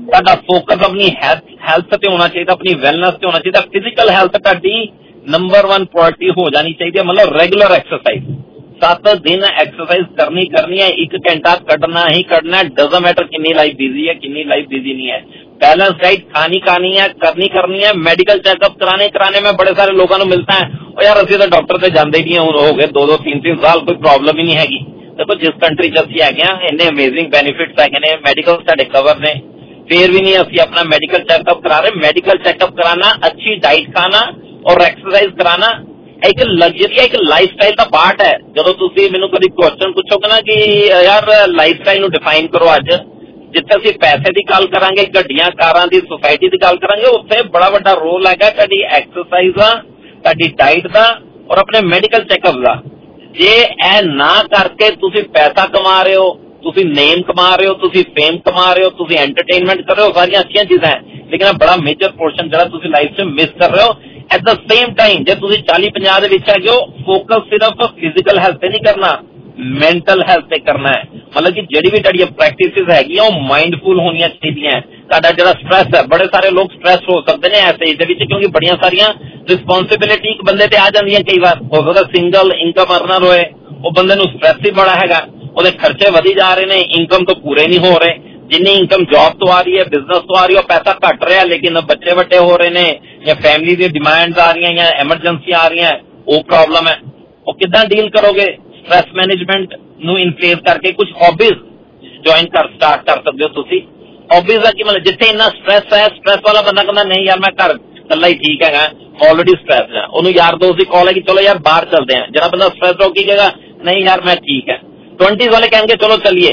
ਤੁਹਾਡਾ ਫੋਕਸ ਆਪਣੀ ਹੈਲਥ ਤੇ ਹੋਣਾ ਚਾਹੀਦਾ, ਆਪਣੀ ਵੈਲਨੈਸ ਤੇ ਹੋਣਾ ਚਾਹੀਦਾ। ਫਿਜ਼ੀਕਲ ਹੈਲਥ ਤੁਹਾਡੀ ਨੰਬਰ 1 ਪ੍ਰਾਇੋਰਟੀ ਹੋ ਜਾਣੀ ਚਾਹੀਦੀ ਹੈ। ਮਤਲਬ ਰੈਗੂਲਰ ਐਕਸਰਸਾਈਜ਼ 7 ਦਿਨ ਐਕਸਰਸਾਈਜ਼ ਕਰਨੀ ਹੈ, 1 ਘੰਟਾ ਕੱਢਣਾ ਹੀ ਕੱਢਣਾ। ਡਜ਼ਨਟ ਮੈਟਰ ਕਿੰਨੀ ਲਾਈਫ ਬਿਜ਼ੀ ਹੈ, ਕਿੰਨੀ ਲਾਈफ बिजी नहीं है। बैलेंस डाइट खानी है, करनी है। मेडिकल चेकअप कराने में बड़े सारे लोगों को मिलता है और यार असं तो डॉक्टर से जाते ही नहीं, हो गए 2-2 3-3 साल, कोई प्रॉब्लम ही नहीं हैगी। देखो जिस कंट्री च असं है इन्ने अमेजिंग बेनिफिट्स है, मेडिकल साडे कवर ने, फिर भी नहीं असं अपना मेडिकल चेकअप करा रहे। मेडिकल चेकअप कराना, अच्छी डाइट खाना और एक्सरसाइज कराना एक लग्जरी है, एक लाइफ स्टाइल का पार्ट है। जो तुम मैनू कभी क्वेश्चन पूछोगे ना कि यार लाइफ स्टाइल डिफाइन करो, अज जिथे असीं पैसे की गल करांगे, गड्डियां कारां दी, सोसाइटी की गल करांगे, उत्थे बड़ा वड्डा रोल है तुहाडी एक्सरसाइज दा, तुहाडी डाइट दा और अपने मेडिकल चेकअप का। जे ए ना करके तुसीं पैसा कमा रहे हो, तुसीं नेम कमा रहे हो, तुसीं फेम कमा रहे हो, तुसीं एंटरटेनमेंट कर रहे हो, सारियां अच्छियां चीज़ां हैं, लेकिन बड़ा मेजर पोर्शन जिहड़ा तुसीं लाइफ च मिस कर रहे हो। एट द सेम टाइम जे तुसीं 40-50 दे विच हैगे हो, फोकस सिर्फ फिजिकल हेल्थ ते नहीं करना, मैंटल हेल्थ पे करना है। मतलब कि जिहड़ी भी तुहाडी प्रैक्टिस हैगी वो माइंडफुल होनी चाहिए। तुहाडा जिहड़ा स्ट्रेस है, बड़े सारे लोग स्ट्रेस हो सकते हैं ऐसे एज दे विच, क्योंकि बड़ियां सारियां रिस्पोंसिबिलिटी एक बंदे ते आ जांदियां। कई बार हो सकदा सिंगल इनकम अर्नर होए, वो बंदे नूं स्ट्रेस ही बड़ा हैगा, ਉਹਦੇ खर्चे वधी जा रहे ने, इनकम तो पूरे नहीं हो रहे। जिन्नी इनकम जॉब तो आ रही है, बिजनेस तो आ रही है, पैसा घट रहा है, लेकिन बच्चे बड़े हो रहे ने, या फैमिली की डिमांड्स आ रही हैं, या एमरजेंसी आ रही हैं, वो प्रॉब्लम है। वो किद्दां डील करोगे? स्ट्रेस मैनेजमेंट नूं इनप्लेस करके कुछ हॉबीज ज्वाइन स्टार्ट कर सकते हो तुसीं। हॉबीज का की मतलब जिथे इन्ना स्ट्रेस है, स्ट्रेस वाला बंदा कहता नहीं यार मैं घर कल्ला ही ठीक है, ऑलरेडी स्ट्रेस है, उन्होंने यार दोस्त की कॉल है कि चलो यार बाहर चलते हैं। जरा बंदा स्ट्रेस हो की कहेगा नहीं यार मैं ठीक है। 20s वाले कहेंगे चलो चलिए,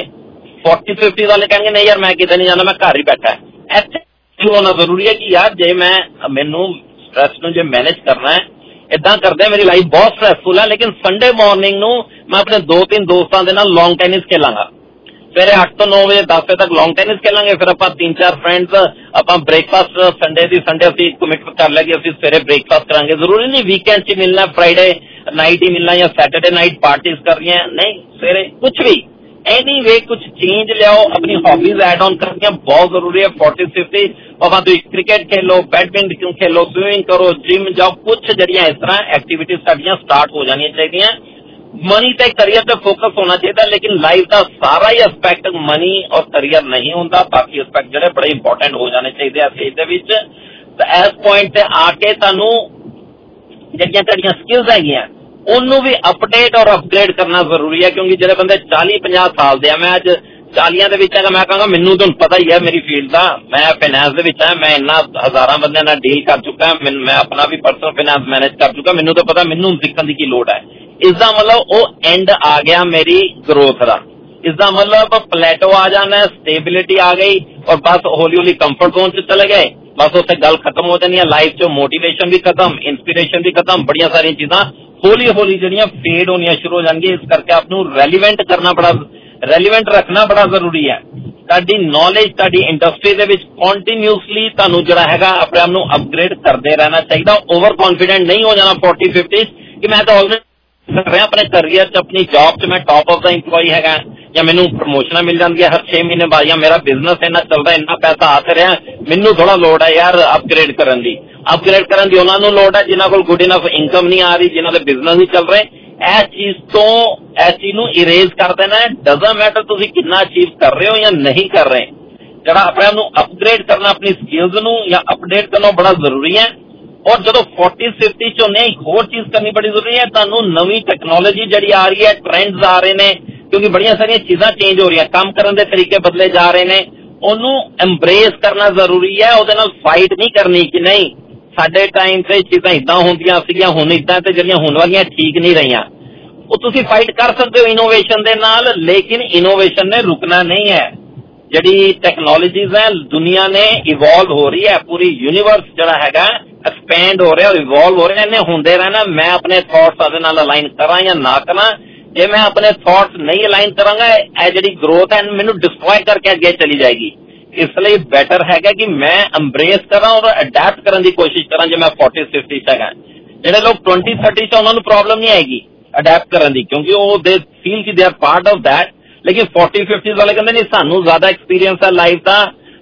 40-50 वाले कहेंगे नहीं यार मैं कितने नहीं जाना, मैं घर ही बैठा है। ऐसे होना जरूरी है कि यार जे मैं मैनू स्ट्रेस नूं जे मैनेज करना है, इदा करते मेरी लाइफ बहुत स्ट्रेसफुल है, लेकिन संडे मॉर्निंग नूं मैं अपने 2-3 दोस्तों के नाल लॉन्ग टेनिस खेलांगा। सवेरे 8 ਤੋਂ 9 ਵਜੇ 10 ਵਜੇ तक लॉन्ग टेनिस खेलांगे। फिर ਆਪਾਂ 3-4 फ्रेंड्स ਆਪਾਂ ब्रेकफास्ट संडे ਅਸੀਂ कमिट कर लिया कि ਅਸੀਂ सवेरे ब्रेकफास्ट करांगे। जरूरी नहीं वीकेंड च मिलना, फ्राइडे नाइट ही मिलना या सैटरडे नाइट पार्टीज कर रही हैं, नहीं सवेरे कुछ भी एनीवे कुछ चेंज लियाओ, अपनी हॉबीज एड ऑन करनी बहुत जरूरी है। 40-50 भावें तुसीं क्रिकेट खेलो, बैडमिंटन खेलो, स्विमिंग करो, जिम जाओ, कुछ जड़ियां इस तरह एक्टिविटीज साडियां स्टार्ट हो जानियां चाहिए। मनी ते करियर पे फोकस होना चाहिए, लेकिन लाइफ का सारा ही एस्पैक्ट मनी और करियर नहीं होता। बाकी एस्पैक्ट जिहड़े बड़े इंपोर्टेंट हो जाने चाहिए स्टेज दे विच। ते इस पॉइंट ते आके तुहानूं जिहड़ियां तुहाडियां स्किल्स हैगियां उन्नू भी अपडेट और अपग्रेड करना जरूरी है, क्योंकि जिहड़े बंदे 40-50 साल दे, मैं अज 40 दे विच मैं कहूँगा मैनू तुहानूं पता ही है मेरी फील्ड का, मैं फाइनेंस दे विच है, मैं इन्ना हजारां बंदियां नाल डील कर चुका, मैं अपना भी पर्सनल फाइनेंस मैनेज कर चुका, मैनू तो पता मैनू सीखण दी की लोड़ है। इसका मतलब वो एंड आ गया मेरी ग्रोथ का। इसका मतलब प्लेटो आ जाना है, स्टेबिलिटी आ गई और बस हौली हौली कंफर्ट जोन च चले गए, बस उससे गल खत्म हो जानी है। लाइफ चो मोटिवेशन भी खत्म, इंस्पिरेशन भी खत्म, बड़िया सारी चीज़ां हौली हौली जड़ियां फेड होनियां शुरू हो जाएंगी। इस करके आपनूं रेलीवेंट करना बड़ा, रेलीवेंट रखना बड़ा जरूरी है। तुहाडी नॉलेज तुहाडी इंडस्ट्री दे विच कंटीन्यूअसली तुहानूं जिहड़ा हैगा अपने आप नूं अपग्रेड करते रहना चाहिए। ओवर कॉन्फिडेंट नहीं हो जाना 40-50 कि मैं तो ऑलरेडी कर रहा अपने करियर च, अपनी जॉब च मैं टॉप ऑफ द इंप्लॉई है, या मैनू प्रमोशन मिल जाती है हर 6 महीने बाद, या मेरा बिजनेस इन्ना चलता, इन्ना पैसा आते रहा, मैनू थोड़ा लोड़ है यार अपग्रेड करन दी। अपग्रेड करन दी उन्हां नूं लोड़ है जिन्हां कोल गुड इनफ इनकम नहीं आ रही, जिन्हां दे बिजनेस नहीं चल रहे। इस चीज तो इस चीज नूं इरेज कर देना है। डजंट मैटर तुसीं कितना अचीव कर रहे हो या नहीं कर रहे, जिहड़ा अपने आप नूं अपग्रेड करना, अपनी स्किल्स नूं या अपडेट करना बड़ा जरूरी है। और जो 40-50 चो ने एक होर चीज करनी बड़ी जरूरी है, तुहानूं नवी टेक्नोलॉजी जिहड़ी आ रही है, ट्रेंड्स आ रहे ने, क्योंकि बड़िया सारिया चीज़ां चेंज हो रही है, काम करने के तरीके बदले जा रहे ने, उन्होंने एम्ब्रेस करना जरूरी है। उहदे नाल फाइट नहीं करनी कि नहीं साडे टाइम से चीज़ां इदां होंदियां सीगियां, हुण इदां ते जिहड़ियां हुण वालियां ठीक नहीं रहियां। वो तुसीं फाइट कर सकते हो इनोवेशन दे नाल, लेकिन इनोवेशन ने रुकना नहीं है। जिहड़ी टेक्नोलॉजीज है दुनिया ने इवॉल्व हो रही है, पूरी यूनीवर्स जिहड़ा हैगा एक्सपेंड हो रहा है और इवॉल्व हो रहा है, इन्हें होंदे रहना। मैं अपने थॉट्स उहदे नाल अलाइन करा या ना करा, जे मैं अपने थॉट्स नहीं अलाइन करांगा, यह जिहड़ी ग्रोथ है मैनू डिस्ट्रॉय करके अगे चली जाएगी। इसलिए बेटर है कि मैं एम्ब्रेस करा और अडैप्ट करने की कोशिश करा। जो मैं 40-50 है, जिहड़े लोग 20-30 उन्होंने प्रॉब्लम नहीं आएगी अडैप्ट करने की, क्योंकि वो दे फील कि they are part of that. लेकिन 40-50 वाले कहते नहीं सानू ज्यादा एक्सपीरियंस है लाइफ का,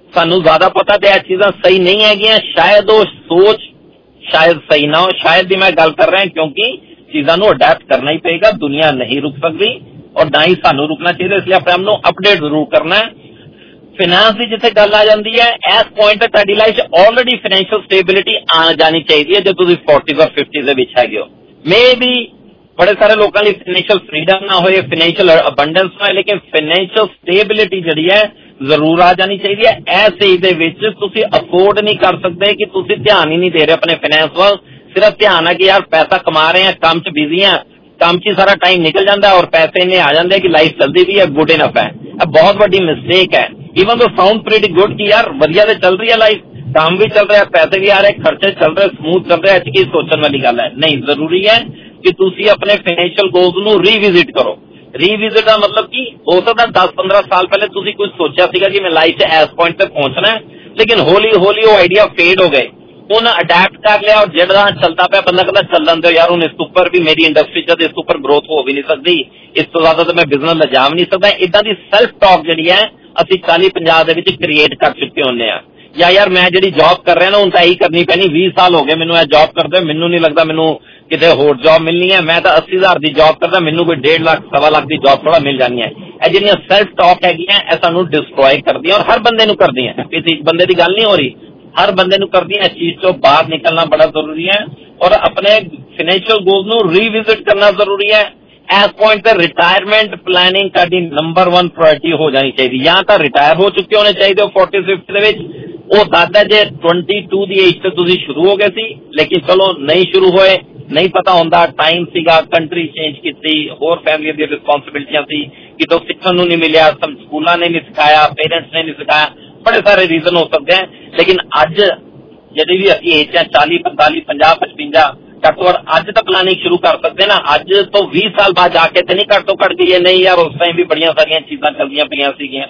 ਸਾਨੂੰ ਜ਼ਿਆਦਾ ਪਤਾ ਤੇ ਇਹ ਚੀਜ਼ਾਂ ਸਹੀ ਨਹੀਂ ਹੈਗੀਆਂ, ਸ਼ਾਇਦ ਉਹ ਸੋਚ ਸ਼ਾਇਦ ਸਹੀ ਨਾ ਹੋ, ਸ਼ਾਇਦ ਦੀ ਮੈਂ ਗੱਲ ਕਰ ਰਿਹਾ ਕਿਉਂਕਿ ਚੀਜ਼ਾਂ ਨੂੰ ਅਡੈਪਟ ਕਰਨਾ ਹੀ ਪਏਗਾ, ਦੁਨੀਆ ਨਹੀਂ ਰੁਕ ਸਕਦੀ ਔਰ ਨਾ ਹੀ ਸਾਨੂੰ ਰੁਕਣਾ ਚਾਹੀਦਾ, ਇਸ ਲਈ ਆਪਣੇ ਆਪ ਨੂੰ ਅਪਡੇਟ ਜ਼ਰੂਰ ਕਰਨਾ ਹੈ। ਫਾਈਨਾਂਸ ਦੀ ਜਿੱਥੇ ਗੱਲ ਆ ਜਾਂਦੀ ਹੈ, ਇਸ ਪੁਆਇੰਟ ਤੇ ਤੁਹਾਡੀ ਲਾਈਫ 'ਚ ਆਲਰੇਡੀ ਫਾਈਨੈਂਸ਼ੀਅਲ ਸਟੇਬਿਲਿਟੀ ਆ ਜਾਣੀ ਚਾਹੀਦੀ ਹੈ ਜੇ ਤੁਸੀਂ 40s ਔਰ 50s ਦੇ ਵਿੱਚ ਹੈਗੇ ਹੋ। ਮੇ ਵੀ ਬੜੇ ਸਾਰੇ ਲੋਕਾਂ ਲਈ ਫਾਈਨੈਂਸ਼ੀਅਲ ਫਰੀडम ਨਾ ਹੋਏ, ਫਾਈਨੈਂਸ਼ੀਅਲ ਅਬੰਡੈਂਸ ਨਾ ਹੋਏ, ਲੇਕਿਨ ਫਾਈਨੈਂਸ਼ੀਅਲ ਸਟੇਬਿਲਿਟੀ ਜਿਹੜੀ ਹੈ ਜ਼ਰੂਰ ਆ ਜਾਣੀ ਚਾਹੀਦੀ ਹੈ। ਇਸ ਏਜ ਦੇ ਵਿੱਚ ਤੁਸੀਂ ਅਫੋਰਡ ਨਹੀਂ ਕਰ ਸਕਦੇ ਕਿ ਤੁਸੀਂ ਧਿਆਨ ਹੀ ਨਹੀਂ ਦੇ ਰਹੇ ਆਪਣੇ ਫਾਈਨੈਂਸ ਵੱਲ, ਸਿਰਫ ਧਿਆਨ ਹੈ ਕਿ ਯਾਰ ਪੈਸਾ ਕਮਾ ਰਹੇ ਆ, ਕੰਮ 'ਚ ਬਿਜ਼ੀ ਆ, ਕੰਮ 'ਚ ਸਾਰਾ ਟਾਈਮ ਨਿਕਲ ਜਾਂਦਾ ਔਰ ਪੈਸੇ ਇੰਨੇ ਆ ਜਾਂਦੇ ਕਿ ਲਾਈਫ ਚੱਲਦੀ ਵੀ ਹੈ, ਗੁੱਡ ਇਨਫ ਹੈ। ਇਹ ਬਹੁਤ ਵੱਡੀ ਮਿਸਟੇਕ ਹੈ। ਈਵਨ ਦੋ ਸਾਊਂਡ ਪ੍ਰੀਟੀ ਗੁੱਡ ਕਿ ਯਾਰ ਵਧੀਆ ਤੇ ਚੱਲ ਰਹੀ ਹੈ ਲਾਈਫ, ਕੰਮ ਵੀ ਚੱਲ ਰਿਹਾ, ਪੈਸੇ ਵੀ ਆ ਰਹੇ, ਖਰਚੇ ਚੱਲ ਰਹੇ, ਸਮੂਥ ਚੱਲ ਰਿਹਾ, ਇਹ ਕੀ ਸੋਚਣ ਵਾਲੀ ਗੱਲ ਹੈ ਨਹੀਂ। ਜ਼ਰੂਰੀ ਹੈ ਕਿ ਤੁਸੀਂ ਆਪਣੇ ਫਾਈਨੈਂਸ਼ੀਅਲ ਗੋਲਸ ਨੂੰ ਰੀਵਿਜ਼ਿਟ ਕਰੋ। ਰੀਵਿਜ਼ਿਟ ਦਾ ਮਤਲਬ ਕਿ ਹੋ ਸਕਦਾ 10-15 ਸਾਲ ਪਹਿਲੇ ਤੁਸੀਂ ਕੁਝ ਸੋਚਿਆ ਸੀਗਾ ਕਿ ਮੈਂ ਲਾਈਫ 'ਚ ਇਸ ਪੁਆਇੰਟ ਤੇ ਪਹੁੰਚਣਾ ਹੈ, ਲੇਕਿਨ ਹੌਲੀ ਹੌਲੀ ਉਹ ਆਈਡੀਆ ਫੇਡ ਹੋ ਗਏ, ਉਹਨੇ ਅਡੈਪਟ ਕਰ ਲਿਆ ਔਰ ਜਿਹੜਾ ਚੱਲਦਾ ਪਿਆ ਬੰਦਾ ਕਹਿੰਦਾ ਚੱਲਣ ਦਿਓ ਯਾਰ, ਹੁਣ ਇਸ ਤੋਂ ਉੱਪਰ ਵੀ ਮੇਰੀ ਇੰਡਸਟਰੀ 'ਚ ਇਸ ਤੋਂ ਉੱਪਰ ਗਰੋਥ ਹੋ ਵੀ ਨਹੀਂ ਸਕਦੀ, ਇਸ ਤੋਂ ਜ਼ਿਆਦਾ ਤਾਂ ਮੈਂ ਬਿਜ਼ਨਸ ਲਿਜਾ ਵੀ ਨਹੀਂ ਸਕਦਾ। ਇਦਾਂ ਦੀ ਸੈਲਫ ਟਾਕ ਜਿਹੜੀ ਹੈ ਅਸੀਂ 40-50 ਦੇ ਵਿੱਚ ਕ੍ਰੀਏਟ ਕਰ ਚੁੱਕੇ ਹੁੰਦੇ ਆ। ਜਾਂ ਯਾਰ ਮੈਂ ਜਿਹੜੀ ਜੌਬ ਕਰ ਰਿਹਾ ਨਾ ਹੁਣ ਤਾਂ ਇਹੀ ਕਰਨੀ ਪੈਣੀ, 20 ਸਾਲ ਹੋ ਗਏ ਮੈਨੂੰ ਇਹ ਜੌਬ ਕਰਦੇ, ਮੈਨੂੰ ਨਹੀਂ ਲੱਗਦਾ ਮੈਨੂੰ ਕਿਤੇ ਹੋਰ ਜੌਬ ਮਿਲਣੀ ਹੈ, ਮੈਂ ਤਾਂ 80,000 ਦੀ ਜੌਬ ਕਰਦਾ, ਮੈਨੂੰ ਕੋਈ 1.5 ਲੱਖ 1.25 ਲੱਖ ਦੀ ਜੌਬ ਥੋੜਾ ਮਿਲ ਜਾਣੀ ਹੈ। ਇਹ ਜਿਹੜੀਆਂ ਸੈਲਫ ਟਾਕ ਹੈਗੀਆਂ ਇਹ ਸਾਨੂੰ ਡਿਸਟਰੋਏ ਕਰਦੀਆਂ ਔਰ ਹਰ ਬੰਦੇ ਨੂੰ ਕਰਦੀਆਂ, ਕਿਸੇ ਬੰਦੇ ਦੀ ਗੱਲ ਨਹੀਂ ਹੋ ਰਹੀ, ਹਰ ਬੰਦੇ ਨੂੰ ਕਰਦੀਆਂ। ਇਸ ਚੀਜ਼ ਤੋਂ ਬਾਹਰ ਨਿਕਲਣਾ ਬੜਾ ਜ਼ਰੂਰੀ ਹੈ ਔਰ ਆਪਣੇ ਫਾਈਨੈਂਸ਼ੀਅਲ ਗੋਲਸ ਨੂੰ ਰੀਵਿਜ਼ਿਟ ਕਰਨਾ ਜ਼ਰੂਰੀ ਹੈ। ਇਸ ਪੁਆਇੰਟ ਤੇ ਰਿਟਾਇਰਮੈਂਟ ਪਲੈਨਿੰਗ ਤੁਹਾਡੀ ਨੰਬਰ 1 ਪ੍ਰਾਇੋਰਟੀ ਹੋ ਜਾਣੀ ਚਾਹੀਦੀ। ਜਾਂ ਤਾਂ ਰਿਟਾਇਰ ਹੋ ਚੁੱਕੇ ਹੋਣੇ ਚਾਹੀਦੇ ਹੋ 40-50 ਦੇ ਵਿੱਚ, ਉਹ ਦਾਦਾ ਜੇ 22 ਦੀ ਏਜ ਤੇ ਤੁਸੀਂ ਸ਼ੁਰੂ ਹੋ ਗਏ ਸੀ, ਲੇਕਿਨ ਚਲੋ ਨਹੀਂ ਸ਼ੁਰੂ ਹੋਏ, ਨਹੀਂ ਪਤਾ ਹੁੰਦਾ, ਟਾਈਮ ਸੀਗਾ, ਕੰਟਰੀ ਚੇਂਜ ਕੀਤੀ, ਹੋਰ ਫੈਮਿਲੀ ਦੀਆਂ ਰਿਸਪੌਂਸਿਬਿਲਿਟੀਆਂ ਸੀ, ਕਿਤੋਂ ਸਿੱਖਣ ਨੂੰ ਨਹੀਂ ਮਿਲਿਆ, ਸਕੂਲਾਂ ਨੇ ਨਹੀਂ ਸਿਖਾਇਆ, ਪੇਰੈਂਟਸ ਨੇ ਨਹੀਂ ਸਿਖਾਇਆ, ਬੜੇ ਸਾਰੇ ਰੀਜ਼ਨ ਹੋ ਸਕਦੇ ਹੈ। ਲੇਕਿਨ ਅੱਜ ਜਿਹੜੀ ਵੀ ਅਸੀਂ ਏਜ ਹੈ 40, 45, 50, 55 ਘੱਟੋ ਘੱਟ ਅੱਜ ਤਾਂ ਪਲਾਨਿੰਗ ਸ਼ੁਰੂ ਕਰ ਸਕਦੇ ਨਾ। ਅੱਜ ਤੋਂ 20 ਸਾਲ ਬਾਅਦ ਜਾ ਕੇ ਤੇ ਨਹੀਂ ਘੱਟ ਤੋਂ ਘੱਟ ਗਈ ਹੈ, ਨਹੀਂ ਯਾਰ ਉਸ ਟਾਈਮ ਵੀ ਬੜੀਆਂ ਸਾਰੀਆਂ ਚੀਜ਼ਾਂ ਚੱਲਦੀਆਂ ਪਈਆਂ ਸੀਗੀਆਂ।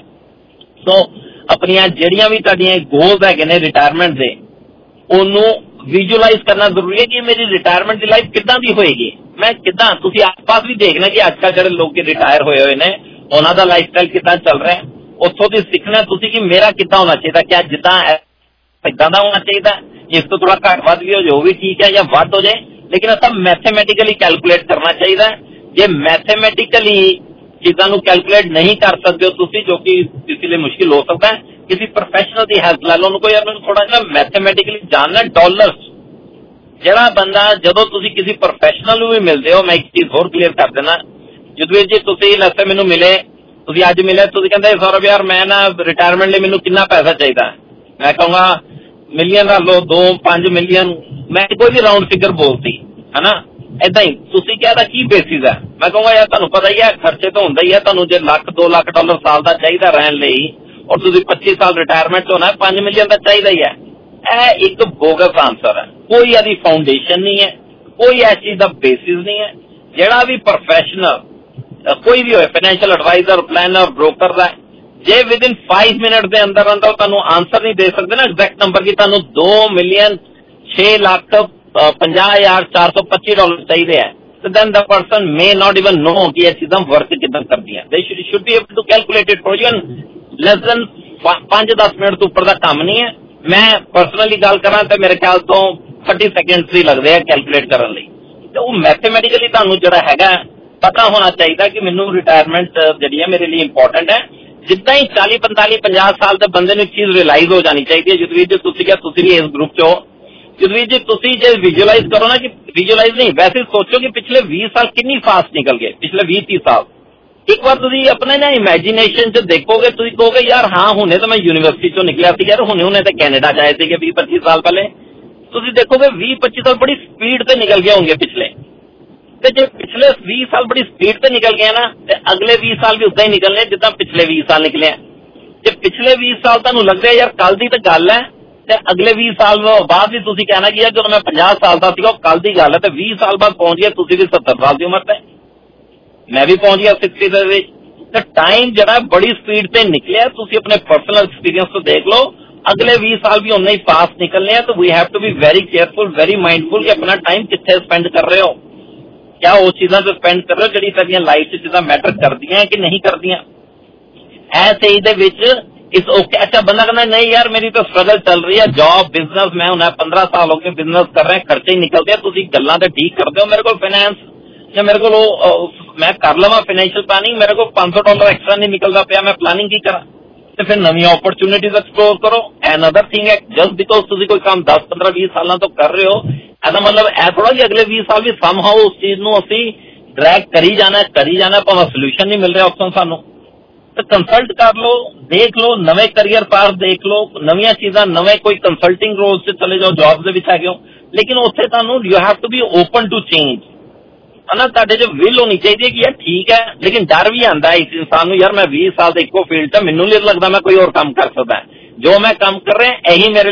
ਸੋ ਆਪਣੀਆਂ ਜਿਹੜੀਆਂ ਵੀ ਤੁਹਾਡੀਆਂ ਗੋਲਸ ਹੈਗੇ ਨੇ ਰਿਟਾਇਰਮੈਂਟ ਦੇ, ਉਹਨੂੰ ਵਿਜ਼ੂਅਲਾਈਜ਼ ਕਰਨਾ ਜ਼ਰੂਰੀ ਹੈ ਕਿ ਮੇਰੀ ਰਿਟਾਇਰਮੈਂਟ ਦੀ ਲਾਈਫ ਕਿੱਦਾਂ ਦੀ ਹੋਏਗੀ, ਮੈਂ ਕਿੱਦਾਂ। ਤੁਸੀਂ ਆਸ-ਪਾਸ ਵੀ ਦੇਖਣਾ ਕਿ ਅੱਜ ਕੱਲ੍ਹ ਜਿਹੜੇ ਲੋਕ ਰਿਟਾਇਰ ਹੋਏ ਹੋਏ ਨੇ ਉਹਨਾਂ ਦਾ ਲਾਈਫ ਸਟਾਈਲ ਕਿੱਦਾਂ ਚੱਲ ਰਿਹਾ, ਉੱਥੋਂ ਦੀ ਸਿੱਖਣਾ ਤੁਸੀਂ ਕਿ ਮੇਰਾ ਕਿੱਦਾਂ ਹੋਣਾ ਚਾਹੀਦਾ, ਕਿ ਜਿੱਦਾਂ ਇੱਦਾਂ ਦਾ ਹੋਣਾ ਚਾਹੀਦਾ, ਇਸ ਤੋਂ ਥੋੜਾ ਘੱਟ ਵੱਧ ਵੀ ਹੋ ਜਾਏ ਉਹ ਵੀ ਠੀਕ ਹੈ, ਜਾਂ ਵੱਧ ਹੋ ਜਾਏ, ਲੇਕਿਨ ਅਸਾਂ ਮੈਥੇਮੈਟਿਕਲੀ ਕੈਲਕੂਲੇਟ ਕਰਨਾ ਚਾਹੀਦਾ। ਜੇ ਮੈਥੇਮੈਟਿਕਲੀ ਚੀਜ਼ਾਂ ਨੂੰ ਕੈਲਕੂਲੇਟ ਨਹੀਂ ਕਰ ਸਕਦੇ ਹੋ ਤੁਸੀਂ, ਜੋ ਕਿ ਕਿਸੇ ਲਈ ਮੁਸ਼ਕਿਲ ਹੋ ਸਕਦਾ ਹੈ, ਕਿਸੇ ਪ੍ਰੋਫੈਸ਼ਨਲ ਦੀ ਹੈਲਪ ਲੈ ਲਓ, ਉਹਨੂੰ ਕੋਈ ਯਾਰ ਮੈਨੂੰ ਥੋੜਾ ਜਿਹਾ ਮੈਥੇਮੈਟਿਕਲੀ ਜਾਣਨਾ। ਡਾਲਰਸ ਜਿਹੜਾ ਬੰਦਾ, ਜਦੋਂ ਤੁਸੀਂ ਕਿਸੇ ਪ੍ਰੋਫੈਸ਼ਨਲ ਨੂੰ ਵੀ ਮਿਲਦੇ ਹੋ, ਮੈਂ ਇੱਕ ਚੀਜ਼ ਹੋਰ ਕਲੀਅਰ ਕਰ ਦੇਣਾ, ਜਦਵੀਰ ਜੀ ਤੁਸੀਂ ਲੱਸੇ ਮੈਨੂੰ ਮਿਲੇ, ਤੁਸੀਂ ਅੱਜ ਮਿਲੇ, ਤੁਸੀਂ ਕਹਿੰਦੇ ਸੌਰਵ ਯਾਰ ਮੈਂ ਨਾ ਰਿਟਾਇਰਮੈਂਟ ਲਈ ਮੈਨੂੰ ਕਿੰਨਾ ਪੈਸਾ ਚਾਹੀਦਾ, ਮੈਂ ਕਹੂੰਗਾ ਮਿਲੀਅਨ ਰੱਖ ਲਓ, 2-5 ਮਿਲੀਅਨ, ਮੈਂ ਕੋਈ ਵੀ ਰਾਊਂਡ ਫਿਗਰ ਬੋਲਤੀ ਹੈ ਨਾ, ਏਦਾਂ ਹੀ ਤੁਸੀਂ ਕਿਹਾ ਕੀ ਬੇਸਿਸ ਹੈ, ਮੈਂ ਕਹੂੰਗਾ ਯਾਰ ਤੁਹਾਨੂੰ ਪਤਾ ਹੀ ਹੈ ਖਰਚੇ ਤਾਂ ਹੁੰਦਾ ਹੀ ਹੈ, ਤੁਹਾਨੂੰ ਜੇ $1-2 ਲੱਖ ਸਾਲ ਦਾ ਚਾਹੀਦਾ ਰਹਿਣ ਲਈ ਔਰ ਤੁਸੀਂ 25 ਸਾਲ ਰਿਟਾਇਰਮੈਂਟ ਹੋਣਾ, 5 ਮਿਲੀਅਨ ਦਾ ਚਾਹੀਦਾ ਹੀ ਹੈ। ਇਹ ਇੱਕ ਬੋਗਸ ਆਂਸਰ ਹੈ, ਕੋਈ ਇਹਦੀ ਫਾਊਂਡੇਸ਼ਨ ਨਹੀਂ ਹੈ, ਕੋਈ ਇਸ ਚੀਜ਼ ਦਾ ਬੇਸਿਸ ਨਹੀਂ ਹੈ। ਜਿਹੜਾ ਵੀ ਪ੍ਰੋਫੈਸ਼ਨਲ ਕੋਈ ਵੀ ਹੋਏ, ਫਾਈਨੈਂਸ਼ੀਅਲ ਐਡਵਾਈਜ਼ਰ, ਪਲੈਨਰ, ਬ੍ਰੋਕਰ ਦਾ, ਜੇ ਵਿਦਿਨ 5 ਮਿੰਟ ਦੇ ਅੰਦਰ ਅੰਦਰ ਤੁਹਾਨੂੰ ਆਂਸਰ ਨਹੀਂ ਦੇ ਸਕਦੇ ਨਾ ਐਗਜ਼ੈਕਟ ਨੰਬਰ ਕਿ ਤੁਹਾਨੂੰ $2,06,50,425 ਚਾਹੀਦੇ ਹੈ, then the person may not even know ਕਿ ਇਹ ਚੀਜ਼ਾਂ ਵਰਕ ਕਿੱਦਾਂ ਕਰਦੀਆਂ। they should be able to calculate it for you in less than 5-10 minute ਤੋਂ ਉੱਪਰ ਦਾ ਕੰਮ ਨਹੀਂ ਹੈ। ਮੈਂ ਪਰਸਨਲੀ ਗੱਲ ਕਰਾਂ ਤਾਂ ਮੇਰੇ ਖਿਆਲ ਤੋਂ 30 ਸੈਕਿੰਡਸ ਹੀ ਲੱਗਦੇ ਆ ਕੈਲਕੂਲੇਟ ਕਰਨ ਲਈ, ਤੇ ਉਹ ਮੈਥੇਮੈਟਿਕਲੀ ਤੁਹਾਨੂੰ ਜਿਹੜਾ ਹੈਗਾ ਪਤਾ ਹੋਣਾ ਚਾਹੀਦਾ ਕਿ ਮੈਨੂੰ ਰਿਟਾਇਰਮੈਂਟ ਜਿਹੜੀ ਹੈ ਮੇਰੇ ਲਈ ਇੰਪੋਰਟੈਂਟ ਹੈ। ਜਿੱਦਾਂ ਹੀ 40-45-50 ਸਾਲ ਦੇ ਬੰਦੇ ਨੂੰ ਚੀਜ਼ ਰਿਅਲਾਈਜ਼ ਹੋ ਜਾਣੀ ਚਾਹੀਦੀ ਹੈ। ਜਦਵੀਰ ਜੀ ਤੁਸੀਂ ਕਿਹਾ ਤੁਸੀਂ ਵੀ ਇਸ ਗਰੁੱਪ 'ਚ ਹੋ, ਜਦਵੀਰ ਜੀ ਤੁਸੀਂ ਜੇ ਵਿਜ਼ੂਅਲਾਈਜ਼ ਕਰੋ ਨਾ, ਕਿ ਵਿਜ਼ੂਅਲਾਈਜ਼ ਨਹੀਂ ਵੈਸੇ ਸੋਚੋ ਕਿ ਪਿਛਲੇ 20 ਸਾਲ ਕਿੰਨੀ ਫਾਸਟ ਨਿਕਲ ਗਏ, ਪਿਛਲੇ 20-30 ਸਾਲ। ਇੱਕ ਵਾਰ ਤੁਸੀਂ ਆਪਣੇ ਨਾ ਇਮੈਜੀਨੇਸ਼ਨ 'ਚ ਦੇਖੋਗੇ, ਤੁਸੀਂ ਕਹੋਗੇ ਯਾਰ ਹਾਂ ਹੁਣੇ ਤਾਂ ਮੈਂ ਯੂਨੀਵਰਸਿਟੀ 'ਚੋਂ ਨਿਕਲਿਆ ਸੀ ਯਾਰ, ਹੁਣੇ ਤਾਂ ਕੈਨੇਡਾ 'ਚ ਆਏ ਸੀਗੇ 20-25 ਸਾਲ ਪਹਿਲੇ। ਤੁਸੀਂ ਦੇਖੋਗੇ 20-25 ਸਾਲ ਬੜੀ ਸਪੀਡ ਤੇ ਨਿਕਲ ਗਏ ਹੋਣਗੇ ਪਿਛਲੇ, ਤੇ ਜੇ ਪਿਛਲੇ 20 ਸਾਲ ਬੜੀ ਸਪੀਡ ਤੇ ਨਿਕਲ ਗਏ ਨਾ, ਤੇ ਅਗਲੇ 20 ਸਾਲ ਵੀ ਉਦਾਂ ਹੀ ਨਿਕਲਣੇ ਜਿੱਦਾਂ ਪਿਛਲੇ 20 ਸਾਲ ਨਿਕਲੇ। ਜੇ ਪਿਛਲੇ 20 ਸਾਲ ਤੁਹਾਨੂੰ ਲੱਗਦਾ ਯਾਰ ਕੱਲ ਦੀ ਤਾਂ ਗੱਲ ਹੈ, ਤੇ ਅਗਲੇ 20 ਸਾਲ ਬਾਅਦ ਵੀ ਤੁਸੀਂ ਕਹਿਣਾ ਕਿ ਯਾਰ ਜਦੋਂ ਮੈਂ 50 ਸਾਲ ਦਾ ਸੀਗਾ ਉਹ ਕੱਲ ਦੀ ਗੱਲ ਹੈ, ਤੇ 20 ਸਾਲ ਬਾਅਦ ਪਹੁੰਚ ਗਿਆ ਤੁਸੀਂ ਵੀ 70 ਸਾਲ ਦੀ ਉਮਰ ਤੇ, ਮੈਂ ਵੀ ਪਹੁੰਚ ਗਿਆ 60 ਦੇ ਵਿੱਚ। ਤੇ ਟਾਈਮ ਜਿਹੜਾ ਬੜੀ ਸਪੀਡ ਤੇ ਨਿਕਲਿਆ, ਤੁਸੀਂ ਆਪਣੇ ਪਰਸਨਲ ਐਕਸਪੀਰੀਅੰਸ ਤੋਂ ਦੇਖ ਲਓ, ਅਗਲੇ 20 ਸਾਲ ਵੀ ਉਨਾ ਹੀ ਫਾਸਟ ਨਿਕਲਨੇ ਆ। ਤਾਂ we have to be very careful, very mindful ਕਿ ਆਪਣਾ ਟਾਈਮ ਕਿੱਥੇ ਸਪੈਂਡ ਕਰ ਰਹੇ ਹੋ, ਕਿਆ ਉਹ ਚੀਜ਼ਾਂ ਤੇ ਸਪੈਂਡ ਕਰ ਰਹੇ ਹੋ ਜਿਹੜੀ ਤੁਹਾਡੀਆਂ ਲਾਈਫ 'ਚ ਚੀਜ਼ਾਂ ਮੈਟਰ ਕਰਦੀਆਂ ਕਿ ਨਹੀਂ ਕਰਦੀਆਂ। ਐਸ ਏਜ ਦੇ ਵਿੱਚ इट्स ओके। अच्छा बंदा कहना नहीं यार मेरी तो स्ट्रगल चल रही है, जॉब बिजनेस, मैं हुन 15 साल हो गए बिजनेस कर रहे हैं, खर्चे ही निकलते हैं, तुसीं गल्लां ते ठीक करदे हो, मेरे को फाइनेंस या मेरे को मैं कर लवां फाइनेंशियल प्लानिंग, मेरे को $500 एक्स्ट्रा नहीं निकलता पिया, मैं प्लानिंग की करा? ਤੇ ਫਿਰ ਨਵੀਆਂ ਓਪਰਚੁਨਿਟੀਜ਼ ਐਕਸਪਲੋਰ ਕਰੋ। ਐਨਦਰ ਥਿੰਗ ਹੈ ਜਸਟ ਬਿਕੋਜ਼ ਤੁਸੀਂ ਕੋਈ ਕੰਮ 10, 15, 20 ਸਾਲਾਂ ਤੋਂ ਕਰ ਰਹੇ ਹੋ, ਇਹਦਾ ਮਤਲਬ ਇਹ ਥੋੜਾ ਕਿ ਅਗਲੇ 20 ਸਾਲ ਵੀ ਸਮਹਾਉ ਉਸ ਚੀਜ਼ ਨੂੰ ਅਸੀਂ ਡਰੈਗ ਕਰੀ ਜਾਣਾ ਭਾਵੇਂ ਸੋਲੂਸ਼ਨ ਨਹੀਂ ਮਿਲ ਰਿਹਾ ਉੱਥੋਂ ਸਾਨੂੰ, ਤੇ ਕੰਸਲਟ ਕਰ ਲਓ, ਦੇਖ ਲਓ, ਨਵੇਂ ਕਰੀਅਰ ਪਾਥ ਦੇਖ ਲਓ, ਨਵੀਆਂ ਚੀਜ਼ਾਂ, ਨਵੇਂ ਕੋਈ ਕੰਸਲਟਿੰਗ ਰੋਲਸ 'ਚ ਚਲੇ ਜਾਓ, ਜੌਬ ਦੇ ਵਿੱਚ ਹੈਗੇ ਹੋ, ਲੇਕਿਨ ਉੱਥੇ ਤੁਹਾਨੂੰ you have to be open to change, ਹਨਾ। ਤੁਹਾਡੇ 'ਚ ਵਿਲ ਹੋਣੀ ਚਾਹੀਦੀ ਹੈ ਕਿ ਯਾਰ ਠੀਕ ਹੈ, ਲੇਕਿਨ ਡਰ ਵੀ ਆਉਂਦਾ ਇਸ ਇਨਸਾਨ ਨੂੰ, ਯਾਰ ਮੈਂ 20 ਸਾਲ ਦੇ ਇੱਕੋ ਫੀਲਡ 'ਚ, ਮੈਨੂੰ ਨਹੀਂ ਲੱਗਦਾ ਮੈਂ ਕੋਈ ਹੋਰ ਕੰਮ ਕਰ ਸਕਦਾ, ਜੋ ਮੈਂ ਕੰਮ ਕਰ ਰਿਹਾ ਇਹੀ ਮੇਰੇ